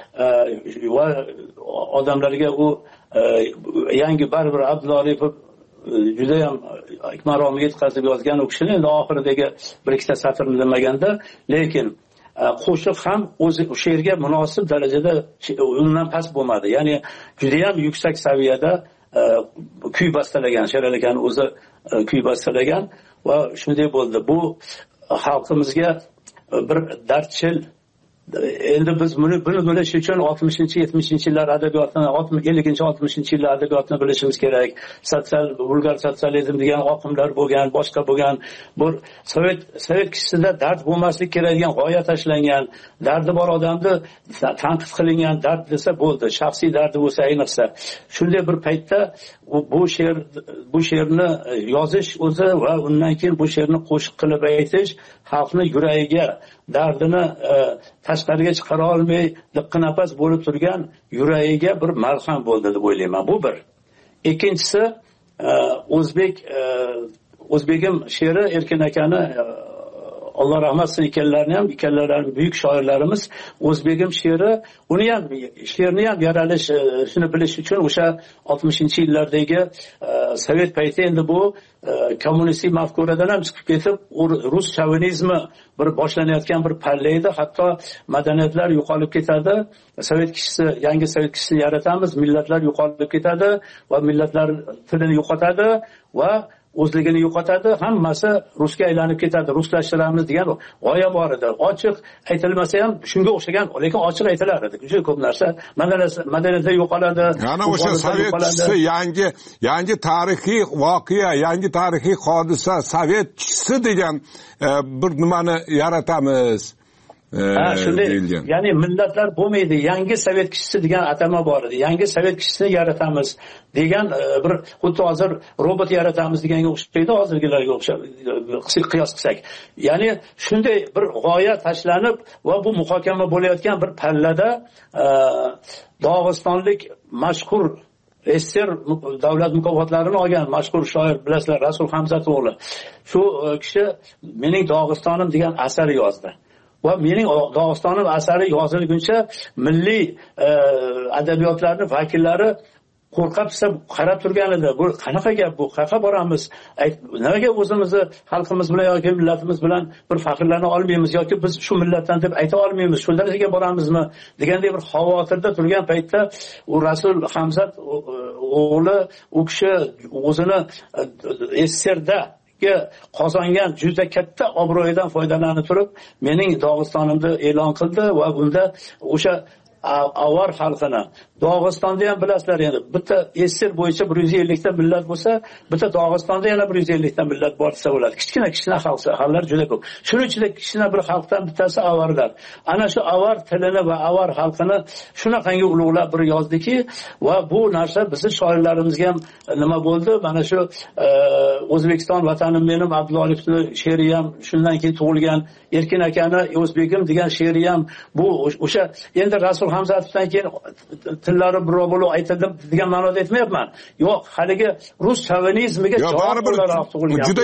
va odamlarga u yangi baribir Abdulla Oripov juda ham maromiga yetkazib yozgan u kishini endi oxiridagi bir ikkita satrni demaganda, lekin qo'shiq ham o'zi she'rga munosib darajada undan past bo'lmadi. Ya'ni juda ham yuksak saviyada kuy bastalagan, Sherali akani o'zi kuy bastalagan va shunday bo'ldi. Bu xalqimizga bir dardchil. Endi biz buni bilish uchun 60-70-yillar adabiyotini, 50-60-yillar adabiyotini bilishimiz kerak. Vulgar sotsializm degan oqimlar bo'lgan, boshqa bo'lgan. Bu sovet kishisida dard bo'lmaslik kerak degan g'oya tashlangan, dardi bor odamni tanqid qilingan dard desa bo'ldi. Shaxsiy dardi bo'lsa ayniqsa. Shunday bir paytda bu she'rni yozish o'zi va undan keyin bu she'rni qo'shiq qilib aytish xalqning yuragiga dardini tashqariga chiqara olmay liqqinafas bo'lib turgan yuragiga bir malham bo'ldi deb o'ylayman. Bu bir. Ikkinchisi o'zbegim she'ri Erkin akani Alloh rahmat qilsin, ikkalalarini buyuk shoirlarimiz. O'zbegim she'ri, she'rni ham yaralishini bilish uchun o'sha 60-yillardagi sovet payti endi bu kommunistik mafkuradan ham chiqib ketib, rus shovinizmi bir boshlanayotgan bir palla edi. Hatto madaniyatlar yo'qolib ketadi. Yangi sovet kishisini yaratamiz, millatlar yo'qolib ketadi va millatlar tilini yo'qotadi va o'zligini yo'qotadi, hammasi rusga aylanib ketadi, ruslashtiramiz degan g'oya bor edi. Ochiq aytilmasa ham shunga o'xshagan, lekin ochiq aytilar edi. Juda ko'p narsa madaniyatda yo'qoladi. Yana o'sha sovet kishisi yangi tarixiy voqea, yangi tarixiy hodisa, sovet kishisi degan bir nimani yaratamiz. Shunday, ya'ni millatlar bo'lmaydi, yangi sovet kishisi degan atama bor edi. Yangi sovet kishisini yaratamiz degan bir xuddi hozir robot yaratamiz deganga o'xshaydi, hozirgilarga o'xshab qiyos qilsak. Ya'ni shunday bir g'oya tashlanib va bu muhokama bo'layotgan bir pallada Dog'istonlik mashhur Ester davlat mukofotlarini olgan mashhur shoir, bilasizlar, Rasul Hamzat o'g'li. Shu kishi Mening Dog'istonim degan asar yozdi. Va mening Dog'istonim asari yozilguncha milliy adabiyotlarning vakillari qo'rqib qarab turgan edi. Bu qanaqa gap bu? Qayerga boramiz? Nimaga o'zimizni xalqimiz bilan yoki millatimiz bilan bir faxrlana olmaymiz yoki biz shu millatdan deb ayta olmaymiz? Shu darajaga boramizmi? Degandek bir xavotirda turgan paytda u Rasul Hamzat o'g'li, u kishi o'zini SSRda qozongan juda katta obro'yidan foydalanib turib, Mening Dog'istonimni e'lon qildi va bunda o'sha avar xalqini, Dog'istonda ham bilasizlar, endi bitta SSR bo'yicha 150 ta millat bo'lsa, bitta Dog'istonda yana 150 ta millat bor desa bo'ladi. Kichkina xalqlar juda ko'p. Shuning ichida kichkina bir xalqdan bittasi avarlar. Ana shu avar tilini va avar xalqini shunaqangi ulug'lab bir yozdiki, va bu narsa bizning shoirlarimizga ham nima bo'ldi? Mana shu O'zbekiston vatanim menim, Abdulla Oripovning she'ri ham shundan keyin tug'ilgan, Erkin akani O'zbegim degan she'ri ham bu o'sha endi Rasul Hamzatovdan keyin tillari birov bo'lib aytildi degan ma'noda aytmayapman. Yo'q, haligi rus shovinizmiga javob olaroq tug'ilgan. Juda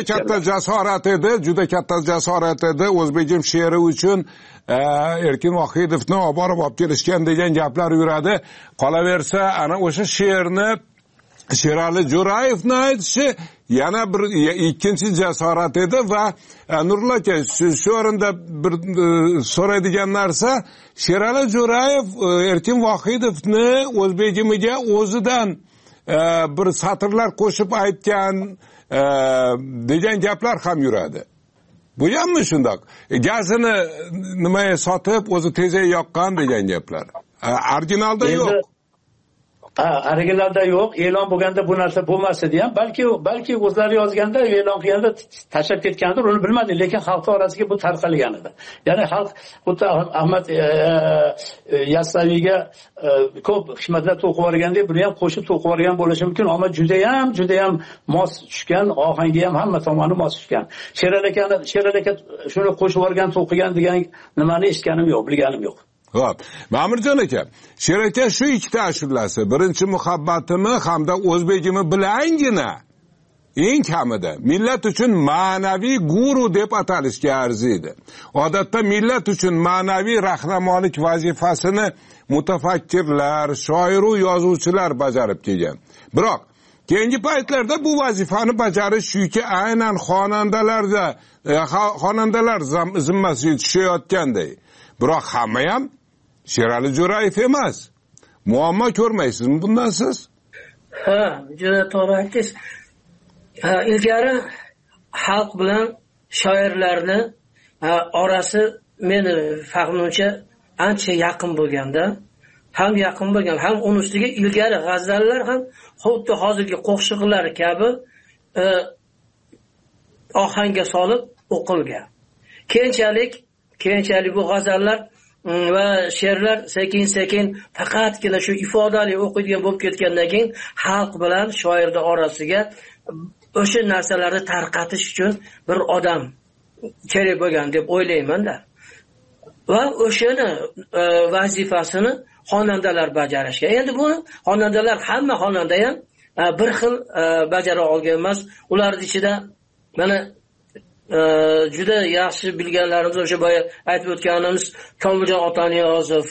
katta jasorat edi O'zbegim she'ri uchun Erkin Vohidovni olib kelishgan degan gaplar yuradi. Qolaversa, ana o'sha she'rni Sherali Jo'rayevni aytishi yana bir ikkinchi jasorat edi va Nurul aka shu o'rinda bir so'raydigan narsa, Sherali Jo'rayev Erkin Vohidovni O'zbegimiga o'zidan bir satrlar qo'shib aytgan degan gaplar ham yuradi. Bu hammi shundoq. Gazini nimaga sotib, o'zi tezak yoqqan degan gaplar. Originalda yo'q. Originalda yo'q, e'lon bo'lganda bu narsa bo'lmas edi ham, balki o'zlari yozganda, e'lon qilganda tashlab ketgandir, uni bilmadim, lekin xalq orasiga bu tarqalgan edi. Ya'ni xalq xuddi Ahmad Yassaviyga ko'p hikmatlar to'qib yuborgandek, buni ham qo'shib to'qib yuborgan bo'lishi mumkin, ammo juda ham mos tushgan, ohangi ham hamma tomoni mos tushgan. Sherali aka shuni qo'shib yuborgan, to'qigan degan nimani eshitganim yo'q, bilganim yo'q. Xo'p, Ma'murjon aka, Sher aka shu ikkita ashulasi, birinchi muhabbatimi hamda o'zbegimi bilangina eng kamida millat uchun ma'naviy guru deb atalishga arziydi. Odatda millat uchun ma'naviy rahnamolik vazifasini mutafakkirlar, shoiru yozuvchilar bajarib kelgan. Biroq keyingi paytlarda bu vazifani bajarish yuki aynan xonandalar zimmasiga tushayotganday. Biroq hamma ham Sherali Jo'rayev emas. Muammo ko'rmaysizmi bundan siz? Ha, juda to'g'ri aytdingiz. Ilgari xalq bilan shoirlarni orasi meni fahmimcha ancha yaqin bo'lganda, ham yaqin bo'lgan, ham uning ustiga ilgari g'azallar ham xuddi hozirgi qo'shiqlar kabi ohangga solib o'qilgan. Keyinchalik bu g'azallar va she'rlar sekin faqatgina shu ifodali o'qiydigan bo'lib ketgandan keyin xalq bilan shoirning orasiga o'sha narsalarni tarqatish uchun bir odam kerak bo'lgan deb o'ylayman-da. Va o'shani vazifasini xonandalar bajarishgan. Endi buni xonandalar, hamma xonanda ham bir xil bajara olgan emas. Ularning ichida mana juda yaxshi bilganlarimiz o'sha boya aytib o'tganimiz Komiljon Otaniyozov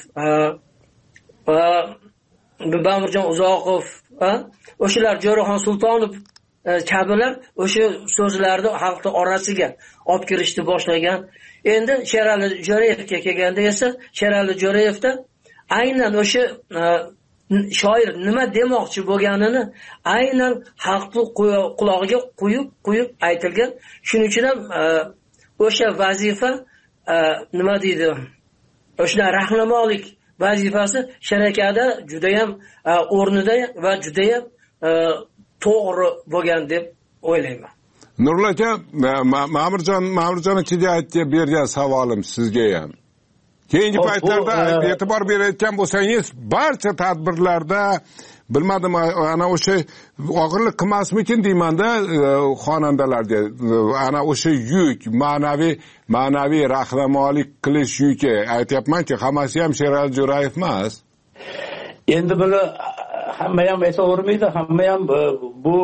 va Bamurjon Uzoqov, o'shalar Jo'raxon Sultonov kabilar o'sha so'zlarni xalqning orasiga olib kirishni boshlagan. Endi Sherali Jo'rayevga kelganda esa, Sherali Jo'rayevda aynan o'sha shoir nima demoqchi bo'lganini aynan xalqning qulog'iga quyib aytilgan. Shuning uchun ham o'sha vazifa nima deydi? O'sha rahnamolik vazifasi sharakada juda ham o'rnida va juda ham to'g'ri bo'lgan deb o'ylayman. Nurul aka, Ma'murjon akaga aytib bergan savolim sizga ham. Keyingi paytlarda e'tibor berayotgan bo'lsangiz, barcha tadbirlarda bilmadim, ana o'sha og'irlik qilmasmikin deymanda xonandalarga, ana o'sha yuk, ma'naviy rahnamolik qilish yuki, aytyapmanki, hammasi ham Sherali Jo'rayev emas. Endi buni hamma ham aytavermaydi, hamma ham bu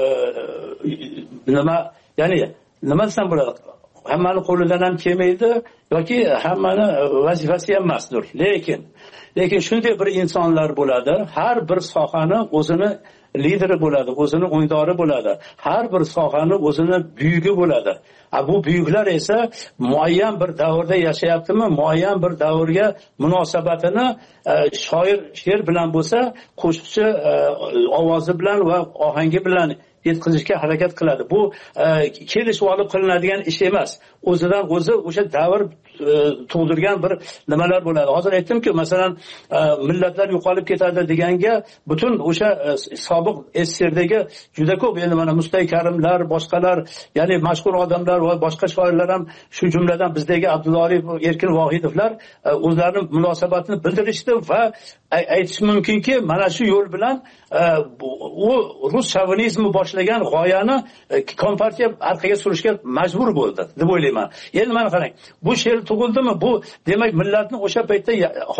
nima, ya'ni nima desam bo'ladi? Hammani qo'lidan ham kelmaydi yoki hammani vazifasi ham emasdir. Lekin shunday bir insonlar bo'ladi, har bir sohani o'zini lideri bo'ladi, o'zini o'yindori bo'ladi. Har bir sohani o'zini buyugi bo'ladi. Bu buyuklar esa muayyan bir davrda yashayaptimi, muayyan bir davrga munosabatini shoir she'r bilan bo'lsa, qo'shiqchi ovozi bilan va ohangi bilan yetkazishga harakat qiladi. Bu kelishib olib qilinadigan ish emas. O'zidan o'zi o'sha davr tug'dirgan bir nimalar bo'ladi. Hozir aytdimki, masalan, millatlar yo'qolib ketadi deganga butun o'sha sobiq SSRdagi juda ko'p, endi mana Mustaykarimlar, boshqalar, ya'ni mashhur odamlar va boshqa shoirlar ham, shu jumladan bizdagi Abduloriy, Erkin Vohidovlar o'zlarining munosabatini bildirishdi va aytish mumkinki, mana shu yo'l bilan u rus shovinizmi boshlagan g'oyani Kompartiya orqaga surishga majbur bo'ldi deb o'ylayman. Endi mana qarang, bu she'r tug'ildimi, bu demak millatni o'sha paytda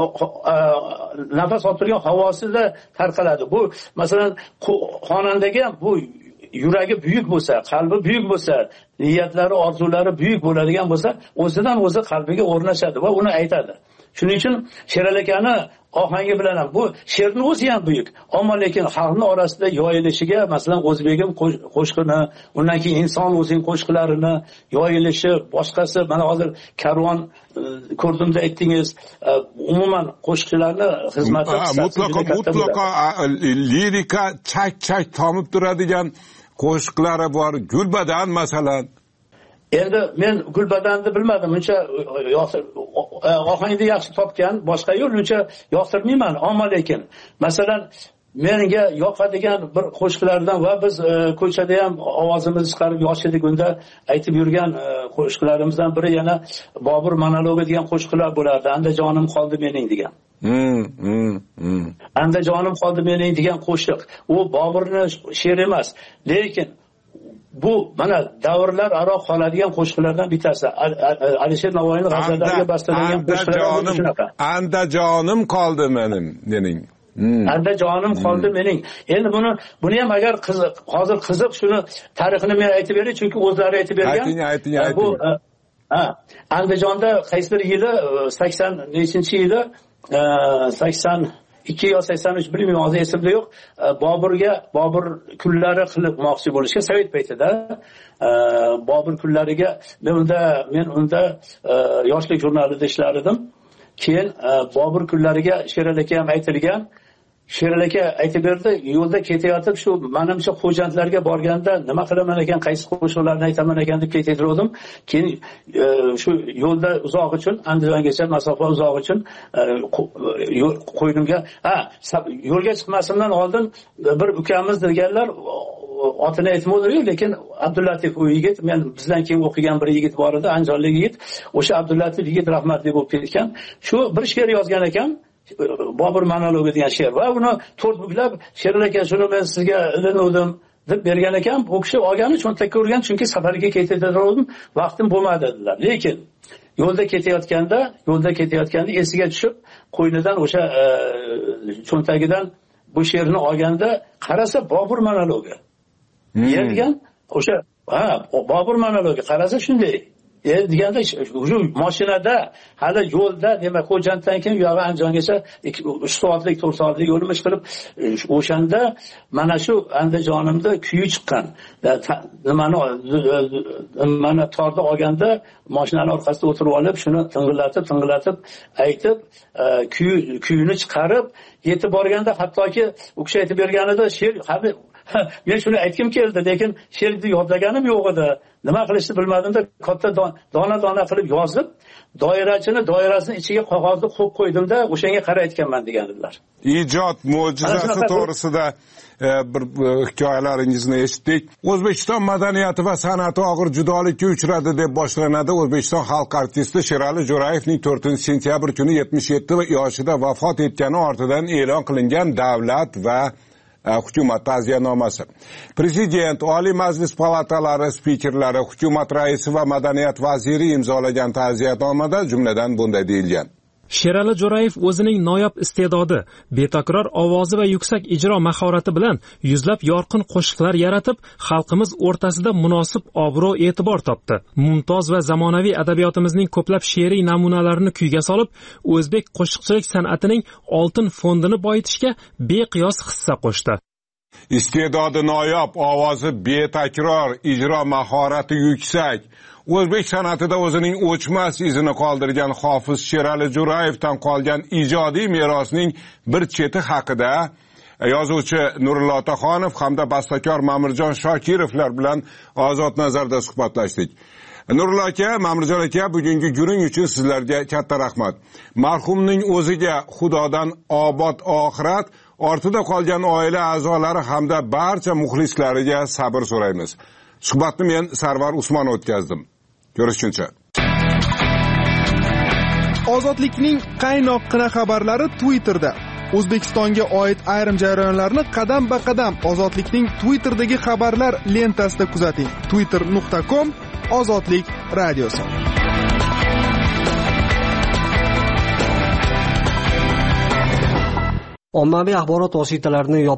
nafas oltirgan havosida tarqaladi. Bu masalan xonandaga bu yuragi buyuk bo'lsa, qalbi buyuk bo'lsa, niyatlari, orzulari buyuk bo'ladigan bo'lsa, o'zidan o'zi qalbiga o'rnashadi va uni aytadi. Shuning uchun Sherali akani ohangi bilan ham bu she'rni o'zi ham buyuk. Ammo lekin xalqning orasida yoyilishiga, masalan, O'zbegim qo'shiqini, undan keyin inson o'zining qo'shiqlarini yoyilishi, boshqasi mana hozir Karvon ko'rdimda aytdingiz, umuman qo'shiqchilarni xizmati mutlaqo lirika chak tomib turadigan qo'shiqlari bor. Gulbadan masalan. Endi men Gulbadanni bilmadim, uncha ohangni yaxshi topgan, boshqa yo'l uncha yoqtirmayman. Ammo lekin masalan menga yoqadigan bir qo'shiqlardan va biz ko'chada ham ovozimizni chiqarib yoshlik unda aytib yurgan qo'shiqlarimizdan biri yana Bobur monologi degan qo'shiqlar bo'lardi. Andajonim qoldi mening degan. Andajonim qoldi mening degan qo'shiq. U Boburning she'ri emas, lekin bu mana davrlar aro qoladigan qo'shiqlardan bittasi. Alisher Navoiyning g'azallariga bastalangan qo'shiqlar. Andajonim qoldi mening. Andajonim qoldi mening. Endi buni ham agar hozir qiziq shuni tarixini men aytib beray, chunki o'zlari aytib bergan. Ayting. Bu Andijonda qaysi bir yili 80-nechinchi-yili 82 yo 83 bilmayman, hozir esimda yo'q. Bobur kunlari qilmoqchi bo'lishga Sovet paytida Bobur kunlariga men unda yoshlik jurnalida ishlar edim. Keyin Bobur kunlariga Sherali aka ham aytilgan. Sherali aka aytib berdi, yo'lda ketayotib shu menimcha xo'jandlarga borganda nima qilaman ekan, qaysi qo'shiqlarni aytaman ekan deb ketaverdim. Keyin shu yo'lda uzoq uchun, Andijongacha masofa uzoq uchun qo'ynimga, yo'lga chiqmasimdan oldin bir ukamiz deganlar, otini aytmoqdi, lekin Abdullatif u yigit, men bizdan keyin o'qigan bir yigit bor edi, andijonlik yigit. O'sha Abdullatif yigit rahmatli bo'lib ketgan. Shu bir she'r yozgan ekan, Bobur monologi degan she'r, va uni to'rt buklab Sherali aka shuni men sizga ilinuvdim deb bergan ekan. Bu kishi olgani cho'ntakka urgan, chunki safarga ketaverdim, vaqtim bo'lmadi dedilar. Lekin yo'lda ketayotganda esiga tushib, qo'ynidan o'sha cho'ntagidan bu she'rni olganda qarasa Bobur monologi. Degan o'sha Bobur monologi qarasa shunday. Deganda shu mashinada hali yo'lda, demak Xo'janddan keyin u yog'i Andijongacha 3 soatlik 4 soatlik yo'limiz qilib, o'shanda mana shu Andijonimda kuyi chiqqan. Mana torda olganda mashinaning orqasida o'tirib olib, shuni ting'illatib aytib, kuyini chiqarib yetib borganda, hattoki u kishi aytib berganida she'r men shuni aytkim keldi, lekin she'rni yodlaganim yo'q edi. Nima qilishni bilmadimda, katta dona qilib yozib, doirasini ichiga qog'ozni qo'yib qo'ydimda, o'shanga qarab aytganman deganlar. Ijod mo'jizasi to'g'risida bir hikoyalaringizni eshitdik. O'zbekiston madaniyati va san'ati og'ir judolikka uchradi deb boshlanadi. O'zbekiston xalq artisti Sherali Jo'rayevning 4-sentyabr kuni 77 yoshida vafot etgani ortidan e'lon qilingan davlat va hukumat ta'ziyanomasi. Prezident, Oliy Majlis palatalari spikerlari, hukumat raisi va madaniyat vaziri imzolagan ta'ziyanomada jumladan bunday deyilgan: Sherali Jo'rayev o'zining noyob iste'dodi, betakror ovozi va yuksak ijro mahorati bilan yuzlab yorqin qo'shiqlar yaratib, xalqimiz o'rtasida munosib obro' e'tibor topdi. Mumtoz va zamonaviy adabiyotimizning ko'plab she'riy namunalarini kuyga solib, o'zbek qo'shiqchilik san'atining oltin fondini boyitishga beqiyos hissa qo'shdi. Iste'dodi noyob, ovozi betakror, ijro mahorati yuksak, o'zbek san'atida o'zining o'chmas izini qoldirgan hofiz Sherali Jo'rayevdan qolgan ijodiy merosning bir cheti haqida yozuvchi Nurullo Otaxonov hamda bastakor Ma'murjon Shokirovlar bilan Ozod nazarda suhbatlashdik. Nurullo aka, Ma'murjon aka, bugungi guring uchun sizlarga katta rahmat. Marhumning o'ziga Xudodan obod oxirat, ortida qolgan oila a'zolari hamda barcha muxlislariga sabr so'raymiz. Suhbatni men Sarvar Usmon o'tkazdim. Ko'rishguncha. Ozodlikning qaynoqqina xabarlari Twitterda. O'zbekistonga oid ayrim jarayonlarni qadam-ba-qadam Ozodlikning Twitterdagi xabarlar lentasida kuzating. twitter.com Ozodlik radiosi. Ommaviy axborot vositalarini yopish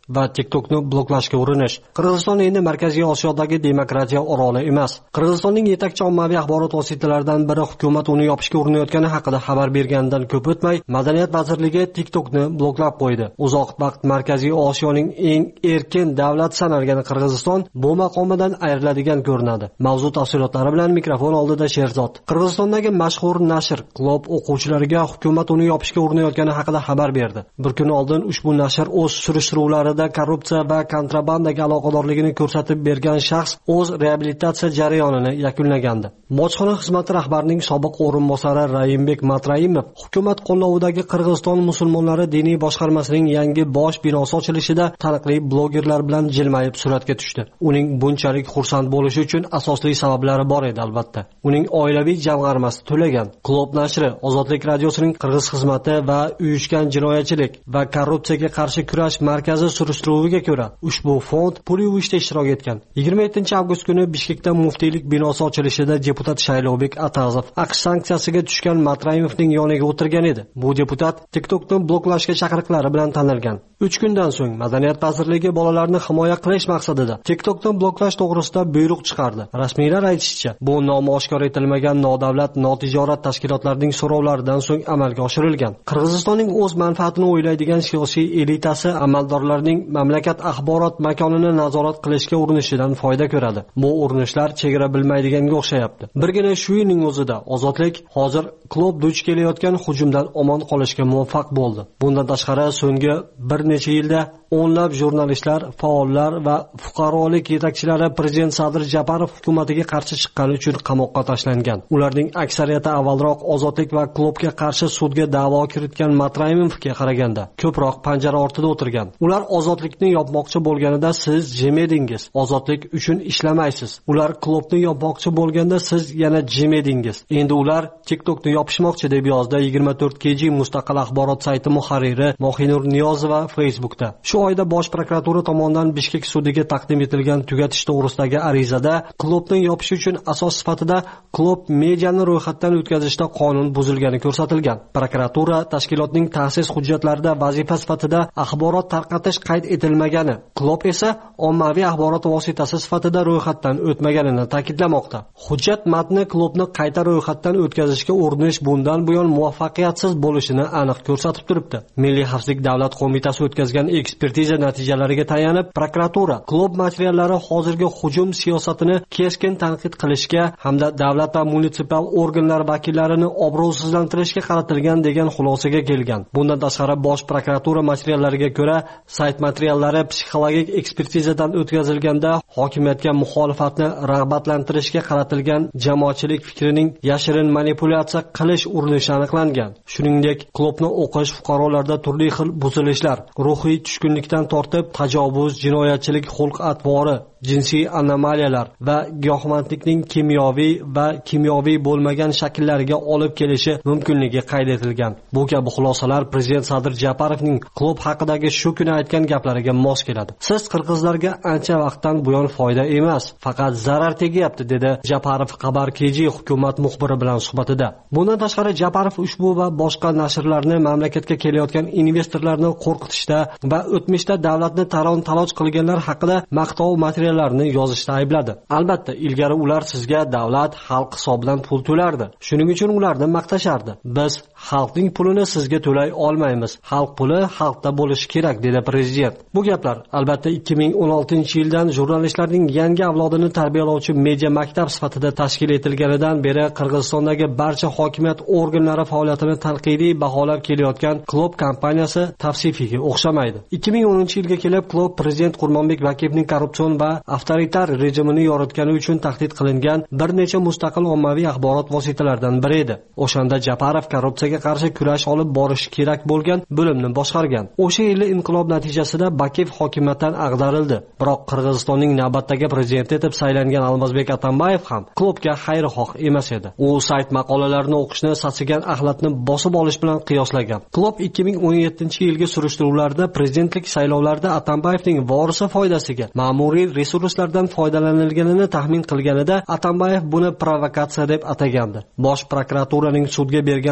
va TikTokni bloklashga urinish. Qirg'iziston endi Markaziy Osiyodagi demokratiya oroli emas. Qirg'izistonning yetakchi ommaviy axborot vositalaridan biri hukumat uni yopishga urinayotgani haqida xabar berganidan ko'p o'tmay, Madaniyat vazirligi TikTokni bloklab qo'ydi. Uzoq vaqt Markaziy Osiyoning eng erkin davlati sanalgan Qirg'iziston bu maqomidan ayriladigan ko'rinadi. Mavzu tafsilotlari bilan mikrofon oldida Sherzod. Qirg'izistondagi mashhur nashr Klob o'quvchilariga hukumat uni yopishga urinayotgani haqida xabar berdi. Bir kun oldin ushbu nashr o'z surishtiruvlarida korrupsiya va kontrabandaga aloqadorligini ko'rsatib bergan shaxs o'z reabilitatsiya jarayonini yakunlagandi. Bojxona xizmati rahbarining sobiq o'rinbosari Rayimbek Matraimov hukumat qo'llovidagi Qirg'iziston musulmonlari diniy boshqarmasining yangi bosh binosi ochilishida taniqli blogerlar bilan jilmayib suratga tushdi. Uning bunchalik xursand bo'lishi uchun asosli sabablari bor edi albatta. Uning oilaviy jamg'armasi to'lagan. Klob nashri Ozodlik radiosining Qirg'iz xizmati va uyushgan jinoyatchilik va korrupsiyaga qarshi kurash markazi surishtiruviga ko'ra, ushbu fond pul yuvishda ishtirok etgan. 27-avgust kuni Bishkekda muftiylik binosi ochilishida deputat Shaylovbek Atazov aqsh sanksiyasiga tushgan Matraimovning yoniga o'tirgan edi. Bu deputat TikTokni bloklashga chaqiriqlari bilan tanilgan. 3 kundan so'ng Madaniyat vazirligi bolalarni himoya qilish maqsadida TikTokni bloklash to'g'risida buyruq chiqardi. Rasmiylar aytishicha, bu nomi oshkor etilmagan nodavlat notijorat tashkilotlarining so'rovlaridan so'ng amalga oshirilgan. Qirg'izistonning o'z manfaatini o'ylaydigan siyosiy elitasi amaldorlarning mamlakat axborot makonini nazorat qilishga urinishidan foyda ko'radi. Bu urinishlar chegara bilmaydiganga o'xshayapti. Birgina shu yilning o'zida Ozodlik hozir Klob duch kelayotgan hujumdan omon qolishga muvaffaq bo'ldi. Bundan tashqari so'nggi bir necha yilda o'nlab jurnalistlar, faollar va fuqarolik yetakchilari prezident Sadir Japarov hukumatiga qarshi chiqqani uchun qamoqqa tashlangan. Ularning aksariyati avvalroq Ozodlik va Klobga qarshi sudga da'vo kiritgan Matraimovga qaraganda ko'proq panjara ortida o'tirgan. Ular Ozodlikni yopmoqchi bo'lganida siz jim edingiz. Ozodlik uchun ishlamaysiz. Ular Klobni yopmoqchi bo'lganda siz yana jim edingiz. Endi ular TikTokni yopishmoqchi deb yozdi 24kg mustaqil axborot sayti muharriri Mohinur Niyozova Facebookda. Shu oyda Bosh prokuratura tomonidan Bishkek sudiga taqdim etilgan tugatish to'g'risidagi arizada Klobni yopish uchun asos sifatida Klob mediani ro'yxatdan o'tkazishda qonun buzilgani ko'rsatilgan. Prokuratura tashkilotning ta'sis hujjatlarida vazifa sifatida axborot tarqatish qayd etilmagani, Klob esa ommaviy axborot vositasi sifatida ro'yxatdan o'tmaganini ta'kidlamoqda. Hujjat matni Klobni qayta ro'yxatdan o'tkazishga urinish bundan buyon muvaffaqiyatsiz bo'lishini aniq ko'rsatib turibdi. Milliy xavfsizlik davlat qo'mitasi o'tkazgan ekspertiza natijalariga tayanib, prokuratura Klob materiallari hozirgi hujum siyosatini keskin tanqid qilishga hamda davlat va munitsipal organlar vakillarini obro'sizlantirishga qaratilgan degan xulosaga kelgan. Bundan tashqari Bosh prokuratura materiallariga ko'ra, sayt materiallari psixologik ekspertizadan o'tkazilganda hokimiyatga muxolifatni rag'batlantirishga qaratilgan jamoatchilik fikrining yashirin manipulyatsiya qilish urinishi aniqlangan. Shuningdek, Klobni o'qish fuqarolarda turli xil buzilishlar, ruhiy tushkunlikdan tortib tajovuz, jinoyatchilik xulq-atvori, jinsiy anomaliyalar va giyohvandlikning kimyoviy va kimyoviy bo'lmagan shakllariga olib kelishi mumkinligi qayd etilgan. Bu kabi xulosalar prezident Sadir Japarovning Klob haqidagi shu kuni aytgan gaplariga mos keladi. Siz qirg'izlarga ancha vaqtdan buyon foyda emas, faqat zarar tegyapti, dedi Japarov Xabar KG hukumat muxbiri bilan suhbatida. Bundan tashqari Japarov ushbu va boshqa nashrlarni mamlakatga kelayotgan investorlarni qo'rqitishda va o'tmishda davlatni talon-taroj qilganlar haqida maqtov materiallarini yozishda aybladi. Albatta, ilgari ular sizga davlat xalq hisobidan pul to'lardi. Shuning uchun ularni maqtashardi. Biz xalqning pulini sizga to'lay olmaymiz. Xalq puli xalqda bo'lishi kerak, dedi prezident. Bu gaplar albatta 2016-yildan jurnalistlarning yangi avlodini tarbiyalovchi media maktab sifatida tashkil etilganidan beri Qirg'izistondagi barcha hokimiyat organlari faoliyatini tanqidiy baholab kelayotgan Klob kompaniyasi tavsifiga o'xshamaydi. 2010-yilga kelib Klob prezident Qurmonbek Bakiyevning korrupsion va avtoritar rejimini yoritgani uchun tahdid qilingan bir necha mustaqil ommaviy axborot vositalaridan biri edi. O'shanda Japarov korrupsiyaga qarshi kurash olib borish kerak bo'lgan bo'limni boshqargan. O'sha yili inqilob natijasida Bakiyev hokimiyatdan ag'darildi. Biroq Qirg'izistonning navbatdagi prezidenti etib saylangan Almazbek Atambayev ham Klobga xayrixoh emas edi. U sayt maqolalarini o'qishni sasigan axlatni bosib olish bilan qiyoslagan. Klob 2017-yilgi surishtiruvlarda prezidentlik saylovlarida Atambayevning vorisi foydasiga ma'muriy resurslardan foydalanilganini taxmin qilganida Atambayev buni provokatsiya deb atagandi. Bosh prokuraturaning sudga bergan da'vosi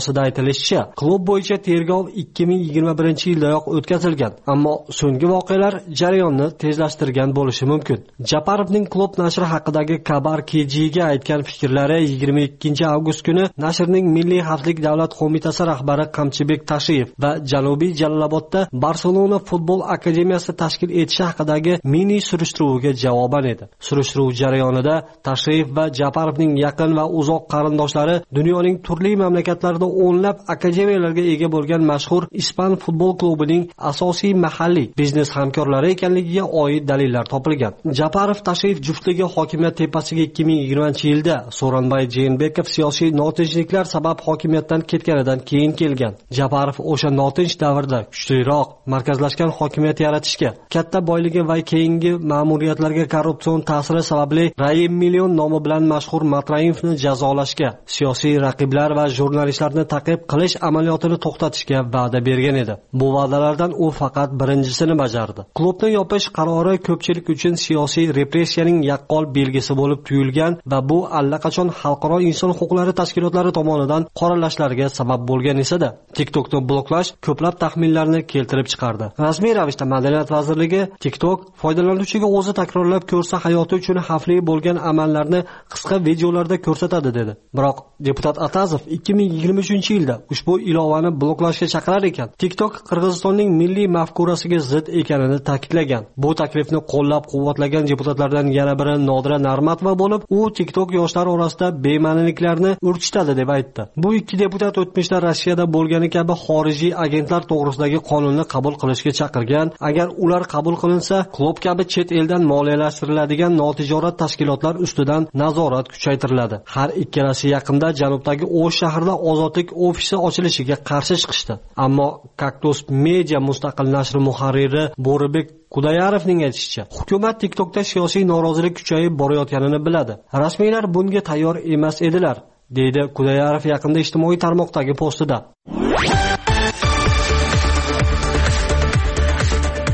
xabarnomasida aytilishicha, klub bo'yicha tergov 2021-yildayoq o'tkazilgan, ammo so'nggi voqealar jarayonni tezlashtirgan bo'lishi mumkin. Japarovning klub nashri haqidagi Kabar KG'ga aytgan fikrlari 22-avgust kuni nashrning Milliy xavfsizlik davlat qo'mitasi rahbari Qamchibek Tashiyev va Janubiy Jalolobodda Barselona futbol akademiyasi tashkil etishi haqidagi mini surishtiruvga javoban edi. Surishtiruv jarayonida Tashiyev va Japarovning yaqin va uzoq qarindoshlari dunyoning turli mamlakatlarida o'nlab akademiyalarga ega bo'lgan mashhur ispan futbol klubining asosiy mahalliy biznes hamkorlari ekanligiga oid dalillar topilgan. Japarov Tashiyev juftligi hokimiyat tepasiga 2020-yilda So'ronbay Jeenbekov siyosiy notinchliklar sabab hokimiyatdan ketganidan keyin kelgan. Japarov o'sha notinch davrda kuchliroq, markazlashgan hokimiyat yaratishga, katta boyligi va keyingi ma'muriyatlarga korrupsion ta'siri sababli Raim Million nomi bilan mashhur Matraimovni jazolashga, siyosiy raqiblar va jurnalistlarni ta'qib qilish amaliyotini to'xtatishga va'da bergan edi. Bu va'dalardan u faqat birinchisini bajardi. Klubni yopish qarori ko'pchilik uchun siyosiy repressiyaning yaqqol belgisi bo'lib tuyulgan va bu allaqachon xalqaro inson huquqlari tashkilotlari tomonidan qoralashlarga sabab bo'lgan esa-da, TikTokni bloklash ko'plab taxminlarni keltirib chiqardi. Rasmiy ravishda Madaniyat vazirligi TikTok foydalanuvchiga o'zi takrorlab ko'rsa hayoti uchun xavfli bo'lgan amallarni qisqa videolarda ko'rsatadi dedi. Biroq deputat Atazov 2023-yilda ushbu ilovani bloklashga chaqirar ekan, TikTok Qirg'izistonning milliy mafkurasiga zid ekanini ta'kidlagan. Bu taklifni qo'llab-quvvatlagan deputatlardan yana biri Nodira Narmatova bo'lib, u TikTok yoshlar orasida bema'niliklarni urchitadi deb aytdi. Bu ikki deputat o'tmishda Rossiyada bo'lgani kabi xorijiy agentlar to'g'risidagi qonunni qabul qilishga chaqirgan. Agar ular qabul qilinsa, klub kabi chet eldan moliyalashtiriladigan notijorat tashkilotlar ustidan nazorat kuchaytiriladi. Har ikkalasi yaqinda janubdagi O'sh shahrida ozodlik ofisi ochilishiga qarshi chiqishdi. Ammo Kaktus Media mustaqil nashri muharriri Bo'ribek Kudayarovning aytishicha, hukumat TikTokda siyosiy norozilik kuchayib borayotganini biladi. Rasmiylar bunga tayyor emas edilar, deydi Kudayarov yaqinda ijtimoiy tarmoqdagi postida.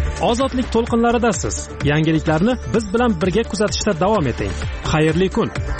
Ozodlik to'lqinlaridasiz. Yangiliklarni biz bilan birga kuzatishda davom eting. Xayrli kun.